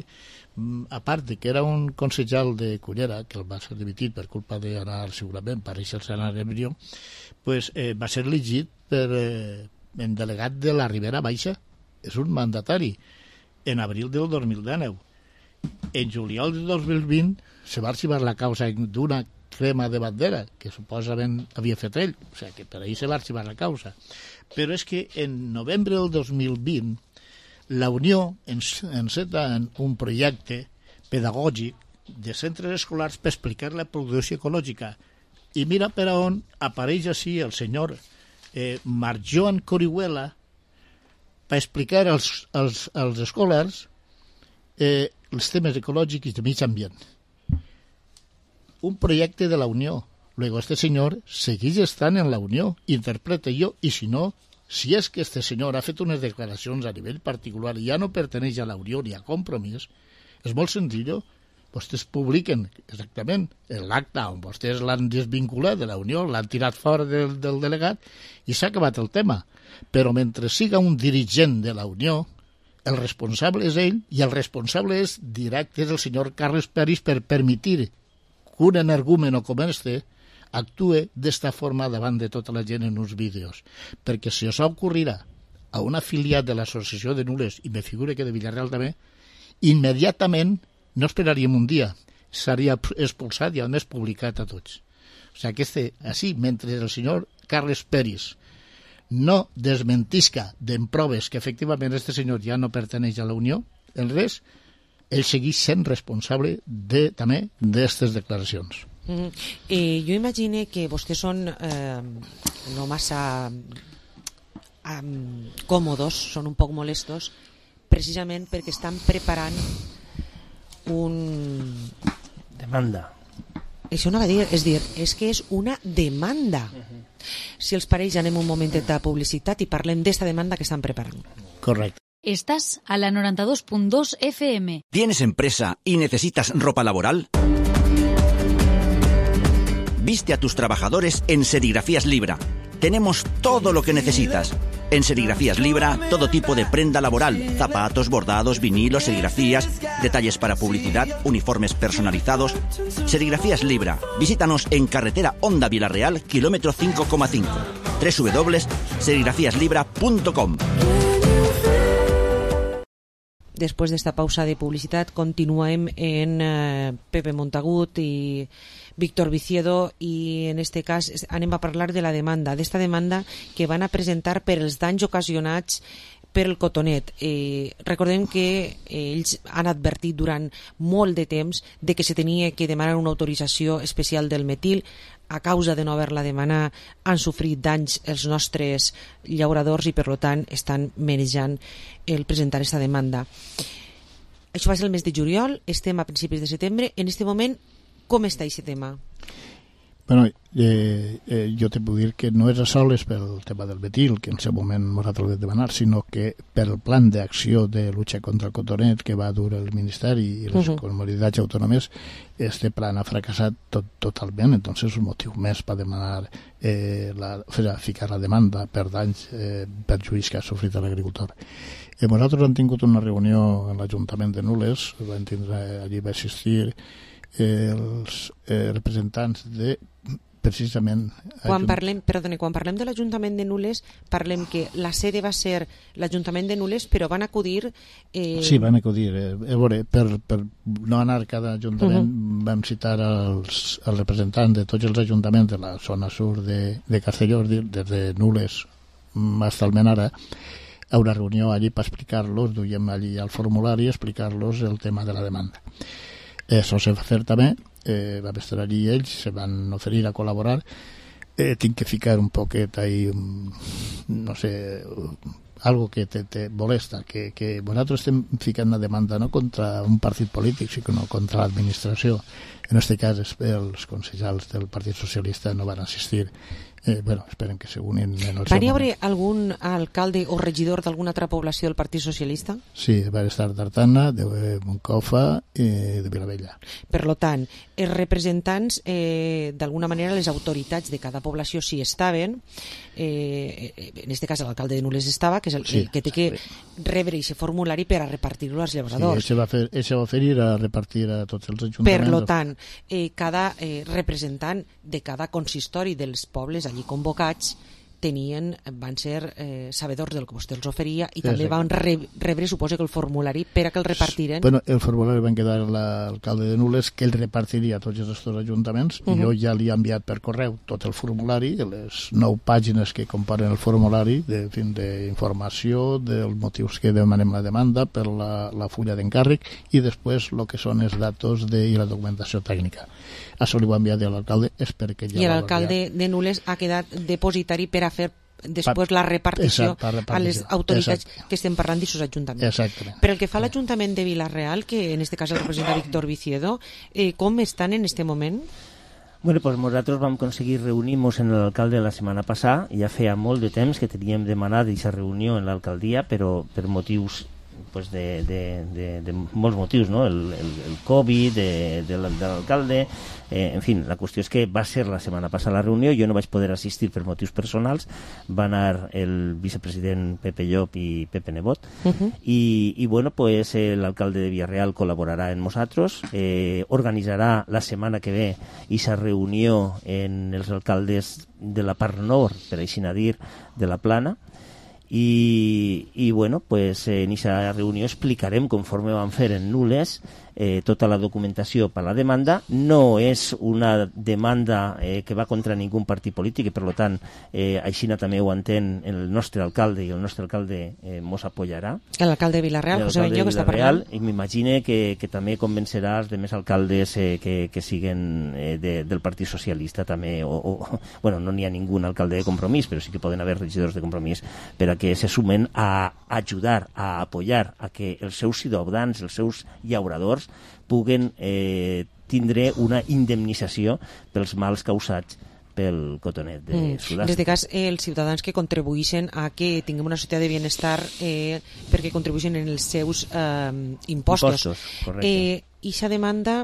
a part de que era un consellal de Cullera, que el va ser dimitit per culpa d'anar segurament, pareixer-se anar en embrió, pues, eh, va ser elegit per eh, en delegat de la Ribera Baixa. És un mandatari en abril del dos mil dinou. En juliol del dos mil vint se va arxivar la causa d'una crema de bandera, que suposament havia fet ell, o sigui que per ahir se va arxivar la causa. Però és que en novembre del dos mil vint la Unió enceta un projecte pedagògic de centres escolars per explicar la producció ecològica. I mira per on apareix així el senyor eh, Marc Joan Corihuela per explicar als, als, als escolars eh, els temes ecològics i de mig ambient. Un projecte de la Unió. Luego este señor segueix estant en la Unió, interpreta jo, i si no, si és que este senyor ha fet unes declaracions a nivell particular i ja no perteneix a la Unió ni a Compromís, és molt senzill. Vostès publiquen exactament l'acte on vostès l'han desvinculat de la Unió, l'han tirat fora del, del delegat i s'ha acabat el tema. Però mentre siga un dirigent de la Unió, el responsable és ell i el responsable és directe, és el senyor Carles Peris, per permetir que un energúmeno com este actue d'esta forma davant de tota la gent en uns vídeos. Perquè si això ocorrirà a un afiliat de l'associació de Nules, i me figura que de Villarreal també, immediatament, no esperaríem un dia, seria expulsat i a més publicat a tots. O sigui, este, així, mentre el senyor Carles Peris no desmentisca d'en proves que efectivament este senyor ja no perteneix a la Unió, en res, ell segueix sent responsable de, també d'aquestes declaracions. Mm. Eh, jo imagine que vostès són eh, no massa eh, còmodos, són un poc molestos, precisament perquè estan preparant un... demanda. Això no va dir, és dir, és que és una demanda. Uh-huh. Si els pareix, anem un momentet de publicitat i parlem d'esta demanda que estan preparant. Correcte. Estás a la noventa y dos punto dos F M. ¿Tienes empresa y necesitas ropa laboral? Viste a tus trabajadores en Serigrafías Libra. Tenemos todo lo que necesitas. En Serigrafías Libra, todo tipo de prenda laboral, zapatos, bordados, vinilos, serigrafías, detalles para publicidad, uniformes personalizados. Serigrafías Libra. Visítanos en carretera Honda Villarreal, kilómetro cinco coma cinco. doble u doble u doble u punto serigrafías libra punto com. Després d'esta pausa de publicitat continuem en eh, Pepe Montagut i Víctor Viciedo, i en este cas anem a parlar de la demanda, d'esta demanda que van a presentar per els danys ocasionats per el cotonet. Eh, recordem que eh, ells han advertit durant molt de temps de que se tenia que demanar una autorització especial del metil. A causa de no haver-la demanar han sofrit danys els nostres llauradors i per tant estan manejant el presentar aquesta demanda. Això va ser el mes de juliol, estem a principis de setembre. En aquest moment, com està aquest tema? Bueno, eh, eh, jo te puc dir que no és a soles pel tema del metil, que en aquest moment nosaltres l'hem de demanar, sinó que per el plan d'acció de lucha contra el cotonet que va dur el Ministeri i les uh-huh. comunitats autònomes, este plan ha fracassat tot, totalment, entonces és un motiu més per demanar eh, la, o sigui, ficar la demanda per danys, eh, perjuís que ha sofrit l'agricultor. Eh, nosaltres hem tingut una reunió en l'Ajuntament de Nules, vam tindre, allí va assistir eh, els eh, representants de precisament... Quan parlem, perdone, quan parlem de l'Ajuntament de Nules, parlem que la sede va ser l'Ajuntament de Nules, però van acudir... Eh... Sí, van acudir. Eh, a veure, per, per no anar a cada ajuntament, uh-huh. vam citar els, els representants de tots els ajuntaments de la zona sur de, de Castelló, des de Nules fins al Menara, a una reunió allí per explicar-los, duiem allí al formulari, explicar-los el tema de la demanda. Això se va fer també. Eh, vam estar allí ells, se van oferir a col·laborar. Eh, tinc que ficar un poquet ahí, no sé, algo que te, te molesta, que, que nosaltres estem ficant una demanda no contra un partit polític, sinó contra l'administració. En aquest cas els consellers del Partit Socialista no van assistir. Eh, bueno, esperen que se unin en el seu moment. Va haver algun alcalde o regidor d'alguna altra població del Partit Socialista? Sí, va estar d'Artana, de Moncofa i de Vilavella. Per lo tant, els representants, eh, d'alguna manera, les autoritats de cada població sí estaven, eh, en aquest cas l'alcalde de Nules estava, que és el, sí, el que té que rebre aquest formulari per a repartir-lo als llauradors. Sí, ell va fer, ell va oferir a repartir a tots els ajuntaments. Per lo tant, eh, cada eh, representant de cada consistori dels pobles allí convocats tenien, van ser eh, sabedors del que vostè els oferia i també van re, rebre, suposo que el formulari per a que el repartiren. Bueno, el formulari van quedar l'alcalde de Nules, que el repartiria a tots els ajuntaments, uh-huh. i jo ja li he enviat per correu tot el formulari, les nou pàgines que componen el formulari, de, fin, d'informació, dels motius que demanem la demanda, per la, la fulla d'encàrrec, i després el que són els datos de, i la documentació tècnica. Això li ho ha enviat a l'alcalde, espero que ja I l'alcalde de Nules ha quedat depositari per a fer després la repartició, exacte, la repartició a les autoritats, exacte, que estem parlant d'aquests ajuntaments. Exactament. Per el que fa a l'Ajuntament de Vila-real, que en aquest cas el representa Víctor Viciedo, eh, com estan en aquest moment? Bueno, doncs nosaltres vam aconseguir reunir-nos en l'alcalde la setmana passada. Ja feia molt de temps que teníem demanat aquesta reunió en l'alcaldia, però per motius pues de, de, de, de molts motius, no? El, el, el Covid, de, de l'alcalde, eh, en fi, la qüestió és que va ser la setmana passada la reunió, jo no vaig poder assistir per motius personals, va anar el vicepresident Pepe Llop i Pepe Nebot, uh-huh. i, i bueno, pues eh, l'alcalde de Villarreal col·laborarà amb nosaltres, eh, organitzarà la setmana que ve aquesta reunió en els alcaldes de la part nord, per així a dir, de la Plana, i, i bueno, pues, en aquesta reunió explicarem, conforme vam fer en Nules, eh, tota la documentació per la demanda. No és una demanda eh, que va contra ningú partit polític, i per tant, eh, així també ho entén el nostre alcalde, i el nostre alcalde eh, mos apoyarà. L'alcalde de Villarreal, José Benllo, que està parlant. I m'imagine que, que també convencerà els demés alcaldes eh, que, que siguen eh, de, del Partit Socialista també, o, o bueno, no n'hi ha ningú alcalde de Compromís, però sí que poden haver regidors de Compromís per a que se sumen a ajudar, a apoyar a que els seus ciutadans, els seus llauradors puguen eh, tindre una indemnització pels mals causats pel cotonet de mm. Sud-àfrica. En aquest cas, eh, els ciutadans que contribueixen a que tinguem una societat de benestar eh, perquè contribueixen en els seus eh, impostos. Impostos, correcte. Eh, I aquesta demanda,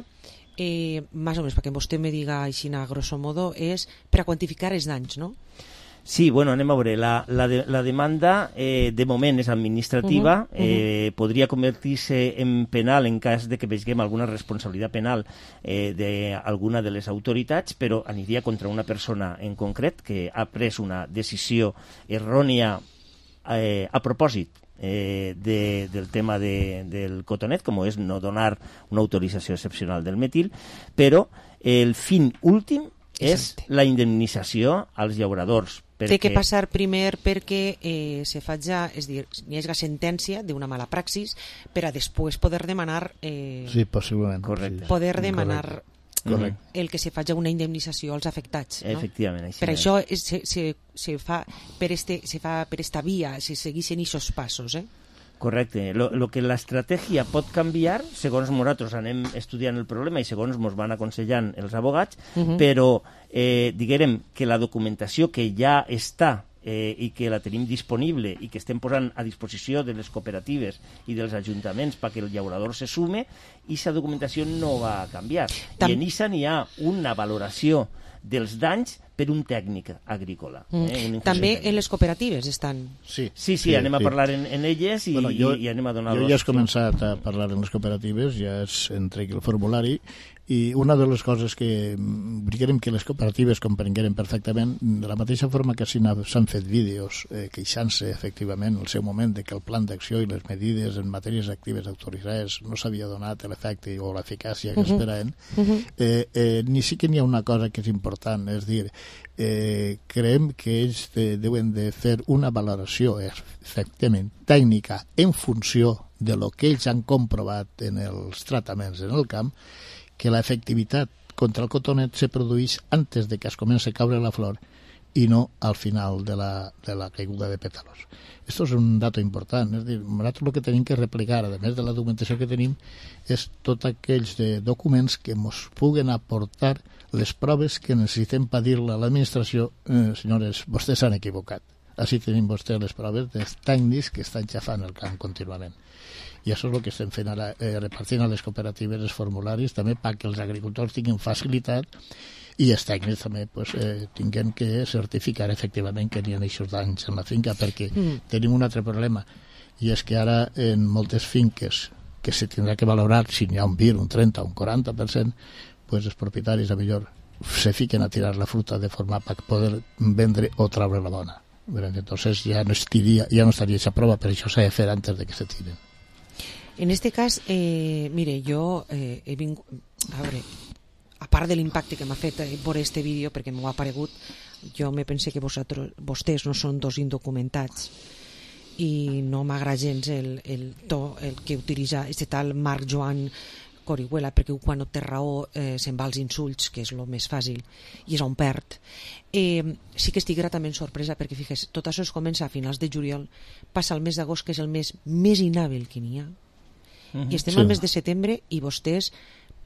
eh, més o menys, perquè vostè me diga així a grosso modo, és per a quantificar els danys, no? Sí, bueno, anem a veure. La, la, de, la demanda eh, de moment és administrativa, uh-huh, uh-huh. Eh, podria convertir-se en penal en cas de que veiem alguna responsabilitat penal eh, d'alguna de les autoritats, però aniria contra una persona en concret que ha pres una decisió errònia eh, a propòsit eh, de, del tema de, del cotonet, com és no donar una autorització excepcional del metil, però el fin últim és Exacte. La indemnització als llauradors. Perquè... Té que passar primer perquè eh, se faja, és dir, hi hagi sentència d'una mala praxis per a després poder demanar... Eh, sí, possiblement. Correcte. Poder demanar Correcte. el que se faja una indemnització als afectats. No? Efectivament. Per això és, se, se, se, fa per este, se fa per esta via, se segueixen aquests passos, eh? Correcte. Lo, lo que l'estratègia pot canviar, segons nosaltres anem estudiant el problema i segons ens van aconsellant els abogats, uh-huh. però eh, diguem que la documentació que ja està eh, i que la tenim disponible i que estem posant a disposició de les cooperatives i dels ajuntaments perquè el llaurador se sume, i aquesta documentació no va canviar. Tam- I en aquesta n'hi ha una valoració dels danys per un tècnic agrícola. Mm. Eh? També en les cooperatives estan. Sí, sí, sí, sí anem sí. a parlar en, en elles i, bueno, jo, i, i anem a donar... Jo ja he començat a parlar en les cooperatives, ja és entrec el formulari, i una de les coses que diguem que les cooperatives comprengueren perfectament, de la mateixa forma que s'han fet vídeos eh, queixant-se efectivament al seu moment de que el plan d'acció i les medides en matèries actives autoritzades no s'havia donat l'efecte o l'eficàcia que uh-huh. esperaven, uh-huh. eh, eh, ni sí que n'hi ha una cosa que és important, és dir, eh, creiem que ells de, deuen de fer una valoració efectivament tècnica en funció de lo que ells han comprovat en els tractaments en el camp, que l'efectivitat contra el cotonet se produeix antes de que es comenci a caure la flor i no al final de la, de la caiguda de pètalos. Esto és un dato important, és dir, nosaltres el que tenim que replicar, a més de la documentació que tenim, és tots aquells de documents que ens puguen aportar les proves que necessitem per dir-la a l'administració, eh, senyores, vostès s'han equivocat. Així tenim vostès les proves dels tècnics que estan xafant el camp contínuament. I això és el que estem fent ara, eh, repartint a les cooperatives els formularis també perquè els agricultors tinguin facilitat i els tècnics també pues, eh, tinguin que certificar efectivament que n'hi ha aquests danys en la finca, perquè mm. tenim un altre problema, i és que ara en moltes finques que se tindrà que valorar si n'hi ha un vint, un trenta, un quaranta per cent, pues els propietaris a millor se fiquen a tirar la fruta de forma per poder vendre o treure la dona. Entonces ja no estaria, ja no estaria esa prova, per això s'ha de fer antes de que se tiren. En este cas, eh, mire, jo eh, he vingut... A veure, a part de l'impacte que m'ha fet eh, veure este vídeo, perquè m'ho ha aparegut, jo me pense que vosaltres, vostès no són dos indocumentats i no m'agrada gens el, el to el que utilitza este tal Marc Joan Corihuela, perquè quan no té raó eh, se'n va als insults, que és el més fàcil, i és on perd. Eh, sí que estic gratament sorpresa perquè, fixes, tot això es comença a finals de juliol, passa el mes d'agost, que és el mes més inhàbil que n'hi ha, uh-huh. i estem sí. al mes de setembre i vostès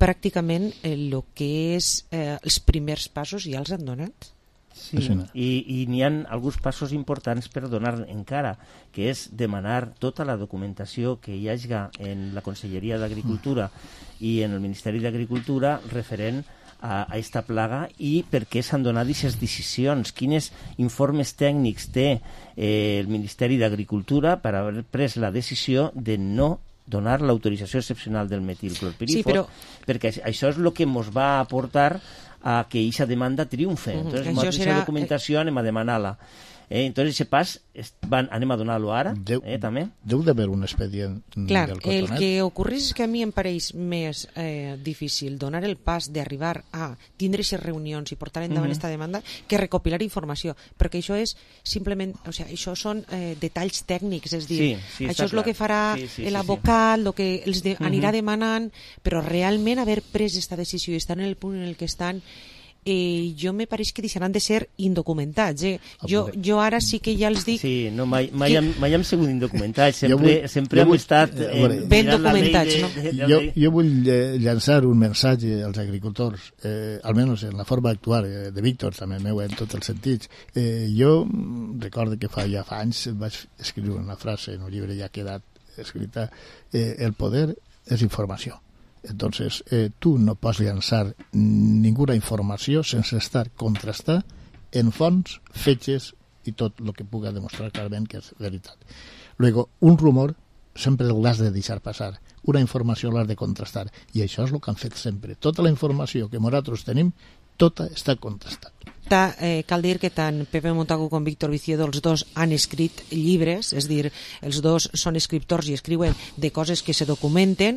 pràcticament el que és eh, els primers passos ja els han donat. Sí, i, i n'hi ha alguns passos importants per donar encara, que és demanar tota la documentació que hi hagi en la Conselleria d'Agricultura i en el Ministeri d'Agricultura referent a aquesta plaga i per què s'han donat aquestes decisions, quins informes tècnics té eh, el Ministeri d'Agricultura per haver pres la decisió de no donar l'autorització excepcional del metilclorpirifos, sí, però... perquè això és el que ens va aportar a que aquesta demanda triomfe. Uh-huh. Entonces, aquesta serà... documentació anem a demanar-la. Eh, entonces, aquest pas van, anem a donar-lo ara, deu, eh, també. Deu d'haver un expedient Clar, del cotonet. El que ocorreix és que a mi em pareix més eh, difícil donar el pas d'arribar a tindre aquestes reunions i portar endavant aquesta uh-huh. demanda que recopilar informació, perquè això és simplement, o sigui, això són eh, detalls tècnics, és dir, sí, sí, això és el que farà sí, sí, l'advocat, el sí, sí. que els de, anirà uh-huh. demanant, però realment haver pres aquesta decisió i estar en el punt en el que estan, Eh, jo me pareix que deixaran de ser indocumentats. Eh? Jo, jo ara sí que ja els dic... Sí, no, mai, mai, que... hem, mai hem sigut indocumentats, sempre, vull, sempre hem vull, estat eh, ben documentats. No? De, de, jo, jo vull llançar un missatge als agricultors, eh, almenys en la forma d'actuar eh, de Víctor, també meu en tots els sentits. Eh, jo recordo que fa ja fa anys vaig escriure una frase en un llibre ja quedat escrita, eh, el poder és informació. Entonces, eh, tú no pots llançar ninguna informació sense estar contrastada en fonts, fetges i tot el que puga demostrar clarament que és veritat. Luego, un rumor sempre l'has de deixar passar, una informació l'has de contrastar, i això és el que han fet sempre. Tota la informació que nosaltres tenim, tota està contrastada. Ta, eh, cal dir que tant Pepe Montagu com Víctor Viciedo, els dos han escrit llibres, és dir, els dos són escriptors i escriuen de coses que se documenten,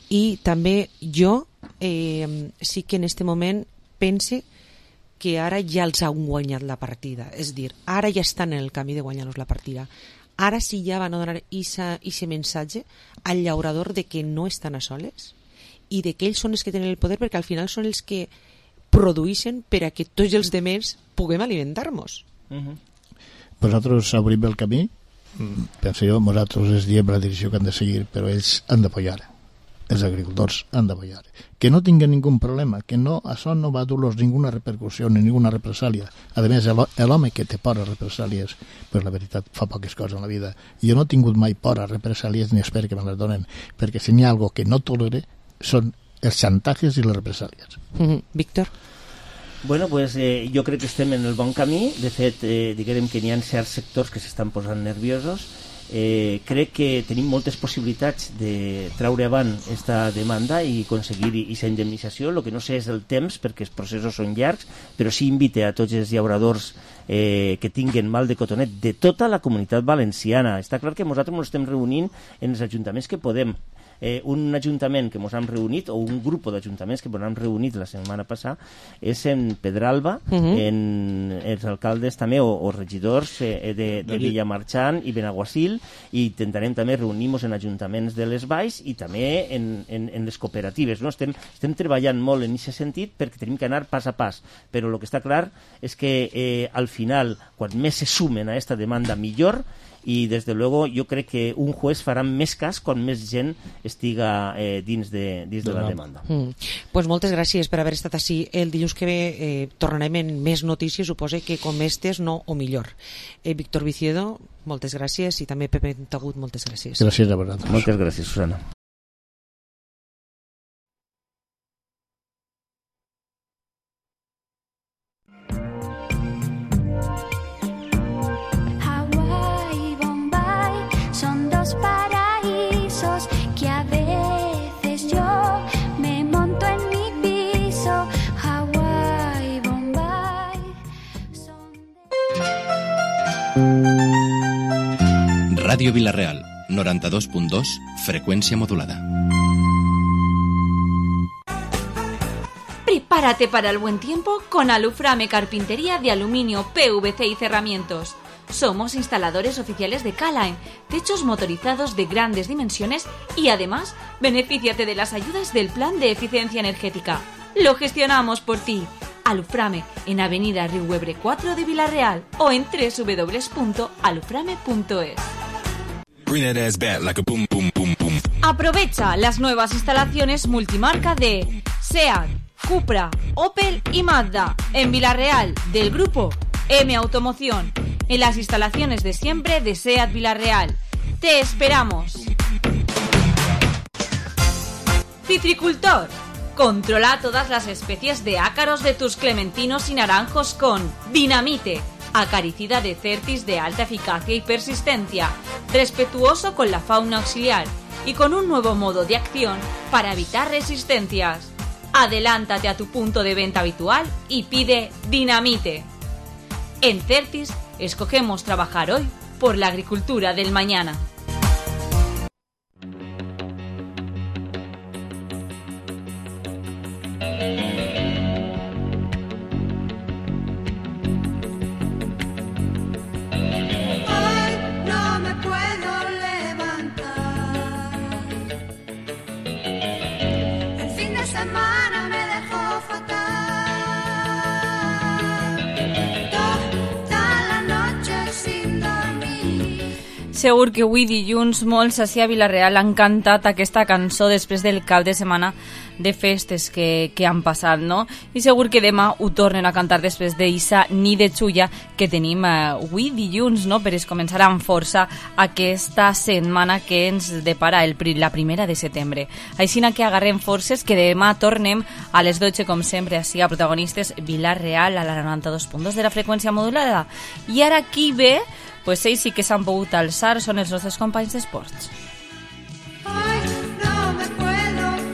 i també jo eh, sí que en este moment pense que ara ja els han guanyat la partida, és dir, ara ja estan en el camí de guanyar-nos la partida. Ara sí ja van a donar aquest missatge al llaurador de que no estan a soles i de que ells són els que tenen el poder, perquè al final són els que produeixen per a que tots els demés puguem alimentar-nos. Uh-huh. Vosaltres obrim el camí, penso jo, nosaltres els diem la direcció que han de seguir, però ells han d'apoyar, els agricultors han d'apoyar, que no tinguen ningú problema, que no, això no va dur-los ninguna repercussió ni ninguna represàlia. A més, l'home que te posa represàlies, pues la veritat fa poques coses en la vida. Jo no he tingut mai por a represàlies ni espero que me les donen, perquè si n'hi ha algo que no tolere són els xantatges i les represàlies. Mm-hmm. Víctor? Bueno, pues eh, jo crec que estem en el bon camí. De fet, eh, diguem que n'hi ha certs sectors que s'estan posant nerviosos. Eh, crec que tenim moltes possibilitats de treure avant aquesta demanda i aconseguir aquesta indemnització. El que no sé és el temps, perquè els processos són llargs, però sí invite a tots els llauradors eh, que tinguen mal de cotonet de tota la comunitat valenciana. Està clar que nosaltres ens estem reunint en els ajuntaments que podem. Eh, un ajuntament que ens hem reunit, o un grup d'ajuntaments que ens hem reunit la setmana passada, és en Pedralba, uh-huh. en els alcaldes també, o, o regidors eh, de, de Villamarxant i Benaguasil, i intentarem també reunir-nos en ajuntaments de les Valls i també en, en, en les cooperatives. No? Estem, estem treballant molt en aquest sentit perquè tenim que anar pas a pas, però el que està clar és que eh, al final, quan més se sumen a aquesta demanda, millor, i des de luego jo crec que un juez farà més cas quan més gent estiga eh, dins, de, dins de la demanda. Mm. Pues moltes gràcies per haver estat així. El dilluns que ve eh, tornarem en més notícies, suposo que com estes no o millor. Eh, Víctor Viciedo, moltes gràcies, i també Pepe Tagut, moltes gràcies. Gràcies a vosaltres. Moltes gràcies, Susana. Radio Vilareal, noranta-dos punt dos, frecuencia modulada. Prepárate para el buen tiempo con Aluframe Carpintería de Aluminio, P V C y Cerramientos. Somos instaladores oficiales de K-Line, techos motorizados de grandes dimensiones y además benefíciate de las ayudas del Plan de Eficiencia Energética. Lo gestionamos por ti. Aluframe, en Avenida Riuebre cuatro de Vilareal o en doble u doble u doble u punto aluframe punto es. Aprovecha las nuevas instalaciones multimarca de SEAT, Cupra, Opel y Mazda. En Villarreal, del grupo M Automoción. En las instalaciones de siempre de SEAT Villarreal. ¡Te esperamos! Citricultor. Controla todas las especies de ácaros de tus clementinos y naranjos con Dinamite, acaricida de Certis de alta eficacia y persistencia, respetuoso con la fauna auxiliar y con un nuevo modo de acción para evitar resistencias. Adelántate a tu punto de venta habitual y pide Dinamite. En Certis escogemos trabajar hoy por la agricultura del mañana. Segur que avui dilluns molts ací a Vilareal han cantat aquesta cançó després del cap de setmana de festes que, que han passat, no? I segur que demà ho tornen a cantar després d'Issa ni de Xulla que tenim eh, avui dilluns, no? Per començar amb força aquesta setmana que ens depara el, la primera de setembre. Així que agarrem forces que demà tornem a les dotze, com sempre, ací a protagonistes Vilareal a la noranta-dos punt dos de la freqüència modulada. I ara qui ve... Pues ells sí que s'han pogut alçar, són els nostres companys d'esports.